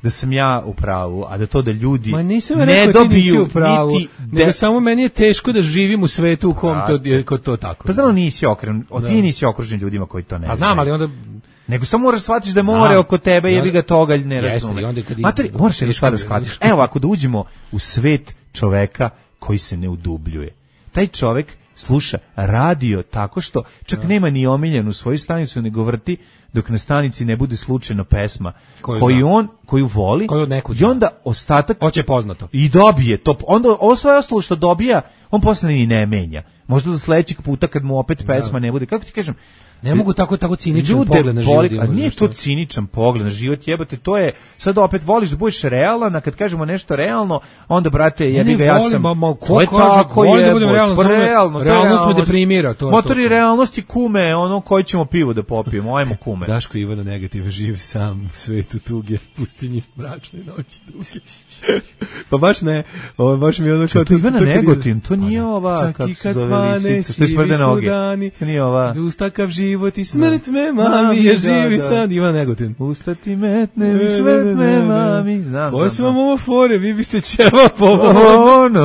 da sam ja u pravu, a da to da ljudi Ma nisam ne rekao dobiju ti nisi u pravu, niti nego de- samo meni je teško da živim u svetu u kom to, je, ko to tako. Pa znam li nisi okren, o ti nisi okružen ljudima koji to ne A znaju. znam, ali onda... Nego samo moraš shvatiti da more Znam. oko tebe, I jebi onda- ga toga ne Jeste, razume. i onda kad i- Matori, moraš jednu stvar da teško mi je. shvatiš. Evo ovako, da uđemo u svet čoveka koji se ne udubljuje. Taj čovek sluša radio tako što čak nema ni omiljenu svoju stanicu, nego vrti dok na stanici ne bude slučajno pesma Koju koju zna. on, koju voli, Koju od nekud i zna. onda ostatak Hoće poznato. i dobije to. Onda ovo sve ostalo što dobija, on posle ni ne menja. Možda do sledećeg puta kad mu opet pesma ne bude, kako ti kažem, Ne mogu tako tako ciničan ljude pogled na život. boli, a imati, nije znaš to šta? ciničan pogled na život, jebote, to je, sad opet voliš da budeš realan, a kad kažemo nešto realno, onda, brate, Ne, jebi ne, ga, ja volim, sam, ma, ma, ko to je kaže, tako, volim da jebote, budem realan, pa samo me- realno, to je realnost me deprimira, to je Motori to. realnosti kume, ono, koji ćemo pivo da popijemo, ajmo kume. Daško Ivana negativ, živ sam u svetu tuge, pustinji mračne noći duge. Pa baš ne, ovo baš mi je ono kao... To je Ivana to kad ide- Negotin, to nije ova, Čak kako i se kad zove svane, lisica, to je smrde sivi su noge. dani, To nije ova. uz takav život i smrt me, Mami, mami, je da, živi da. sad, Ivana Negotin. Ustati metne mi smrt me, mami, znam. Ovo znam, su vam znam. ovo fore, vi biste ćeva po ovo. Ono.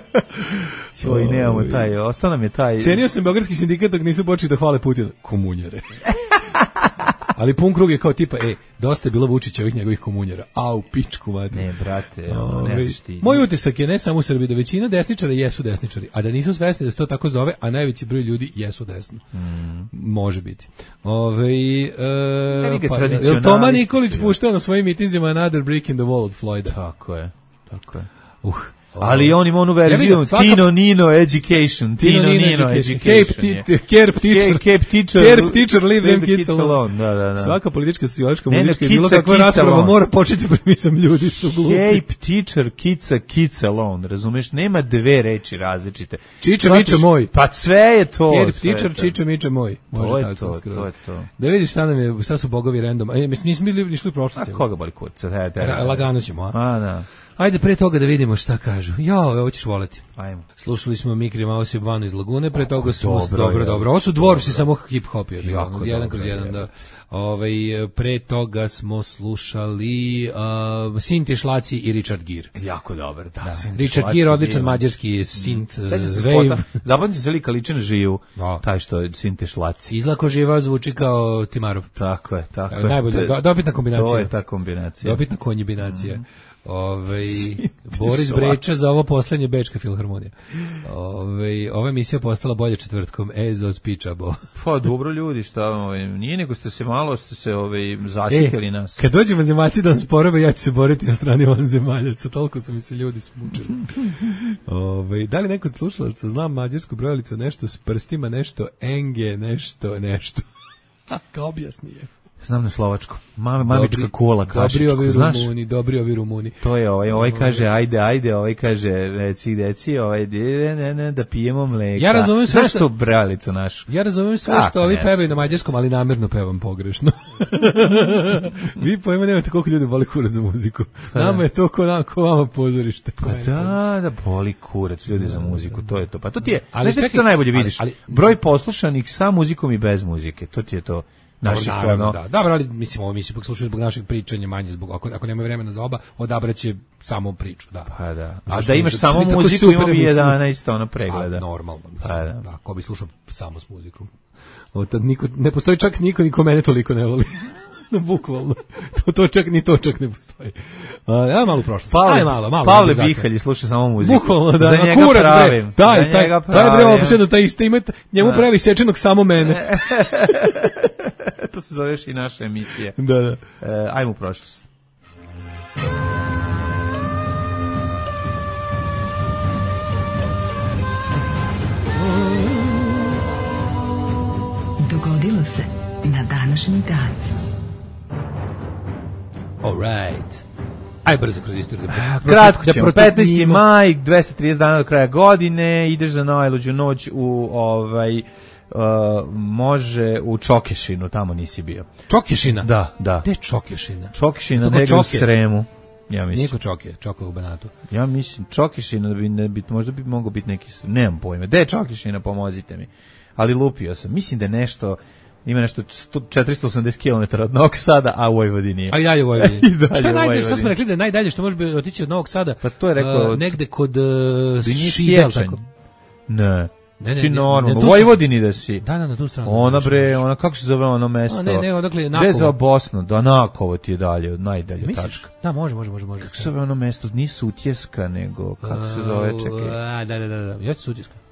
Joj, nemamo taj, ostao nam je taj... Cenio sam beogradski sindikat dok nisu počeli da hvale Putina. Komunjare. Ali pun krug je kao tipa, e, dosta je bilo Vučićevih njegovih komunjara. Au, pičku, mate. Ne, brate, ono, ne Ove, znaš ti. Moj utisak je ne samo u Srbiji da većina desničara jesu desničari, a da nisu svesni da se to tako zove, a najveći broj ljudi jesu desno. Mm. Može biti. Ove, Evi e, ga pa, tradicionalisti jel Toma Nikolić su, puštao na svojim mitinzima Another Brick in the Wall od Floyda? Tako je, tako je. Uh, Ali on ima onu Ja verziju vidim, svaka- Tino Nino Education, Tino Nino Education. Cape, je. ti, Kerp teacher, Cape- Cape teacher, Kerp teacher, leave them the kids alone. Da, da, da. Svaka politička, sociološka, Ne, ne, politička i kids bilo are kakva kids rasprava alone. mora početi premisam ljudi su glupi. Cape teacher, kids are kids alone, razumeš? Nema dve reči različite. Čiče, Shvatiš- miče moj. Pa sve je to. Kerp sve je teacher, to. čiče, miče moj. To Može je tako to, skroz. to je to. Da vidiš šta nam je, šta su bogovi random. A mislim, nismo bili nišli u A prošlosti. koga boli kurca? Da, da, Ra- da. Lagano ćemo, a? A, da. Ajde pre toga da vidimo šta kažu. Ja, ovo ćeš voleti. Ajmo. Slušali smo Mikri Mouse i Vanu iz Lagune, pre toga smo dobro dobro, je. dobro. Ovo su dvorsi samo hip hop je, Jako ono, jedan dobro kroz je. jedan, da. Ovaj pre toga smo slušali uh, Sinti Šlaci i Richard Gere. Jako dobar, da. Da. Sinti Richard Šlaci, Gere, odličan divan. mađarski sint, Sećam se zvejv. spota, zapamtim se lika liči na živu, Da. taj što je Sinte Šlaci. Izlako živa zvuči kao Timarov. Tako je, tako je. Najbolje, do, dobitna kombinacija. To je ta kombinacija. Dobitna konjibinacija. Mm. Ove, Boris Šlaci. Breča za ovo poslednje Bečka filharmonija. Ove, ova emisija postala bolje četvrtkom. Ezo spičabo. Pa dobro ljudi, šta ovaj, nije nego ste se malo ste se ovaj zasitili nas. Kad dođe vanzemaljci da vam sporobe, ja ću se boriti na strani vanzemaljaca. Toliko su mi se ljudi smučili. Ove, da li neko od slušalaca zna mađarsku brojalicu, nešto s prstima, nešto enge, nešto, nešto. Kao objasni je. Znam na slovačko. Ma, mamička Dobri- kola Dobri kašičku, ovi znaš? Rumuni, dobri ovi Rumuni. To je ovaj, ovaj kaže ajde, ajde, ovaj kaže reci, deci, ovaj ne, ne, ne, da pijemo mleka. Ja razumem sve Znaš što- tu bralicu našu? Ja razumem sve Kako što ovi ne pevaju na mađarskom, ali namerno pevam pogrešno. Vi pojma nemate koliko ljudi voli kurac za muziku. Nama je to ko, na, ko vama pozorište. Pa da, da boli kurac ljudi za muziku, to je to. Pa to ti je, Ali ali znaš da ti čekaj, to najbolje ali- vidiš, ali- broj poslušanih sa muzikom i bez muzike, to ti je to. Naših, Naravno, ono, da. Dobro, ali mislim, ovo mi se ipak slušaju zbog našeg pričanja manje, zbog, ako, ako nema vremena za oba, odabraće samo priču, da. Pa da. A Zašto da imaš mi- samo mi tako muziku, super imao bi emisije. jedanaest ono pregleda. A, normalno, mislim, Pa da. da. Ko bi slušao samo s muzikom. O, tad niko, ne postoji čak niko, niko mene toliko ne voli. Bukvalno. To, to čak, ni to čak ne postoji. A, ja malo u prošlost. Pavle, Aj malo, malo. Pavle zakon. Bihalj sluša samo muziku. Bukvalno, da. Za na njega kurac, pravim. bre. Daj, Za taj, njega taj bre, pravim. opsedno, taj isto ima, njemu pravi sečenog samo mene. To se zoveš i naša emisija. Da, da. E, ajmo u prošlost. Dogodilo se na današnji dan. All right. Aj brzo kroz istoriju. Da pro- Kratko da ćemo, proteknimo. petnaesti maj, dvesta trideset dana do kraja godine, ideš za najluđu noć u ovaj uh, može u Čokešinu, tamo nisi bio. Čokešina. Da, da. Gde je Čokešina? Čokešina, To kod negde u Čoke. Sremu. Ja mislim. Niko Čoke, Čoka u Banatu. Ja mislim, Čokešina bi, ne bi, možda bi mogao biti neki, nemam pojma. Gde je Čokešina, pomozite mi. Ali lupio sam. Mislim da je nešto ima nešto sto, četiristo osamdeset kilometara od Novog Sada, a u Vojvodini je. A i dalje u Vojvodini. I dalje Šta je u najdalje, što smo Vojvodini. rekli da je najdalje što može bi otići od Novog Sada? Pa to je rekao... Uh, negde kod uh, nije Šida, Sječanj. tako. Ne. Ne, ne, Ti ne, normalno, ne, u tu Vojvodini da si. Da, da, na tu stranu. Ona bre, ona kako se zove ono mesto? A ne, ne, odakle Gde Nakovo. za Bosnu? Da, Nakovo ti je dalje, od najdalje Misliš? tačka. Da, može, može, može, može. Kako se zove ono mesto? Nisu Utjeska, nego, kako se zove, čekaj. A, da, da, da, da. Ja ću se Utjeska.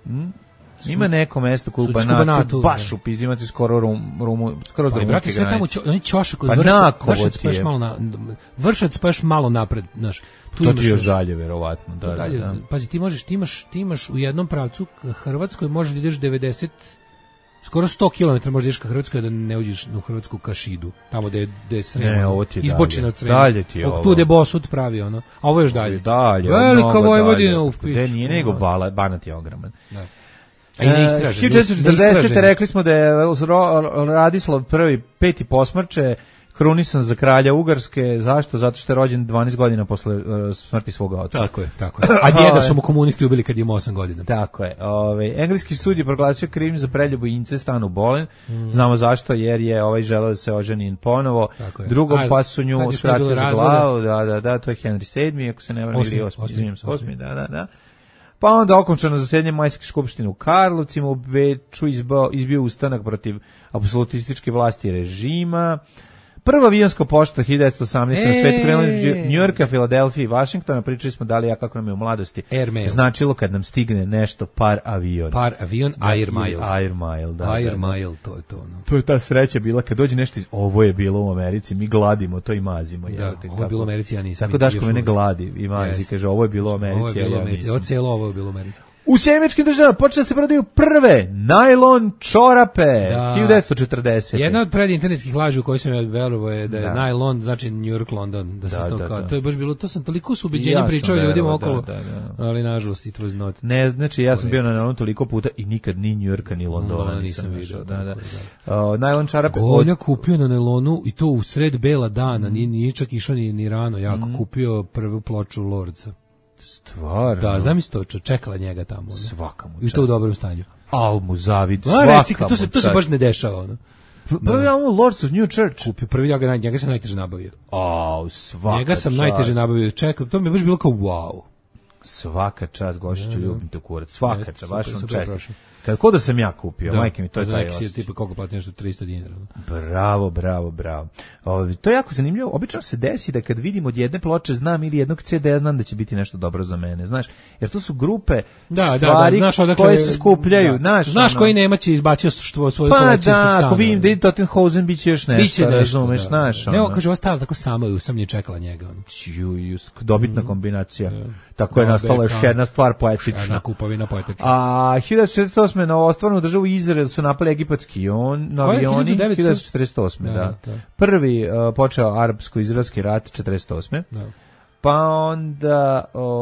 Ima neko mesto koje u Sudsku Banatu, Banatu, baš da. u pizdi, imate skoro rum, rumu, skoro do Pa i brate, rumunske sve tamo, granice. čo, oni ćošak kod Pa vršac, Nakovo vršac ti pa još je. malo na, vršac pa još malo napred, znaš. Tu To imaš ti još dalje, verovatno. Da, dalje, da, da. pazi, ti možeš, ti imaš, ti imaš u jednom pravcu ka Hrvatskoj, možeš da ideš devedeset, skoro sto kilometara možeš da ideš ka Hrvatskoj, da ne uđeš u Hrvatsku ka Šidu, tamo gde je, gde je Srem, Ne, ovo ti je izbočeno dalje. od Srema. Dalje ti je Ok, ovo. tu gde Bosut pravi, ono. A ovo je još dalje. Dalje, Velika mnogo Vojvodina dalje. u Gde pičku. nije nego Bala, Banat je ogroman. Da. A i neistražen. hiljadu četiristo četrdesete. neistražen. rekli smo da je Ro- Radislav prvi peti posmrče, krunisan za kralja Ugarske. Zašto? Zato što je rođen dvanaest godina posle uh, smrti svoga oca. Tako je, tako je. A njega su mu komunisti ubili kad je imao osam godina. Tako je. Ovaj engleski sud je proglasio krivim za preljubu i incest Anu Boleyn. Mm. Znamo zašto, jer je ovaj želeo da se oženi ponovo. Drugo, A, pa su nju kad je što skratili bilo za razvoda? glavu. Da, da, da, to je Henry sedmi, ako se ne varam, Osmi, ili osmi, osmi, izvinjam se, osmi. osmi, da, da, da. Pa onda okončano zasedanje Majske skupštine u Karlovcima, u Beču izbio, izbio ustanak protiv apsolutističke vlasti režima. Prva avionska pošta hiljadu devetsto osamnaeste. na svetu krenula između Njujorka, Filadelfije i Vašingtona. Pričali smo da li ja kako nam je u mladosti Airmail. značilo kad nam stigne nešto par avion. Par avion, Air Mile. Air Mile, da. Air da, da. Mile, to je to. No. To je ta sreća bila kad dođe nešto iz ovo je bilo u Americi, mi gladimo to i mazimo. Da, jel te, ovo je tako- bilo u Americi, ja nisam. Tako vidio Daško još mene uvek. gladi i mazi, Jeste. kaže ovo je bilo u Americi, Ovo je bilo ali u ja Americi. nisam. Ovo cijelo ovo je bilo u Americi. U Sjemeničkim državama počne da se prodaju prve najlon čorape, Da. hiljadu devetsto četrdesete. Jedna od predinternetskih laži u kojoj sam ja verovao je da je Da. najlon znači New York London, da se Da, to da, kao da. to je baš bilo, to sam toliko s I ubeđenjem ja sam pričao ljudima verovao, okolo. da, da, da. Ali nažalost it was not. Ne, znači ja sam bio na najlonu toliko puta i nikad ni Njujorka ni Londona No, nisam nisam vidio. vidio, Da, da. tako Uh, najlon čarape Golja kupio na nelonu i to u sred bela dana, nije, nije čak išao ni, ni rano, jako Mhm. kupio prvu ploču Lordsa. stvarno. Da, zamisli to, čo- čekala njega tamo. ono. Svaka mu I to u čast. dobrom stanju. Almu zavid, A, svaka reci, to se, mu to se čast. baš ne dešava. Ono. Prvi album Lords of New Church. Kupio prvi, ja ga, naj- njega sam najteže nabavio. Au, svaka Njega sam čast. najteže nabavio. Čekaj, to mi je baš bilo kao wow. Svaka čast, Gošiću, Da, da. ljubim te kurac. Svaka Jeste, čast, baš super, on super čest. prošao. Kad ko da sam ja kupio, majke mi, to je za taj neki si osjećaj. tipa koliko plati nešto trista dinara. ono. Bravo, bravo, bravo. Ovi, to je jako zanimljivo. Obično se desi da kad vidim od jedne ploče znam ili jednog ce de, znam da će biti nešto dobro za mene, znaš. Jer to su grupe Da, da, da, stvari znaš odakle koje se skupljaju, da. znaš. Znaš ono. koji Nemac je izbacio što svoju Pa kolekciju ispred da, stana, ako vidim ono. da ide Tottenhausen, bit će još nešto, Biće nešto, razumeš, da. znaš. Ne, ono. kaže, ova stala tako sama i sam nije čekala njega. Ono. Ju, ju, dobitna kombinacija. Tako je Da, nastala još beka. jedna stvar Jedna poetična. kupovina poetična. A hiljadu devetsto četrdeset osme na ostvarnu državu Izrael su napali egipatski on, na Koja je avioni, hiljadu devetsto? hiljadu devetsto četrdeset osme Da, da. da. Prvi uh, počeo arapsko-izraelski rat četrdeset osme Da. Pa onda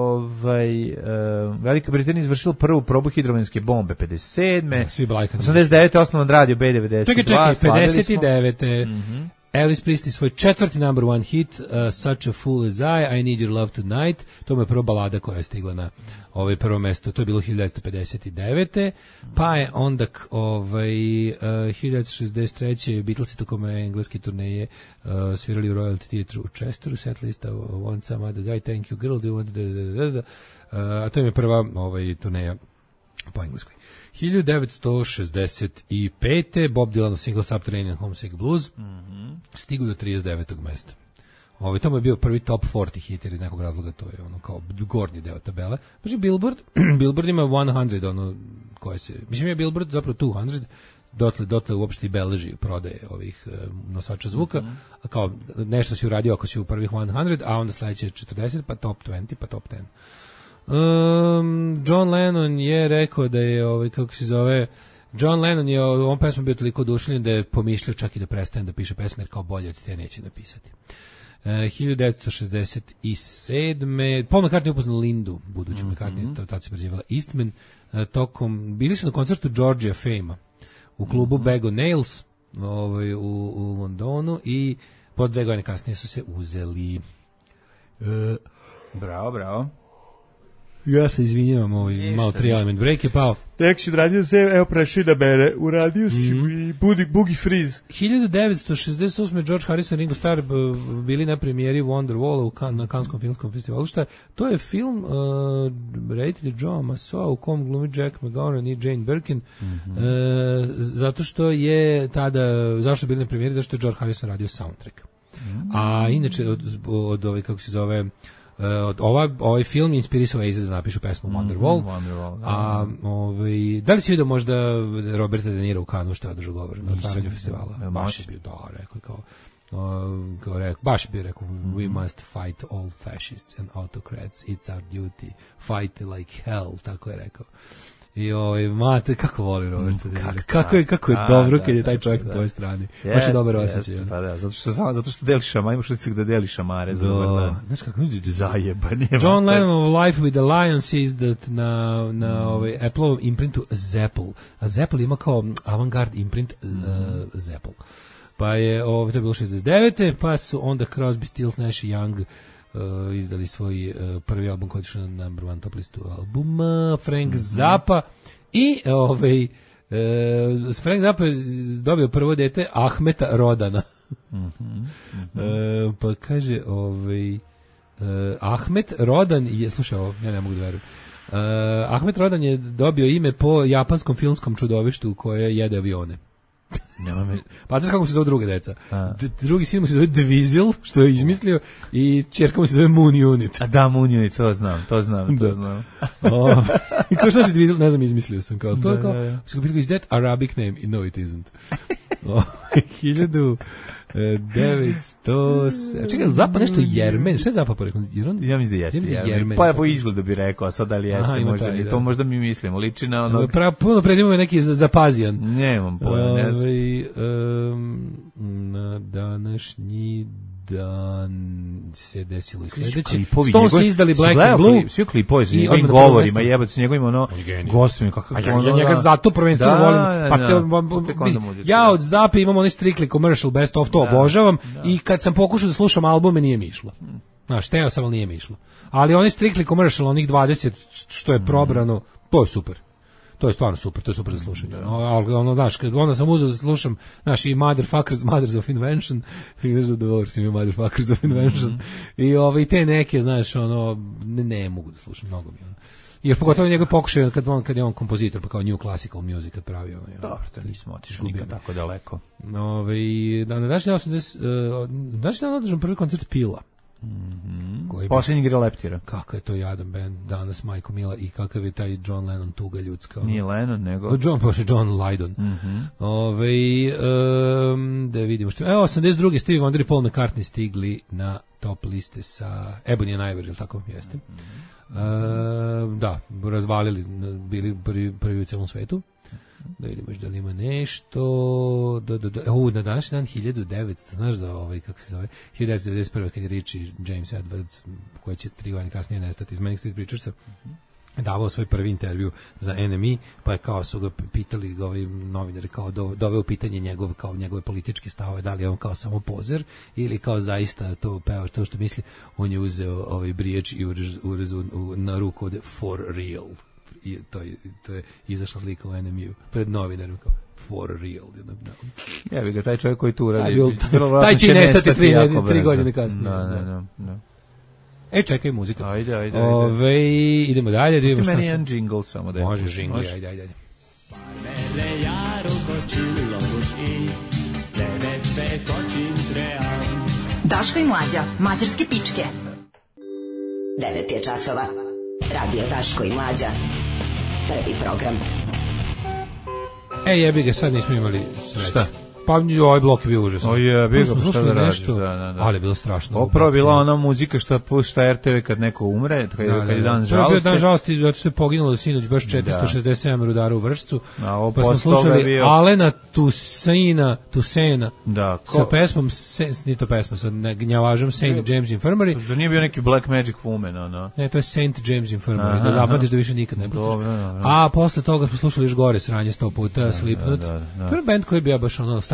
ovaj, uh, Velika Britanija izvršila prvu probu hidrogenske bombe pedeset sedme Da, svi blajkani. osamdeset devete osnovan radio be devedeset dva. Čekaj, čekaj, slavili smo. pedeset devete Elvis Presley svoj četvrti number one hit, uh, Such a Fool as I, I Need Your Love Tonight. To mu je prva balada koja je stigla na ovaj prvo mesto. To je bilo hiljadu devetsto pedeset devete Pa je onda k- ovaj, uh, hiljadu devetsto šezdeset treće Beatlesi tokom engleske turneje uh, svirali u Royal Theatre u Chesteru, set lista Want Some Other Guy, Thank You Girl, Do You Want da, da, da, da. Uh, a to im je prva ovaj, turneja po engleskoj. hiljadu devetsto šezdeset pete Bob Dylan single Subterranean Homesick Blues stigu do trideset devetog mesta. Ovaj to mu je bio prvi top četrdeset hit jer iz nekog razloga to je ono kao gornji deo tabele. Znači Billboard, Billboard ima sto, ono koje se, mislim je Billboard zapravo sto, dotle, dotle uopšte i beleži prodaje ovih e, nosača zvuka, a kao nešto si uradio ako si u prvih sto, a onda sledeće četrdeset, pa top dvadeset, pa top deset. Um, John Lennon je rekao da je, ovaj, kako se zove, John Lennon je ovom pesmom bio toliko oduševljen da je pomišljao čak i da prestane da piše pesme, jer kao bolje od te neće napisati. Uh, hiljadu devetsto šezdeset sedme Paul McCartney upoznao Lindu, buduću mm -hmm. McCartney, tad se prezivala Eastman, uh, tokom, bili su na koncertu Georgia Fame u klubu mm -hmm. Bag o' Nails ovaj, u, u Londonu i po dve godine kasnije su se uzeli. Uh, Bravo, bravo. Ja se izvinjavam, ovaj, malo tri element break je pao. Tek si uradio se, evo prešli da bere, uradio si mm-hmm. i budi, bugi friz. hiljadu devetsto šezdeset osme. George Harrison i Ringo Starr bili na premijeri Wonderwalla u kan, na Kanskom filmskom festivalu. Šta je? To je film uh, reditelja Joe Massoa u kom glumi Jack McGowan i Jane Birkin. Mm-hmm. uh, zato što je tada, zašto bili na premijeri? Zato što je George Harrison radio soundtrack. Mm-hmm. A inače od, od ove, kako se zove... Uh, ova, ovaj film inspirisao Ace da napišu pesmu Wonderwall. Mm, Wonderwall da. A ovaj, da li si vidio možda Roberta De Niro u Kanu što je održao govor na otvaranju festivala? Ja, baš je bio, da, rekao kao, uh, kao rekao, baš bi rekao, mm. we must fight all fascists and autocrats, it's our duty, fight like hell, tako je rekao. I ovaj mate kako voli Roberta De Niro. Kako je kako je a, dobro da, kad je taj čovjek da, na tvojoj strani. Yes, baš je dobar osjećaj. Yes, pa da, zato što samo zato što deli šamare, imaš utisak da deli šamare za dobar dan. Znaš kako je zajeban. John Lennon Life with the Lion says that na na mm. ovaj Apple imprintu Zeppel. A Zeppel ima kao avantgard imprint mm. uh, Zeppel. Pa je ovo to je bilo šezdeset devete pa su onda Crosby, Stills, Nash i Young Uh, izdali svoj uh, prvi album koji je išao na number one top listu albuma, Frank mm-hmm. Zappa i ovaj uh, Frank Zappa je dobio prvo dete Ahmeta Rodana. Mm-hmm. Mm-hmm. Uh, pa kaže ovaj uh, Ahmet Rodan je, slušaj ovo, ja ne mogu da verujem. Uh, Ahmet Rodan je dobio ime po japanskom filmskom čudovištu koje jede avione. Nema me. Pa znaš kako se zove druga deca? D- drugi sin mu se zove Dvizil, što je izmislio, i ćerka mu se zove Moon Unit. A da, Moon Unit, to znam, to znam, to znam. O, i kao što je Dvizil, ne znam, izmislio sam kao, to je kao, što je is that Arabic name? No, it isn't. O, hiljadu devetsto Čekaj, Zappa nešto Jermen, šta je Zappa porekao? Ja mislim da jeste Jermen. Jermen. Pa je po izgledu bi rekao, a sad da li jeste, aha, možda taj, to možda mi mislimo, liči na onog... Pra, puno prezimamo je neki Zapazijan. Nemam pojma, ne znam. Um, na današnji dan se desilo i sledeće. Stones su izdali Black and Blue. Svi klipovi s njegovim govorima, jebate s njegovim ono gostovima. Ja, ja njega zato prvenstveno volim. Pa te, ja od Zappa imam onaj Strictly Commercial Best of, to obožavam i kad sam pokušao da slušam albume nije mi išlo. Znaš, teo sam, ali nije mi išlo. Ali onaj Strictly Commercial, onih dvadeset što je probrano, to je super. To je stvarno super, to je super za slušanje. Ono, ono, znaš, onda sam uzeo da slušam, znaš, i Motherfuckers, Mothers of Invention, figuraš da dobro si mi Motherfuckers of Invention, mm-hmm. i ove, i te neke, znaš, ono, ne, ne mogu da slušam, mnogo mi, ono. Jer pogotovo njegov pokušaj kad on kad je on kompozitor, pa kao New Classical Music kad pravi ono. Dobro, to nismo otišli nikad tako daleko. Ove, da ne daš osamdeset, uh, daš dan održan prvi koncert Pila. Mhm. Posljednji igra Leptira. Kakav je to jadan bend danas, majko mila, i kakav je taj John Lennon tuga ljudska. Nije Lennon, nego John, pošto John Lydon. Mm-hmm. Ove, um, da vidimo što. Evo, osamdeset druge Stevie Wonder i Paul McCartney stigli na top liste sa Ebony and Ivory, ili tako jeste. Mm-hmm. Uh, da, razvalili, bili prvi, prvi u celom svetu. Da vidimo da li ima nešto. Da, da, da. U, na današnji dan hiljadu devetsto, znaš da ovaj, kako se zove, hiljadu devetsto devedeset prve kad je Richie James Edwards, koji će tri godine kasnije nestati iz Manic Street Preachersa, davao svoj prvi intervju za N M E, pa je kao su ga pitali ga ovi novinari, kao do, doveo pitanje njegov, kao njegove političke stavove, da li je on kao samo pozer ili kao zaista to peva to što misli. On je uzeo ovaj briječ i urezao na ruku ovde for real. I to je, to je izašla slika u N M E-u pred novinarima kao for real. Ja bih ga, taj čovjek koji tu radi. Taj će nestati tri, tri godine kasnije. Da, da, da, da. E, čekaj muzika. Ajde, ajde, ajde. Ove, idemo dalje. Da meni je jedan džingl samo da je. Može džingl, ajde, ajde, ajde. Daško i Mlađa, mađarske pičke. devet je časova. Radio Daško i Mlađa. Prvi program. E, jebi ga, sad nismo imali sreće. Šta? Pa ovaj blok je bio užasan. O je, bio ga, šta da radiš, da, da, da. Ali je bilo strašno. Opravo bila ona muzika što pušta R T V kad neko umre, kad, da, da, kad je dan žalosti. To je bio dan žalosti, zato što je poginulo sinoć baš četiristo šezdeset sedam rudara u Vršcu. A, pa smo slušali bio... Alena Tusina, Tusena, da, ko... sa pesmom, nije to pesma, sa gnjavažom Saint James Infirmary. Zar nije bio neki Black Magic Woman, ono? Ne, to je Saint James Infirmary, aha, da zapamtiš da više nikad ne pustiš. A posle toga smo slušali još gore sranje sto puta, Slipknot. To je band koji bi ja baš ono,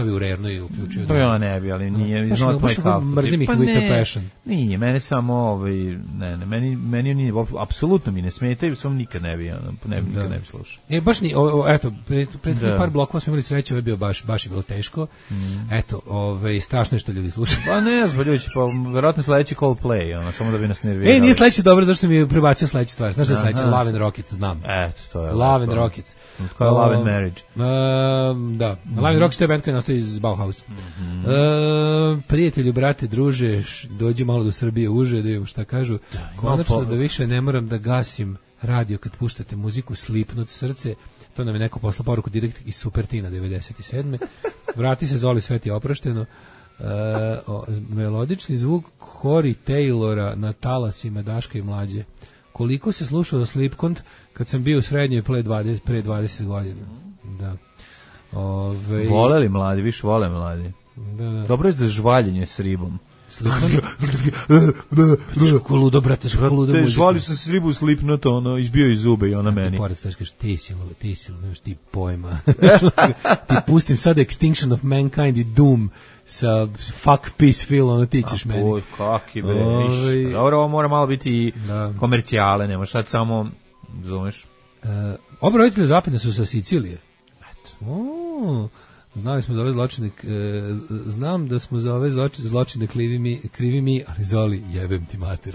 stavio u rernu i uključio. To ja ne bi, ali nije Baš is not ga- baš my ga cup. mrzim ih Pa with ne, a passion. Nije, mene samo ovaj ne, ne, meni meni nije apsolutno mi ne smetaju, samo nikad ne bi, ono, ne bi nikad ne bi slušao. E, baš ni, o, o, eto, pre, pre Da. par blokova smo imali sreće, ovo je bio baš, baš je bilo teško. Eto, ovaj, strašno je što ljudi slušaju. Pa ne znam, ljudi, pa verovatno sledeći Coldplay, ono, samo da bi nas nervirali. E, nije sledeće dobro, zašto mi je prebacio sledeće stvari. Znaš da je sledeće? Aha. Love and Rockets, znam. Eto, to je. Love and lepo. Rockets. Kao je Love and O, Marriage. Um, da, Love and Rockets to je band koji nastoji iz Bauhaus. E, prijatelju, brate, druže, š- dođi malo do Srbije uže, da vidimo šta kažu. Konačno po- da više ne moram da gasim radio kad puštate muziku, slipnut srce. To nam je neko poslao poruku direkt iz Supertina devedeset sedme. Vrati se, Zoli, sve ti je oprošteno. E, o, melodični zvuk Corey Taylora na talasima Daška i Mlađe. Koliko se slušao Slipknot kad sam bio u srednjoj pre dvadeset, pre dvadeset godina. Da. Ove, Vole li mladi, više vole mladi. Da, da. Dobro je za žvaljenje s ribom. Slipknot. Kako ludo, brate, kako ludo Te muzika. žvali se s ribu Slipknot, ono, izbio iz zube i ona meni. Pored stojiš, kažeš, ti si ludo, ti si ludo, nemaš ti pojma. Ti pustim sad Extinction of Mankind i Doom sa Fuck Peace Phil, ono ti ćeš meni. Oj, kaki bre. Ovaj- iš. Dobro, ovo mora malo biti i Da. komercijale, nemaš sad samo, zumeš. Uh, oba roditelja zapadne su sa Sicilije. Eto. O, znali smo za ove zločine, e, znam da smo za ove zločine, zločine krivi mi, krivi mi, ali Zoli, jebem ti mater.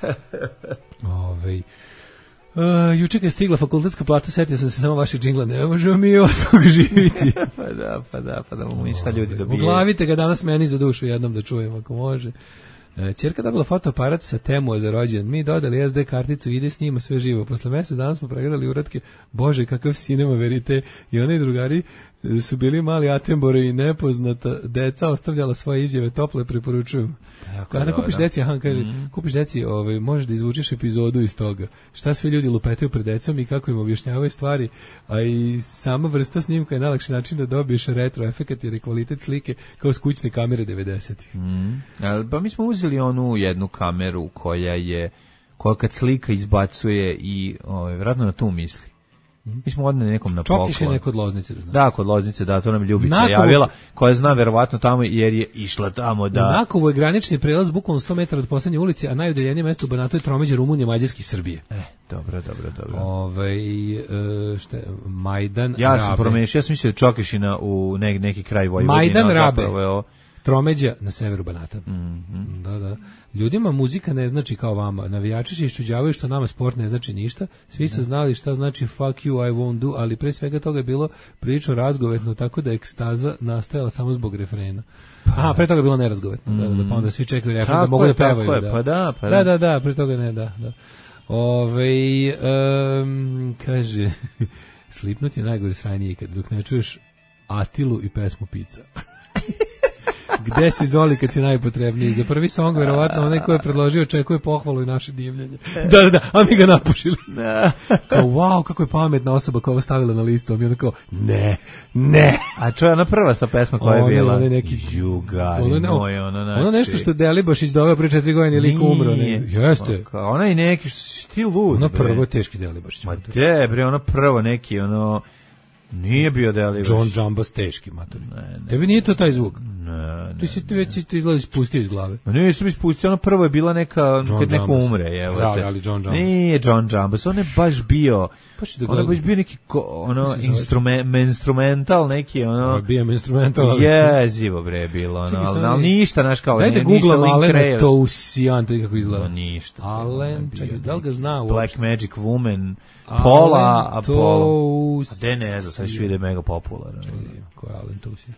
Ovej. Uh, juče kad je stigla fakultetska plata, setio sam se samo vašeg džingla, ne možemo mi od toga živiti. Pa da, pa da, pa da mu ništa ljudi Ove, dobije. Uglavite ga danas meni za dušu jednom da čujem ako može. E, Ćerka dobila fotoaparat sa Temo za rođendan. Mi dodali es de karticu i ide s njima sve živo. Posle mesec dana smo pregledali uratke. Bože, kakav sinema verite. I oni drugari e, su bili mali Attenborough i nepoznata deca ostavljala svoje izjave, tople preporučujem. Kada dobro. kupiš deci, aha, kaže, kupiš deci, ovaj, možeš da izvučeš epizodu iz toga. Šta svi ljudi lupetaju pred decom i kako im objašnjavaju stvari, a i sama vrsta snimka je najlakši način da dobiješ retro efekat jer je kvalitet slike kao s kućne kamere devedesetih. Ali, pa mi smo uzeli onu jednu kameru koja je, koja kad slika izbacuje i, ovaj, vjerojatno na tu misli. Mi smo odneli nekom na poklon. Čokiš je neko od Loznice, da znam. Da, kod Loznice, da, to nam je Ljubica Nakovo- javila, koja zna verovatno tamo jer je išla tamo da... U Nakovu je granični prelaz bukvalno sto metara od poslednje ulice, a najudaljenije mesto u Banatu je tromeđa Rumunije, Mađarske i Srbije. E, dobro, dobro, dobro. Ovaj e, šta je, Majdan Ja sam Rabe. promešao, ja sam mislio da Čokišina u nek, neki kraj Vojvodine. Majdan ali Rabe. zapravo je ovo- Tromeđa na severu Banata. Mhm. Da, da. Ljudima muzika ne znači kao vama. Navijači se iščuđavaju što nama sport ne znači ništa. Svi su znali šta znači fuck you, I won't do, ali pre svega toga je bilo prilično razgovetno, tako da je ekstaza nastajala samo zbog refrena. Aha, pre toga je bilo nerazgovetno, da, da, pa onda svi čekaju refren da Tako mogu je, da pevaju. tako je, da. pa da, pa da. da. Da, da, pre toga ne, da, da. Ove, um, kaže, Slipknot je najgore sranje ikad, dok ne čuješ Atilu i pesmu Pizza. Gde si Zoli kad si najpotrebniji? Za prvi song, verovatno, onaj ko je predložio očekuje pohvalu i naše divljenje. Da, da, da, a mi ga napušili. Kao, wow, kako je pametna osoba koja ovo stavila na listu, a mi onda kao, ne, ne. A čo je ona prva sa pesma koja je Ono je- bila? ono je neki- Jugari Ono, ne, moj, ono, znači... ono nešto što Delibaš izdoveo pre četiri godine i lik umro. Ne, jeste. Pa, kao, ona i neki, što si ti lud, Ono bre. prvo je teški Delibaš. Ma de, bre, ono prvo neki, ono... Nije bio Delibaš. John Jambas teški, matori. Tebi nije to taj zvuk? Ne, ne. Ti si ti već ti izgleda ispustio iz glave. Ma nisam ispustio, ono prvo je bila neka, John kad neko Jambas. umre, evo Da, te. ali John Jambas. Nije John Jambas, on je baš bio, Baš da on je gledam. baš bio neki, ko, ono, Kako se zove? instrument, instrumental, neki, ono, Bio je instrumental. jezivo bre bilo, ono, Čekaj, ali, samo ali mi- ništa, znaš kao, Dajte ne, ništa googlam Link Alena Reyes. Tousian, to kako izgleda. Ma ništa. Alen, Bio čekaj, da li ga neki zna Black uopšte? Magic Woman, Pola, Alen Apollo. Tous- A de ne znam, sad ću vide mega popularan. Ko je Alen Tousian?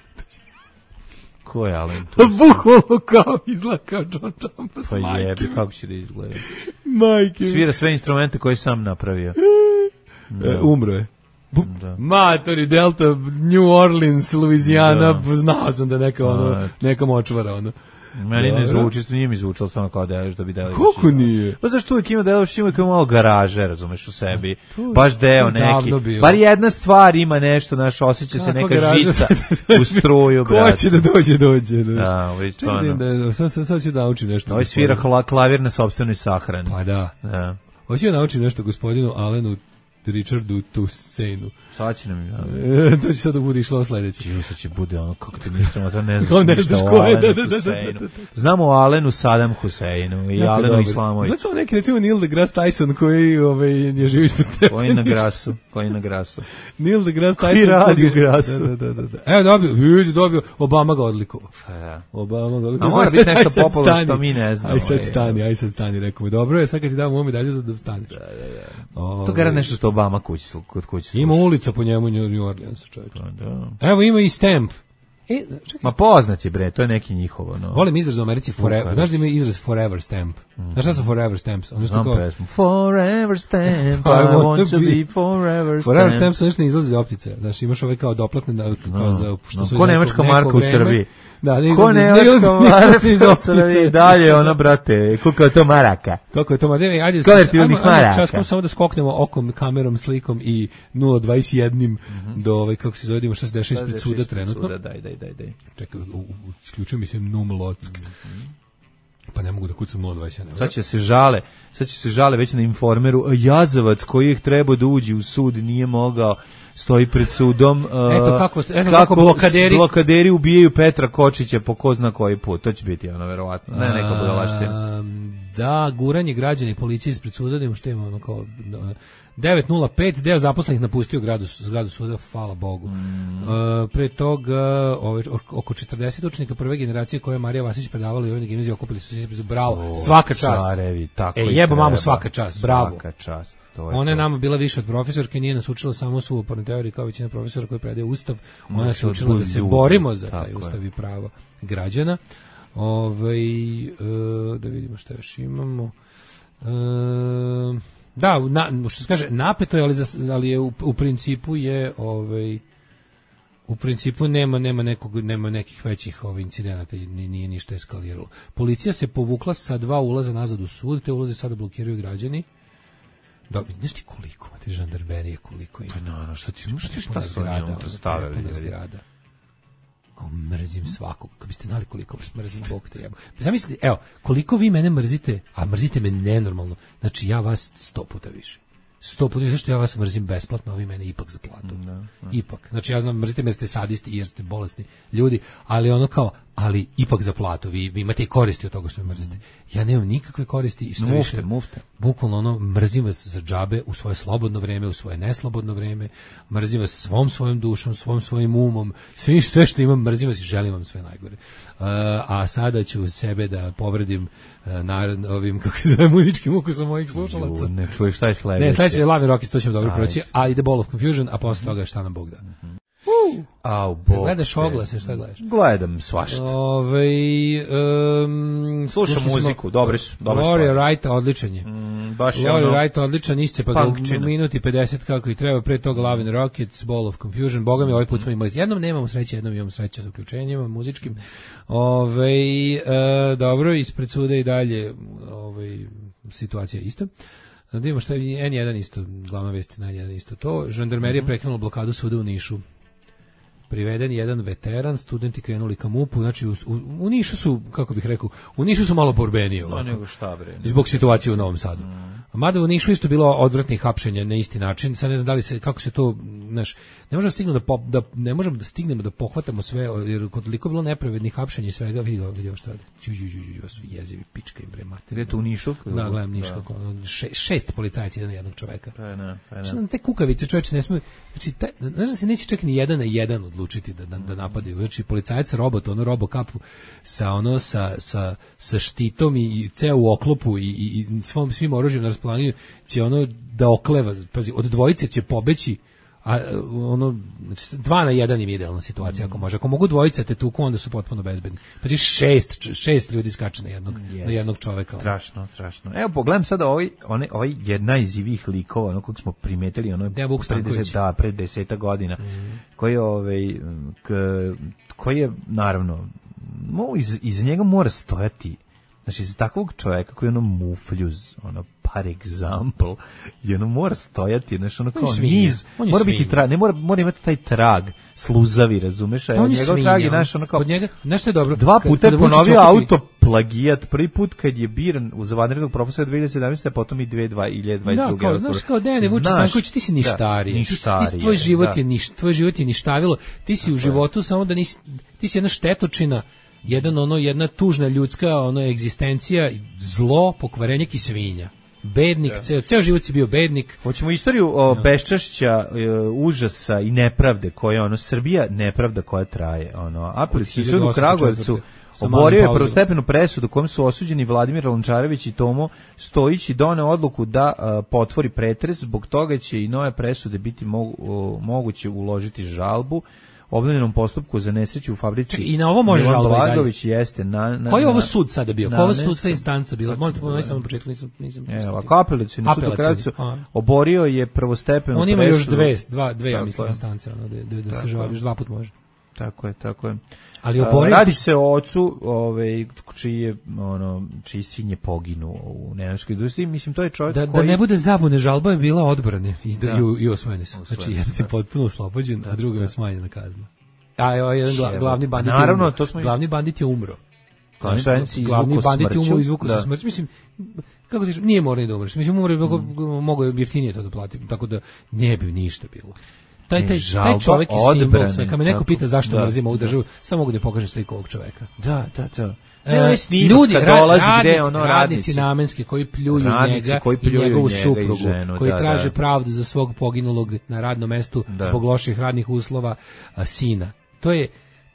Ko je Alan tu? Bukvalno kao izgleda kao John Jambas. Pa majke jebi, mi. kako će da izgleda? Majke mi. Svira sve instrumente koje sam napravio. E, umro je. Da. Matori, Delta, New Orleans, Louisiana, Da. znao sam da neka, ono, A, neka močvara, ono. Meni ne Dobro. zvuči, nije mi zvučalo stvarno kao Delibaš da bi Delibaš. Kako imao. nije? Pa zašto uvijek ima Delibaš, ima kao malo garaže, razumeš, u sebi. To- Baš deo to je davno neki. bilo. Bar jedna stvar ima nešto, znaš, osjeća se Kakva neka garaža žica sad? u struju, Ko brate. će da dođe, dođe. znaš. Da, ovo je Čekaj da, stvarno. da, da, sad, sad, sad ću da naučim nešto. Ovo svira gospodinu. hla- klavir na sopstvenoj sahrani. Pa da. Da. Hoću da naučim nešto gospodinu Alenu Richardu Tussenu. Sad će nam... E, to će sad da bude išlo sledeće. Jusa će bude ono, kako ti mislimo, to ne Kao znaš ne ništa znaš o ko je, Alenu da, da, da, Huseinu. da, da, da. Znamo o Alenu Saddam Huseinu i Jako Alenu dobar. Islamoviću. Znači neki, recimo, Neil deGrasse Tyson koji ovaj, je živi ispod stepenice. Koji na grasu, koji na grasu. Neil deGrasse Tyson. Koji radi u grasu. Da, da, da, da. Evo dobio, vidi, dobio, Obama ga odlikovao. Pa da. Obama ga odlikovao. A mora biti nešto Aj sad popularno stani. što mi ne znamo. Aj sad je. stani, aj sad stani, rekao mi. Dobro je, sad kad ti dam ovu medalju za da staneš. Da, da, da. Ovaj, To gara nešto što Obama kući, slu- kod kući sluša. Ima ulica po njemu u New Orleansu, čovječe. Pa da. Evo ima i stamp. E, čekaj. Ma poznat je bre, to je neki njihovo. No. Volim izraz u Americi forever. Vuka, Znaš da ima izraz forever stamp? Znaš šta su forever stamps? Ono što Znam kao pesmu. Forever stamp, I I wanna want to be- be forever stamp. forever stamps su nešto ne izlaze iz optice. Znaš, imaš ove kao doplatne da, kao za što No, su ko iz nemačka neko- marka neko u vreme. Srbiji? Da, ne Ko izlaze, ne nemačka izlaze, ne izlaze iz marka u Srbiji? optice. Dalje ono, brate, kuka je to maraka. Kako je to, Madene? Ajde, Kolektivnih ajmo- ajmo maraka. časkom samo da skoknemo okom, kamerom, slikom i nula dvadeset jedan do, ovaj, kako se zove, da imamo šta se dešava ispred suda trenutno. Suda, daj, daj, daj, daj. Čekaj, u- u- isključujem mi se Num Lock. Pa ne mogu da kucam nula dvadeset jedan. Sad će se žale, sad će se žale već na Informeru, Jazavac koji je trebao da uđe u sud nije mogao, stoji pred sudom. Eto kako- eto kako blokaderi- blokaderi ubijaju Petra Kočića po ko zna koji put. To će biti ono verovatno. Ne, neka budalaština. Um, da, guranje građana i policije ispred suda, da imamo što imamo, ono kao devet nula pet, deo zaposlenih napustio gradu, zgradu suda, hvala Bogu. Mm. Uh, pre toga, ove, oko četrdeset učenika prve generacije koje je Marija Vasić predavala i ovoj gimnaziji okupili su se ispred, bravo, O, svaka čast. Carevi, tako E, i jebo mamu, treba. svaka čast, bravo. Svaka čast. To je Ona je to. nama bila više od profesorke, nije nas učila samo suvoparnu teoriju kao većina profesora koji predaje ustav, ona nas je Učila učila da budu se ljudi, borimo za tako taj je. ustav i prava građana. Ovaj, e, da vidimo šta još imamo. E, da, na, što se kaže, napeto je, ali, za, ali je u, u principu je ovaj, u principu nema nema nekog nema nekih većih ovih incidenata, nije, nije ništa eskaliralo. Policija se povukla sa dva ulaza nazad u sud, te ulaze sada blokiraju građani. Da, znaš ti koliko, ti žandarmerije, koliko ima. No, no, šta ti, šta ti, šta Prepuna su oni zgrada, unutra ono, stavili? prepuna ljudi? zgrada. Kao mrzim svakog. Kad biste znali koliko vas mrzim, Bog te jebo. Zamislite, evo, koliko vi mene mrzite, a mrzite me nenormalno. Znači, ja vas sto puta više. Sto puta više, zašto ja vas mrzim besplatno, a vi mene ipak za platu. Ipak. Znači, ja znam, mrzite me jer ste sadisti i jer ste bolesni ljudi, ali ono kao, ali ipak za platu. Vi, vi imate i koristi od toga što me mrzite. Ja nemam nikakve koristi i što Mufte, više. mufte. Bukvalno ono, mrzim vas za džabe u svoje slobodno vreme, u svoje neslobodno vreme, mrzim vas svom svojom dušom, svom svojim umom, sve, sve što imam, mrzim vas i želim vam sve najgore. Uh, a sada ću sebe da povredim uh, narod, ovim, kako se zove, muzičkim ukusom mojih slušalaca. Ju, ne čuješ šta je sledeće. Ne, sledeće je Love and Rockets, to ćemo dobro Ajde. proći, a ide Ball of Confusion, a posle toga šta nam Bog da. Au, Bog. Gledaš te. oglase, šta gledaš? Gledam svašta. Ove, um, Slušam slušali smo muziku, dobre su, dobre Gloria stvari. Wright, odličan je. Mm, baš je Gloria ono... Wright, odličan, iscepa ga u punkčina. minuti pedeset kako i treba, pre toga Love and Rockets, Ball of Confusion, boga mi ovaj put smo imali, jednom nemamo sreće, jednom imamo sreće sa uključenjima muzičkim. Ove, e, dobro, ispred suda i dalje ove, situacija je ista. Da vidimo šta je en jedan isto, glavna vest je en jedan isto to. Žandarmerija prekinula blokadu suda u Nišu. Priveden jedan veteran, studenti krenuli ka MUP-u, znači u, u, u Nišu su, kako bih rekao, u Nišu su malo borbeniji No, ovako. nego šta bre. Zbog situacije u Novom Sadu. A mada u Nišu isto bilo odvratnih hapšenja na isti način, sad ne znam da li se, kako se to, znaš, ne možemo da stignemo da, po, da, ne možemo da stignemo da pohvatamo sve, jer kod toliko bilo nepravednih hapšenja i svega, vidio, vidio šta radi. Ću, ću, ću, ću, su jezivi, pička im bre, mater. Gde je to u Nišu? Da, gledam Niš, kako, ono, še, šest policajaca jedan na jednog čoveka. Pa ne, pa ne. Što nam te kukavice čoveče ne smiju, znači, taj, znaš da se neće čak ni jedan na jedan odlučiti da, da, da napadaju, znači policajac robot, ono robokapu sa ono, sa, sa, sa štitom i, i ceo u oklopu i, i, i svom, svim oružjem na raspolaganju će ono da okleva, pazi, od dvojice će pobeći, a ono, znači, dva na jedan im je idealna situacija, ako može. Ako mogu dvojica te tuku, onda su potpuno bezbedni. Pazi, šest, šest ljudi skače na jednog, Yes. na jednog čoveka. Strašno, strašno. Evo, pogledam sada ovaj, onaj, ovaj jedna iz živih likova, ono kog smo primetili, ono Dejan Vuk pre Stanković. deset, da, pred deseta godina, mm. koji je, ovaj, k, koji je, naravno, mo, iz, iz njega mora stojati, znači, iz takvog čoveka koji je ono mufljuz, ono, par example, i ono mora stojati, znači, ono kao svinja. niz, On je mora biti svinja. trag, ne mora, mora imati taj trag, sluzavi, razumeš, a On je njegov svinja, trag je, on- znaš, ono kao, kod njega, znaš što je dobro? dva Kad- puta je kada Vučić ponovio okupi- auto plagijat prvi put kad je biran uz vanrednog profesora dve hiljade sedamnaeste. a potom i dve hiljade dvadeset druge. Da, kao, znaš, kao Dejane Vučić Stanković, ti si ništarije. Da, ti, ti, ti, tvoj život da. je niš, tvoj život je ništavilo. Ti si tako u životu je. samo da nisi, ti si jedna štetočina, jedan ono, jedna tužna ljudska ono egzistencija, zlo, pokvarenjak i svinja. Bednik, ceo, ceo život si bio bednik. Hoćemo istoriju o beščašća, užasa i nepravde koja ono Srbija nepravda koja traje. Ono Apelacioni sud u Kragujevcu oborio je prvostepenu presudu kojom su osuđeni Vladimir Lončarević i Tomo Stojić i doneo odluku da uh, potvori pretres. Zbog toga će i nove presude biti mogu, uh, moguće uložiti žalbu. Obnovljenom postupku za nesreću u fabrici. Čekaj, i na ovo može žalba i dalje. Jeste na, na, koji je ovo sud sada bio? Koja je sudska instanca bila? Možete ponoviti samo na početku, nisam nisam. Evo, ako apelacioni sud u Kragujevcu oborio je prvostepenu presudu. On ima još dve, dva, dve ja mislim instance, ono da da, da se žali, još dva put može. Tako je, tako je. Ali oborio radi se o ocu, ovaj čiji je ono čiji sin je poginuo u nemačkoj industriji, mislim to je čovjek da, koji da ne bude zabune, žalba je bila odbrane i da, da. i, i osvojeni su. Znači jedan je potpuno oslobođen, a drugi je smanjena kazna. A evo jedan gla, glavni bandit. Naravno, to smo glavni bandit je umro. Glavni, glavni bandit je umro, izvukao se smrću. Mislim, kako ti nije morao ni da umreš. Mislim, umro je mm. mogao je jeftinije to da plati, tako da ne bi ništa bilo. Taj, taj, taj čovjek je simbol sve. Kad me neko pita zašto da, mrzimo ovu državu, samo mogu da pokažem sliku ovog čoveka. Da, da, da. E, ljudi, ra, dolazi, radnici, ono, radnici, radnici namenski koji pljuju radnici, njega koji pljuju i njegovu njega suprugu, i ženu, koji da, traže da. pravdu za svog poginulog na radnom mestu da. zbog loših radnih uslova a, sina. To je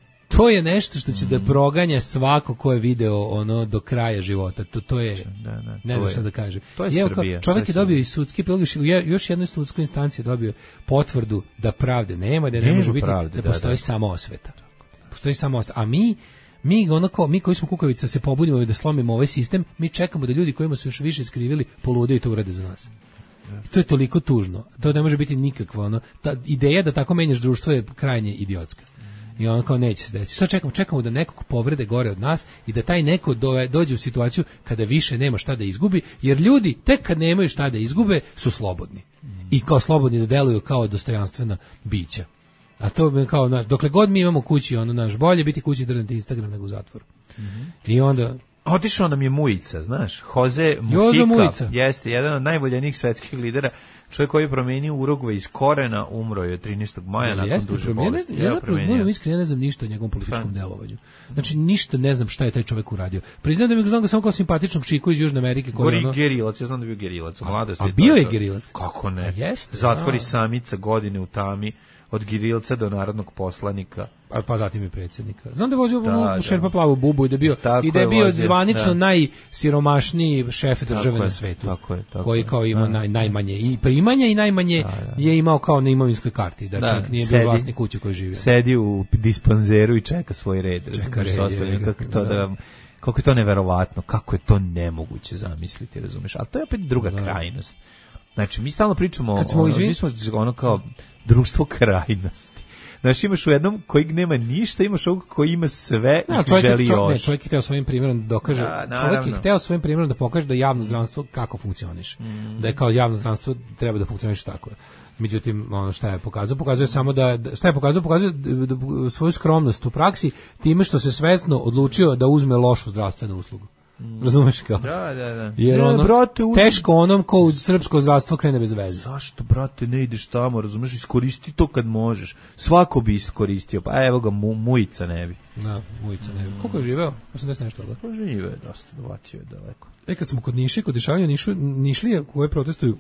to je nešto što će mm. da proganja svako ko je video ono do kraja života. To to je da, da, ne znam šta da kaže. To je Evo, Srbija. Čovjek je dobio i sudski epilog, još jednoj sudskoj instanciji dobio potvrdu da pravde nema, da ne, ne može biti, pravde, da, da postoji da. samo osveta. Postoji samo osveta. A mi mi onako, mi koji smo kukavica se pobunimo da slomimo ovaj sistem, mi čekamo da ljudi kojima su još više skrivili polude i to urade za nas. I to je toliko tužno. To ne može biti nikakva ono. Ta ideja da tako menjaš društvo je krajnje idiotska. I on kao neće se desiti. Sad čekamo, čekamo da nekog povrede gore od nas i da taj neko do, dođe u situaciju kada više nema šta da izgubi, jer ljudi tek kad nemaju šta da izgube su slobodni. I kao slobodni da deluju kao dostojanstvena bića. A to je kao naš, dokle god mi imamo kući, ono naš bolje biti kući drniti Instagram nego u zatvoru. Mm-hmm. I onda otišao nam je Mujica, znaš, Jose Mujica, jeste jedan od najvoljenijih svetskih lidera, čovjek koji je promenio Urugvaj iz korena, umro je trinaestog maja nakon jeste, duže bolesti. Ja zapravo moram iskreno, ja ne znam ništa o njegovom političkom delovanju. Znači ništa ne znam šta je taj čovjek uradio. Priznajem da mi ga znam ga samo kao simpatičnog čiku iz Južne Amerike koji Gori ono gerilac, ja znam da je bio gerilac u mladosti. A bio je gerilac. Kako ne? Jeste. Zatvori samica godine u tami. Od gerilca do narodnog poslanika. Pa, pa zatim i predsjednika. Znam da je vozio da, u šerpa plavu bubu i da je bio, i da je bio vozio, zvanično da. najsiromašniji šef države na svetu. Tako je, tako koji kao ima naj, najmanje i primanja i najmanje da, da. je imao kao na imovinskoj karti. Da, da čak nije sedi, bio vlasnik kuće koji živi. Sedi u dispanzeru i čeka svoj red. Čeka red. Je, kako, to da. Da, kako je to neverovatno, kako je to nemoguće zamisliti, razumeš? Ali to je opet druga da. krajnost. Znači, mi stalno pričamo, ono, mi smo ono kao društvo krajnosti. Znači, imaš u jednom koji nema ništa, imaš ovog koji ima sve no, i želi čovjek, još. Ne, čovjek je hteo svojim primjerom da dokaže, da, čovjek je hteo svojim primjerom da pokaže da javno zdravstvo kako funkcioniše. Mm. Da je kao javno zdravstvo treba da funkcioniše tako. Međutim, ono šta je pokazao, pokazuje samo da, šta je pokazao, pokazuje svoju skromnost u praksi time što se svesno odlučio da uzme lošu zdravstvenu uslugu. Mm. Razumeš kao? Da, da, da. Jer ono, brate, uzim... teško onom ko u srpsko zdravstvo krene bez veze. Zašto, brate, ne ideš tamo, razumeš, iskoristi to kad možeš. Svako bi iskoristio, pa evo ga, mu, Mujica ne bi. Da, Mujica ne bi. Koliko je živeo? osamdeset nešto, da? Pa žive, dosta, dovacio je daleko. E, kad smo kod Niši, kod dešavanja Nišu, Nišlije koje protestuju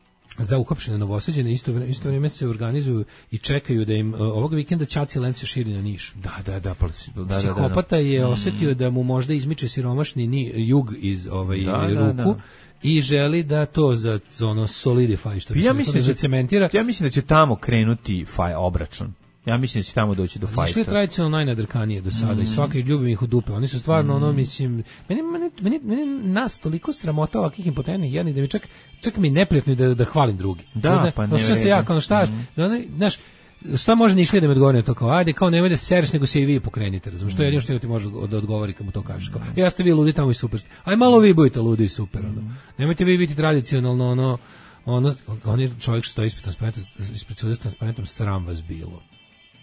za uhapšene Novosađene, isto, isto vrijeme se organizuju i čekaju da im uh, ovog vikenda Ćaci Lence širi na Niš. Da, da, da. Pa, da, da psihopata da, da. je osjetio da mu možda izmiče siromašni ni, jug iz ovaj, da, ruku da, da. i želi da to za, za ono solidify, što ja mislim da se cementira. Ja mislim da će tamo krenuti faj obračun. Ja mislim da će tamo doći do fajta. Nišli je tradicionalno najnadrkanije do sada mm. i svaki ljubim ih u dupe. Oni su stvarno mm. ono, mislim, meni, meni, meni, meni nas toliko sramota ovakvih impotentnih jednih da mi čak, čak mi neprijatno da, da hvalim drugi. Da, da pa ne vrede. Se ja, kao šta, mm. da oni, znaš, šta može Nišlija da mi odgovori na to kao, ajde, kao nemoj da sereš, nego se i vi pokrenite, razumiješ, što je jedino što ti može da odgovori kad mu to kažeš, kao, ja ste vi ludi tamo i super, aj malo vi budete ludi i super, ono. Nemojte vi biti tradicionalno, ono, ono, on je čovjek što stoji ispred transparentom, ispred suda s transparentom, sram vas bilo.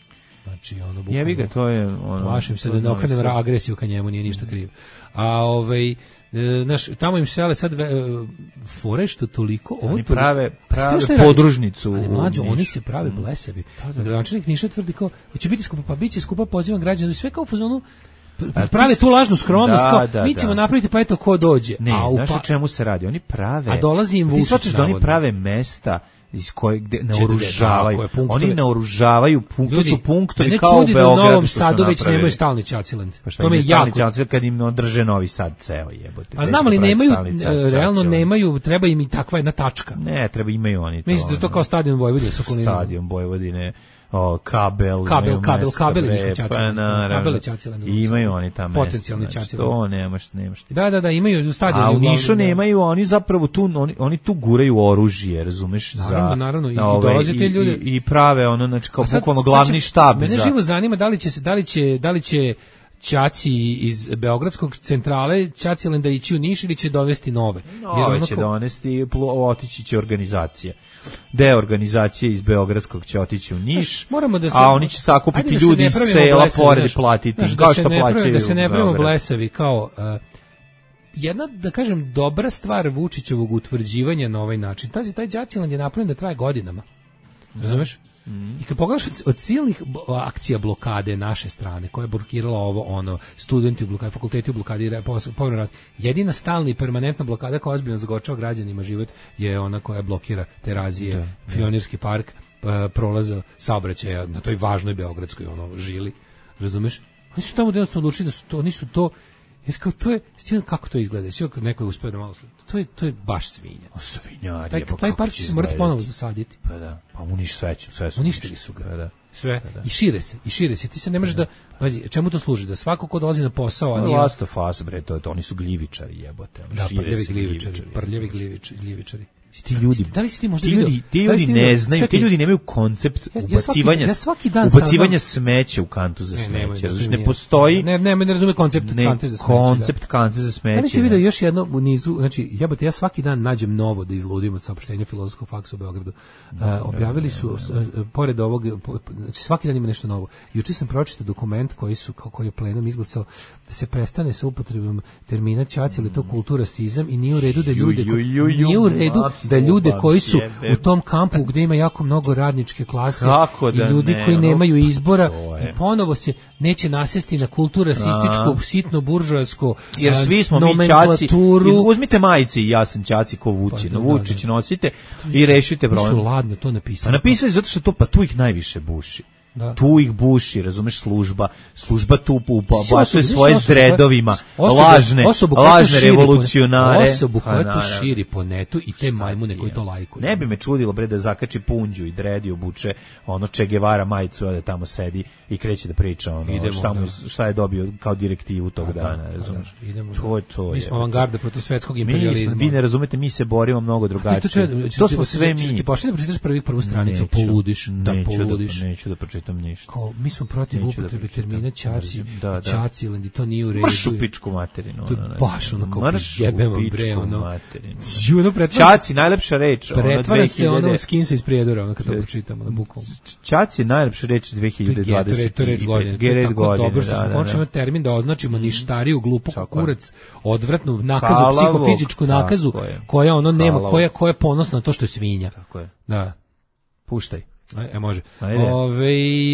Znači, ono, bukvalno... Jebi ga, to je... Ono, plašim se da ne okrenem agresiju ka njemu, nije ništa kriv. A, ovaj... Znaš, tamo im sele sad e, fore što toliko ovo oni toliko, prave, prave što podružnicu ali u mlađo, Nišu. oni se prave blesevi. Da, da. Gradonačelnik Niša tvrdi kao hoće biti skupa, pa biće skupa, pozivam građane, sve kao u fazonu A prave ti tu lažnu skromnost, da, kao da, mi ćemo da. napraviti pa eto ko dođe. Ne, a znaš pa, o čemu se radi? Oni prave... a dolazi im Ti Vučić, shvataš da oni navodno. prave mesta iz kojeg gde da, naoružavaju. tako je, punktove. Oni naoružavaju, punk, to Ljudi, su punktovi mene kao u čudi da u Beogradu. Novom što su Sadu već napravili. nemaju stalni Čaciland. Pa šta To me imaju stalni jako. Čaciland kad im održe Novi Sad ceo jebote. A Već znam, ali napravili nemaju, stalni Čaciland. e, realno nemaju, treba im i takva jedna tačka. Ne, treba imaju oni to. Mislite da je to kao stadion Vojvodine sa okolinom? Stadion Vojvodine, o, kabel, Kabel, imaju kabel, mesta, kabel je bre, njihov Čaciland. pa naravno. Kabel je Čaciland. I imaju oni tamo mesta. Potencijalni znači, Čaciland. To nemaš, nemaš ti. Da, da, da, imaju stadion. A u Nišu nemaju, oni zapravo tu, oni, oni tu guraju oružje, razumeš? Naravno, za, naravno, i- na i ove, dolaze te ljude. I, i prave ono, znači kao A sad- bukvalno sad glavni će- štab. Mene za, živo zanima da li će se da li će da li će Ćaci iz Beogradskog centrale Ćacilenda ići u Niš ili će dovesti nove. Nove ono će kao- donesti, plo- otići će organizacije. Deo organizacije iz Beogradskog će otići u Niš, Moramo da se, a oni će sakupiti ajde da se ljudi ne iz pravimo sela, blesavi, pored i znaš. platiti, Znaš, kao da se što ne pravimo- plaćaju Da se ne u pravimo Beogradu. blesavi kao uh, jedna, da kažem, dobra stvar Vučićevog utvrđivanja na ovaj način. Tazi, taj Đaciland je napravljen da traje godinama. Razumeš? I kad pogledaš od- od silnih bo- akcija blokade naše strane, koja je blokirala ovo, ono, studenti u blokadi, fakulteti u blokadi, re- pos- povremeno rat, jedina stalna i permanentna blokada koja ozbiljno zagorčava građanima život je ona koja blokira Terazije, Pionirski park, p- prolaza saobraćaja na toj važnoj beogradskoj ono žili. Razumeš? Oni su tamo jednostavno odlučili da su to, oni su to Jesi kao, to je, stvarno kako to izgleda? Svi neko je uspeo da malo, to je, to je baš svinja. Svinjarije, Taj, pa taj kako park će se morati izgledati? ponovo zasaditi. Pa da, pa uniš sve će, sve su Uništili su ga. Pa da. Sve. Pa da. I šire se, i šire se. Ti se ne možeš da, pazi, čemu to služi? Da svako ko dolazi na posao, a Pa nije... Last of Us, bre, to, je to, oni su gljivičari, jebote. ono, Da, šire prljavi se gljivičari, prljavi gljivičari, gljivičari. Ti ljudi, Da li si ti možda ti video? ljudi, ti Da li ljudi si ti ne video? znaju, Čekaj. ti ljudi nemaju koncept Ja- ja svaki- ubacivanja, ja svaki dan ubacivanja saznam- smeća u kantu za Ne, smeće. nemoj, Znači, to ne nije- postoji Ne, ne, ne razume koncept ne, kante za smeće. koncept kante za smeće. Da li si ne. vidio još jedno u nizu, znači jebote, ja svaki dan nađem novo da izludim od saopštenja Filozofskog faksa u Beogradu. Uh, objavili su, uh, pored ovog, po- znači svaki dan ima nešto novo. Juče sam pročitao dokument koji su, kao koji je plenum izglasao da se prestane sa upotrebom termina ćaci, ali to kultura sizam i nije u redu da ljude, Ju, ju, ju, ju, nije u redu da mato, ljude vam koji su jebe. u tom kampu gde ima jako mnogo radničke klase Kako i da ljudi ne, koji ono, nemaju pa izbora to je. i ponovo se neće nasesti na kulturasističko, A. sitno buržoasko Jer a, svi smo mi ćaci. nomenklaturu. I uzmite majice i ja sam ćaci ko Vučić. Pa, da, Vučić da. nosite i rešite Oni su problem. ladno to Pa napisali. napisali zato što to, pa tu ih najviše buši. Da. Tu ih buši, razumeš, služba. Služba tu Ti si ubacuje osoba- ti si svoje osoba koja- zredovima, osobu- lažne, osobu koja to lažne širi po- revolucionare. Osobu koja Pa, to naravno. širi po netu i te majmune koji to lajkuju. Ne bi me čudilo, bre, da zakači punđu i dredi obuče ono Che Guevara majicu, ode tamo sedi i kreće da priča ono, Idemo, šta, mu, da. šta je dobio kao direktivu tog Pa da, dana, pa razumeš. da, idemo, to je to. Mi je. smo avangarda protiv svetskog Mi imperializma. smo, vi ne razumete, mi se borimo mnogo Ti to, drugačije. treba- To smo sve mi. Ti pošli da pročitaš prvi prvu stranicu, Neću, poludiš, da neću poludiš. neću da pročitam ništa. Kao, mi smo protiv Neću da upotrebe pročitam. termina ćaci, Da, da. ćaciland i to nije u redu. Mrš u pičku materinu. To je ono, ne. baš ono kao Mrš u jebemo, bre, pičku ono. materinu. Ju, ono pretvara Ćaci, najlepša reč. ono, pretvara se ono dve hiljade skinsa iz prijedora, ono kad to pročitamo na bukvalno. Ćaci je najlepša reč dve hiljade dvadeset. To je reč godine. To je tako dobro što smo končno termin da označimo ništariju, glupu, Tako je. kurac, odvratnu nakazu, Kalavu, psihofizičku nakazu, tako je. koja ono nema, Kalavu. koja, koja je ponosna na to što je svinja. Tako je. Da. Puštaj. E, e, može. Ajde. Ove,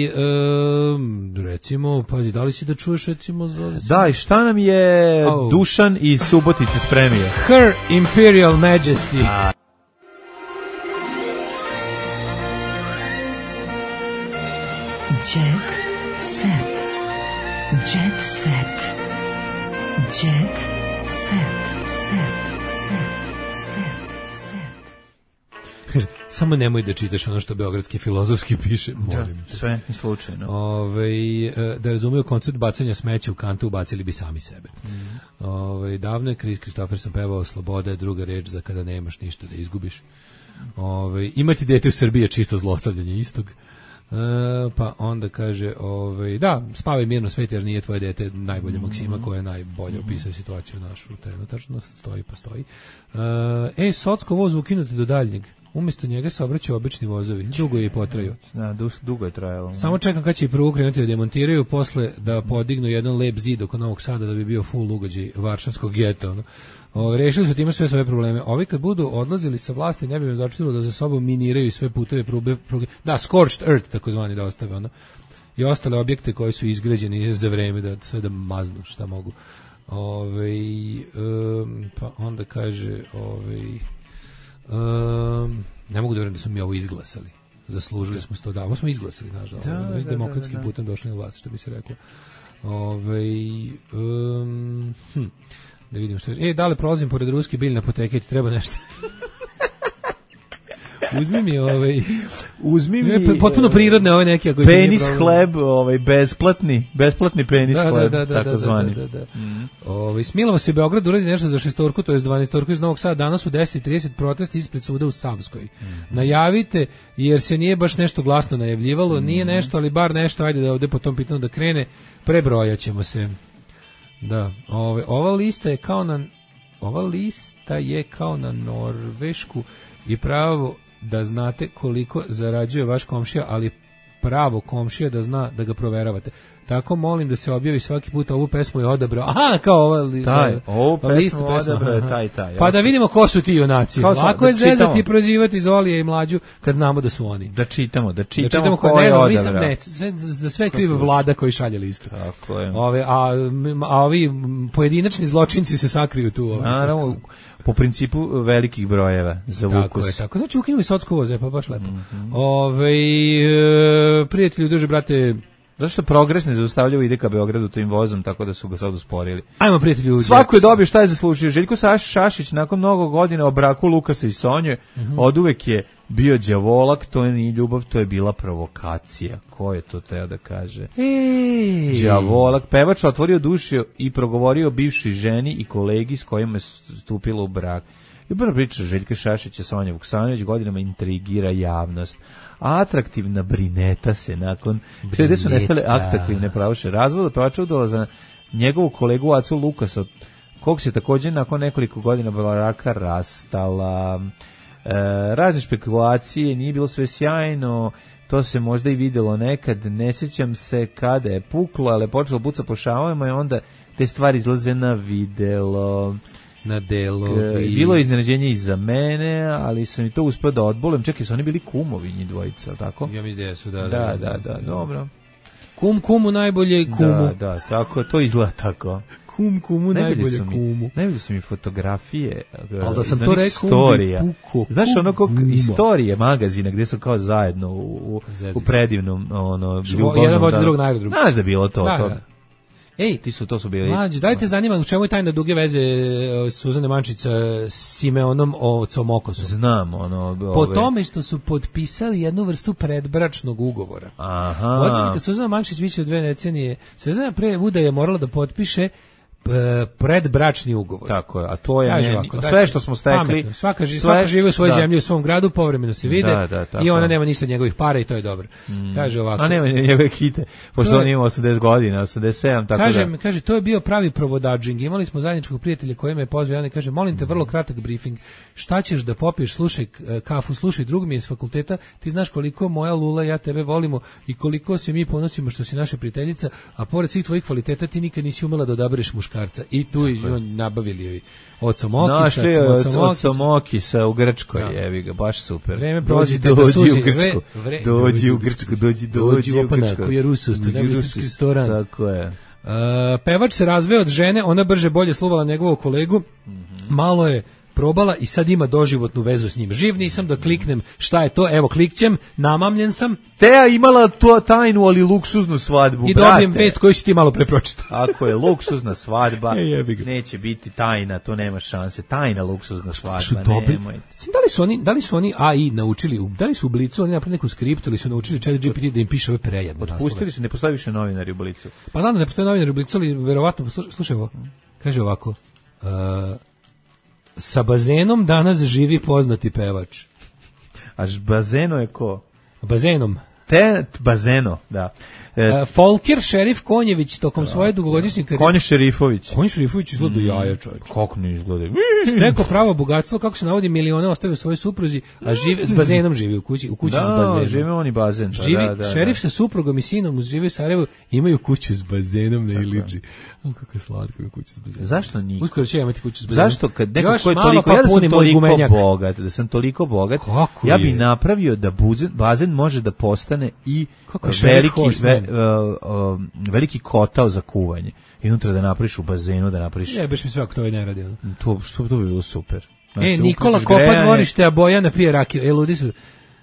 um, recimo, pazi, da li si da čuješ recimo za... Da, i šta nam je Oh. Dušan iz Subotice spremio? Her Imperial Majesty. Jet set. Jet set. Jet set. Set. Set. Set. Set. Samo nemoj da čitaš ono što beogradski filozofski piše, molim te. Sve, ni slučajno. Ove, da razumiju koncept bacanja smeća u kantu, ubacili bi sami sebe. Mm. Ove, davno je Chris Christopherson pevao sloboda je druga reč za kada nemaš ništa da izgubiš. Ove, imati dete u Srbiji je čisto zlostavljanje istog. E, pa onda kaže, ovaj, da, spavaj mirno svet jer nije tvoje dete najbolja maksima koja je najbolje opisuje situaciju našu trenutačno, stoji pa stoji. E, e Socko voz ukinuti do daljnjeg. Umjesto njega saobraćaju obični vozovi. Dugo je i potraju. Da, du, dugo je trajalo. Samo čekam kad će i prvo krenuti da demontiraju, posle da podignu jedan lep zid oko Novog Sada da bi bio full ugođaj varšavskog geta. Ono. O, rešili su time sve svoje probleme. Ovi kad budu odlazili sa vlasti, ne bi me začinilo da za sobom miniraju sve puteve, pruge, pruge. Da, scorched earth, takozvani, da ostave ono. I ostale objekte koji su izgrađeni za vreme da sve da maznu šta mogu. Ove, um, pa onda kaže ove, um, ne mogu da verujem da smo mi ovo izglasali. Zaslužili smo sto da. Ovo smo izglasali, nažalost. Da, da, demokratskim da, da, da. putem došli na vlast, što bi se reklo. Ove, um, hm, da vidim što je. E, da li prolazim pored ruske biljne apoteke, ti treba nešto? Uzmi mi ovaj uzmi mi potpuno prirodne ove neke ako penis hleb, ovaj besplatni, besplatni penis da, hleb, da, da, tako da, zvani. Da, da, da. Mm. Ovaj Smilovo se Beograd uradi nešto za šestorku, to jest dvanaestorku iz Novog Sada. Danas u deset i trideset protest ispred suda u Savskoj. Mm. Najavite, jer se nije baš nešto glasno najavljivalo, mm. nije nešto, ali bar nešto, ajde da ovde po tom pitanju da krene, prebrojaćemo se. Da, ovaj ova lista je kao na ova lista je kao na Norvešku i pravo da znate koliko zarađuje vaš komšija, ali pravo komšija da zna da ga proveravate. Tako molim da se objavi svaki put ovu pesmu je odabrao. Aha, kao ova li, taj, ovu pesmu odabrao je taj, taj. Pa da vidimo ko su ti junaci. Lako je da zezati i prozivati Zolija i Mlađu kad znamo da su oni. Da čitamo, da čitamo, da čitamo ko je odabrao. Nisam, ne, sve, za sve krive vlada koji šalje listu. Tako je. Ove, a, a ovi pojedinačni zločinci se sakriju tu. Ove, naravno, po principu velikih brojeva za tako Vukus. Je, tako. Znači ukinuli socko voze, pa baš lepo. Mm-hmm. Ove, e, prijatelji, duže, brate, zašto progres ne zaustavljaju ide ka Beogradu tim vozom, tako da su ga sad usporili. Ajmo, prijatelji. Svako je dobio šta je zaslužio. Željko Saš, Šašić nakon mnogo godina o braku Lukasa i Sonje, mm-hmm. oduvek je bio đavolak, to je ni ljubav, to je bila provokacija. Ko je to teo da kaže? Ej. Đavolak, pevač otvorio dušu i progovorio bivšoj ženi i kolegi s kojima je stupila u brak. Ljubavna priča Željka Šašića, Sonja Vuksanović godinama intrigira javnost. Atraktivna brineta se nakon gde su nestale atraktivne pravoše razvoda pevača udala za njegovu kolegu Acu Lukasa, kog se također nakon nekoliko godina braka rastala. E, razne špekulacije, nije bilo sve sjajno, to se možda i videlo nekad, ne sjećam se kada je puklo, ali je počelo buca po šavovima i onda te stvari izlaze na videlo. Na delo. I... Bilo je iznenađenje i za mene, ali sam i to uspio da odbolem. Čekaj, su oni bili kumovi njih dvojica, tako? Ja mislim da su, da. Da, da, da, da, dobro. Kum kumu najbolje kumu. Da, da, tako, to izgleda tako. Kum kumu najbolje kumu. Najbolje su mi fotografije. Ali da sam to rekao, istorija. Puko, znaš ono kako istorije magazina gdje su kao zajedno u, u predivnom ono, ljubavnom. Jedan vođe drug najbolje drug. Znaš da je bilo to, da, to. Da. Ej, ti su to su bili. Mlađe, dajte zanima u čemu je tajna duge veze Suzane Mančić sa Simeonom Ocom Okosom. Znam, ono, ove... po tome što su potpisali jednu vrstu predbračnog ugovora. Aha. Odnosno, Suzana Mančić više od dve decenije, Suzana pre Vuda je morala da potpiše predbračni ugovor. Tako je, a to je meni, ovako, sve znači, što smo stekli, pametno, svaka, ži, svaka živi u svojoj da. zemlji, u svom gradu, povremeno se vide da, da, i ona nema ništa od njegovih para i to je dobro. Mm. Kaže ovako. A nema njegove kite, pošto on ima osamdeset godina, osamdeset sedam, tako kaže, da. Kaže, to je bio pravi provodadžing. Imali smo zajedničkog prijatelja koji me pozvao, ja ne kaže, molim te, vrlo kratak briefing. Šta ćeš da popiješ, slušaj kafu, slušaj, drug mi je iz fakulteta, ti znaš koliko moja Lula i ja tebe volimo i koliko se mi ponosimo što si naša prijateljica, a pored svih tvojih kvaliteta ti nikad nisi umela da odabereš muškarca. I tu i on nabavili joj ocomokisa. Našli je ocomokisa u Grčkoj, ja. Jevi ga, baš super. Vreme prođi, dođi, dođi suzi, u Grčku, vre, dođi u Grčku, dođi, dođi u Grčku. Koji je Rusus, to je Rusus restoran. Tako je. Uh, pevač se razveo od žene, ona brže bolje sluvala njegovog kolegu, mm-hmm. malo je probala i sad ima doživotnu vezu s njim. Živ nisam da kliknem šta je to, evo klikćem, namamljen sam. Teja imala to tajnu, ali luksuznu svadbu, i dobijem vest koju si ti malo prepročitao. Ako je luksuzna svadba, e, neće biti tajna, to nema šanse. Tajna luksuzna svadba, nemojte. Da li su oni, da li su oni A I naučili, da li su u Blicu oni napravili neku skriptu ili su naučili Chat G P T da im piše ove prejedne naslove? Otpustili su, ne postoji više novinari u Blicu. Pa znam da ne postoji novinari u Blicu, ali verovatno, slušaj ovo, kaže ovako, uh, sa bazenom danas živi poznati pevač. A bazeno je ko? Bazenom. te bazeno, da. E, Uh, Folker Šerif Konjević tokom svoje dugogodišnje karijere. Konje Šerifović. Konje Šerifović izgleda mm. jaja, čovječ. Kako ne izgleda? Stekao pravo bogatstvo, kako se navodi, milione ostavio svojoj supruzi, a živi, s bazenom živi u kući, u kući da, s bazenom. Da, žive oni bazen. Pa, živi, da, da, šerif da. sa suprugom i sinom uz žive u Sarajevu imaju kuću s bazenom na Iliđi. O, kako je slatko je kuća s bazenom. Zašto niko? Uskoro će imati kuću s bazenom. Zašto kad neko Još ko je malo, toliko, pa ja da sam punimo toliko gumenjak. bogat, da sam toliko bogat, Kako ja bi je? napravio da buzen, bazen može da postane i Kako je Šerif veliki, Horseman? ve, uh, uh, veliki kotao za kuvanje. I unutra da napraviš u bazenu, da napraviš... Ne, baš mi sve ako to ne radi. Ono. To, što, to bi bilo super. Znači, e, Nikola uključiš kopa grejanje. dvorište, a Bojana pije rakiju. E, ludi su...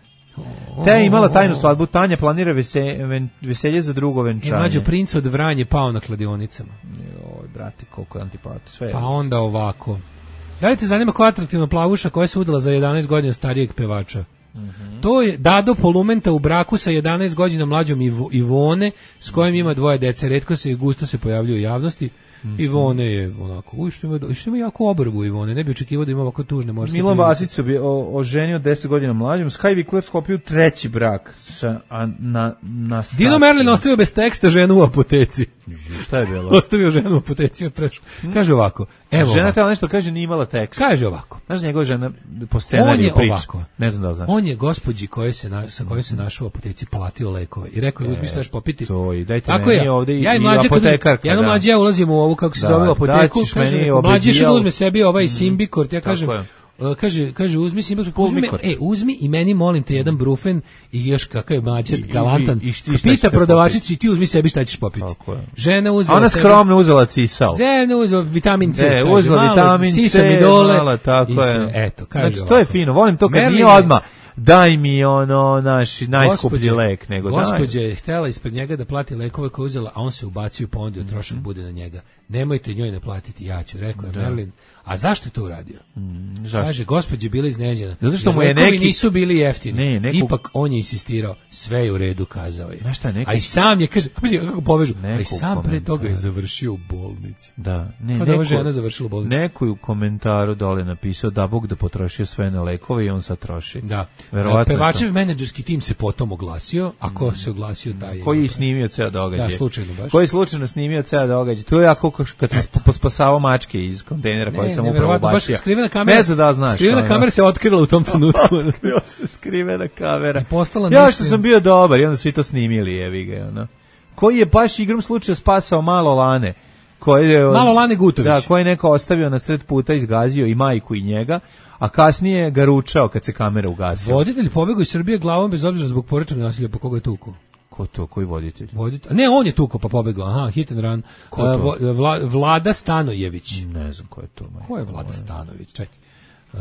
Te je imala tajnu svadbu, Tanja planira vese, ven, veselje za drugo venčanje. E, mlađo, princ od Vranje pao na kladionicama. Joj, brate, koliko je antipati. Sve je Pa onda ovako. Da li te zanima koja atraktivna plavuša koja se udala za jedanaest godina starijeg pevača? Mm-hmm. To je Dado Polumenta u braku sa jedanaest godina mlađom Ivo, Ivone, s kojim ima dvoje dece. Retko se i gusto se pojavljuje u javnosti. Mm-hmm. Ivone je onako, uj, što ima, što ima jako obrvu Ivone, ne bi očekivao da ima ovako tužne morske. Milan Vasić se bi oženio deset godina mlađom, Sky Vikler sklopio treći brak sa a, na na Dino Merlin ostavio bez teksta ženu u apoteci. Šta je bilo? Ostavio ženu u apoteci, prešao. Kaže ovako, evo. Žena tela nešto kaže, nije imala tekst. Kaže ovako. Znaš njegova žena po scenariju priča. Ovako. Ne znam da li znaš. On je gospođi koje se na, sa kojoj se našao u apoteci platio lekove i rekao je uzmi se daš popiti. To i dajte tako meni ja, ovde i, ja i i mlađe apotekarka. Ja i mlađe ja ulazimo u ovu kako se da, zove apoteku, kaže mlađe što da uzme sebi ovaj mm, Simbikort, ja kažem Uh, kaže, kaže uzmi Simbikort, uzmi, e, uzmi i meni molim te jedan brufen i još kakav je mlađe galantan. I, i, i pita prodavačici ti uzmi sebi šta ćeš popiti. Žena uzela ona skromno uzela cisal. Žena uzela vitamin C. Ne, uzela vitamin C, Sisamidole, mala, tako isto, je. Eto, kaže znači, to je fino, volim to kad nije odmah. Daj mi ono naš najskuplji lek, nego daj. Gospođa je htjela ispred njega da plati lekove koje uzela, a on se ubacio pa onda trošak mm-hmm. bude na njega. Nemojte njoj naplatiti, ja ću, rekao je Merlin. A zašto je to uradio? Mm, kaže, gospođa je bila iznenađena. Zato što mu je neki... nisu bili jeftini. Ne, neku... Ipak on je insistirao, sve je u redu, kazao je. Znaš šta, neku... A i sam je, kaže, kako povežu, neku a i sam komentar. Pre toga je završio u bolnici. Da. Ne, pa da ova žena završila u bolnici. Neko je u komentaru dole napisao da Bog da potrošio sve na lekove i on sad troši. Da. Verovatno pevačev to... menadžerski tim se potom oglasio, a ko se oglasio taj je... Koji je snimio ceo događaj. Da, slučajno baš. Koji je slučajno snimio ceo događaj. To je jako kad sam pospasavao mačke iz kontejnera koji sam upravo bacio. Skrivena kamera, ne znam da znaš. Skrivena kamera se otkrila u tom trenutku. Otkrila se skrivena kamera. Ja nešto... što sam bio dobar i onda svi to snimili, jevi ga, ono. Koji je baš igrom slučaja spasao malo Lane. Koji je, malo Lane Gutović. Da, koji je neko ostavio na sred puta, izgazio i majku i njega, a kasnije ga ručao kad se kamera ugasila. Voditelj pobegao iz Srbije glavom bez obzira zbog porečnog nasilja, po koga je tuko? Ko to, koji voditelj? Voditelj. Ne, on je tuko pa pobegao. Aha, hit and run. Ko to? Uh, Vla, Vlada Stanojević. Ne znam ko je to. Ko je Vlada Stanojević? Čekaj. Uh,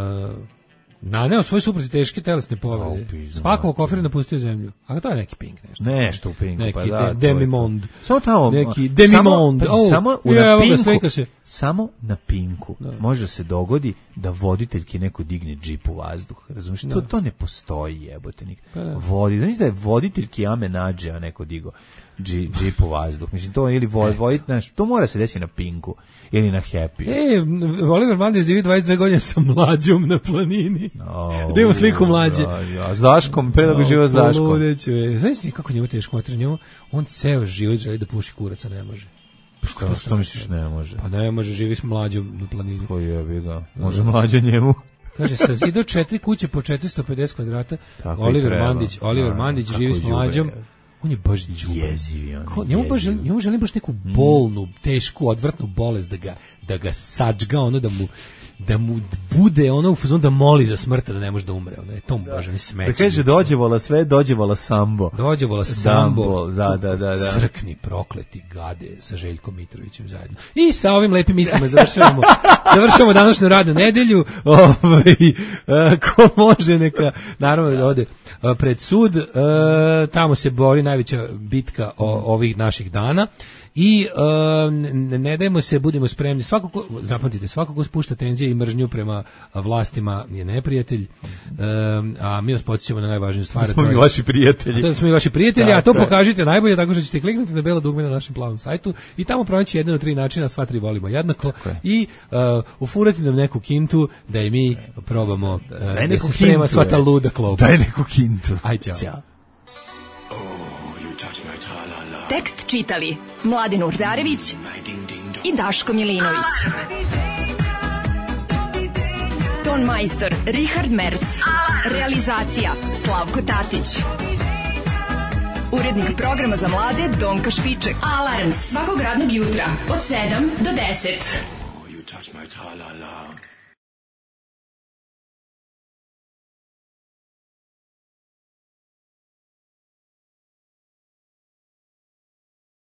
naneo svoj supruzi teške telesne povrede. Spakovao kofer i napustio zemlju. A to je neki Pink nešto. Nešto u Pinku, neki pa da. De, Demimond. Samo tamo. Neki Demimond. Samo, oh, samo u je, na Pinku. Se. Samo na Pinku da. Može se dogodi da voditeljki neko digne džip u vazduh. Razumiješ? To, to ne postoji, jebote nik. Pa da. Vodi, znači da je voditeljki Ame Nađe, a neko digo džip u vazduh. Mislim, to ili vodit, znaš, to mora se desiti na Pinku ili na Happy. E, Oliver Mandić živi dvadeset dve godine sa mlađom na planini. Oh, da imamo sliku mlađe. Ja, ja, s Daškom, pre da bi živio s Daškom. Znaš ti kako njemu teško mater, njemu, on ceo život želi da puši kuraca, ne može. Što, što misliš ne može? Pa ne može, živi s mlađom na planini. Ko jebi ga, može mlađa njemu. Kaže, sa zidao četiri kuće po četiristo pedeset kvadrata, tako Oliver Mandić, Oliver a, Mandić živi s mlađom. On je baš jezivi, on njemu baš želi, njemu želi baš neku bolnu, tešku, odvratnu bolest da ga, da ga sačga, ono da mu da mu bude ono u fazonu da moli za smrt da ne može da umre, ono je to mu baš ne smeće. Da kaže dođevola sve, dođevola sambo. Dođevola sambo. Da, da, da, da. Crkni prokleti gade sa Željkom Mitrovićem zajedno. I sa ovim lepim mislima završavamo završavamo današnju radnu nedelju. Ovaj ko može neka naravno da ode pred sud, tamo se bori najveća bitka o, ovih naših dana. I um, ne, ne dajmo se, budemo spremni. Svako ko, zapamtite, svako ko spušta tenzije i mržnju prema vlastima je neprijatelj. Um, a mi vas podsjećamo na najvažniju stvar. Smo mi vaši prijatelji. To smo mi vaši prijatelji, da, a to je. Pokažite najbolje tako što ćete kliknuti na belo dugme na našem plavom sajtu i tamo pronaći jedan od tri načina, sva tri volimo jednako. I uh, ufurati nam neku kintu da i mi probamo uh, da, da se sprema sva ta luda klopa. Daj neku kintu. Aj, ćao. Ćao. Tekst čitali Mladin Urdarević i Daško Milinović. Ton majstor Richard Merc. Realizacija Slavko Tatić. Urednik programa za mlade Donka Špiček. Alarms svakog radnog jutra od sedam do deset. You touch my tra-la-la.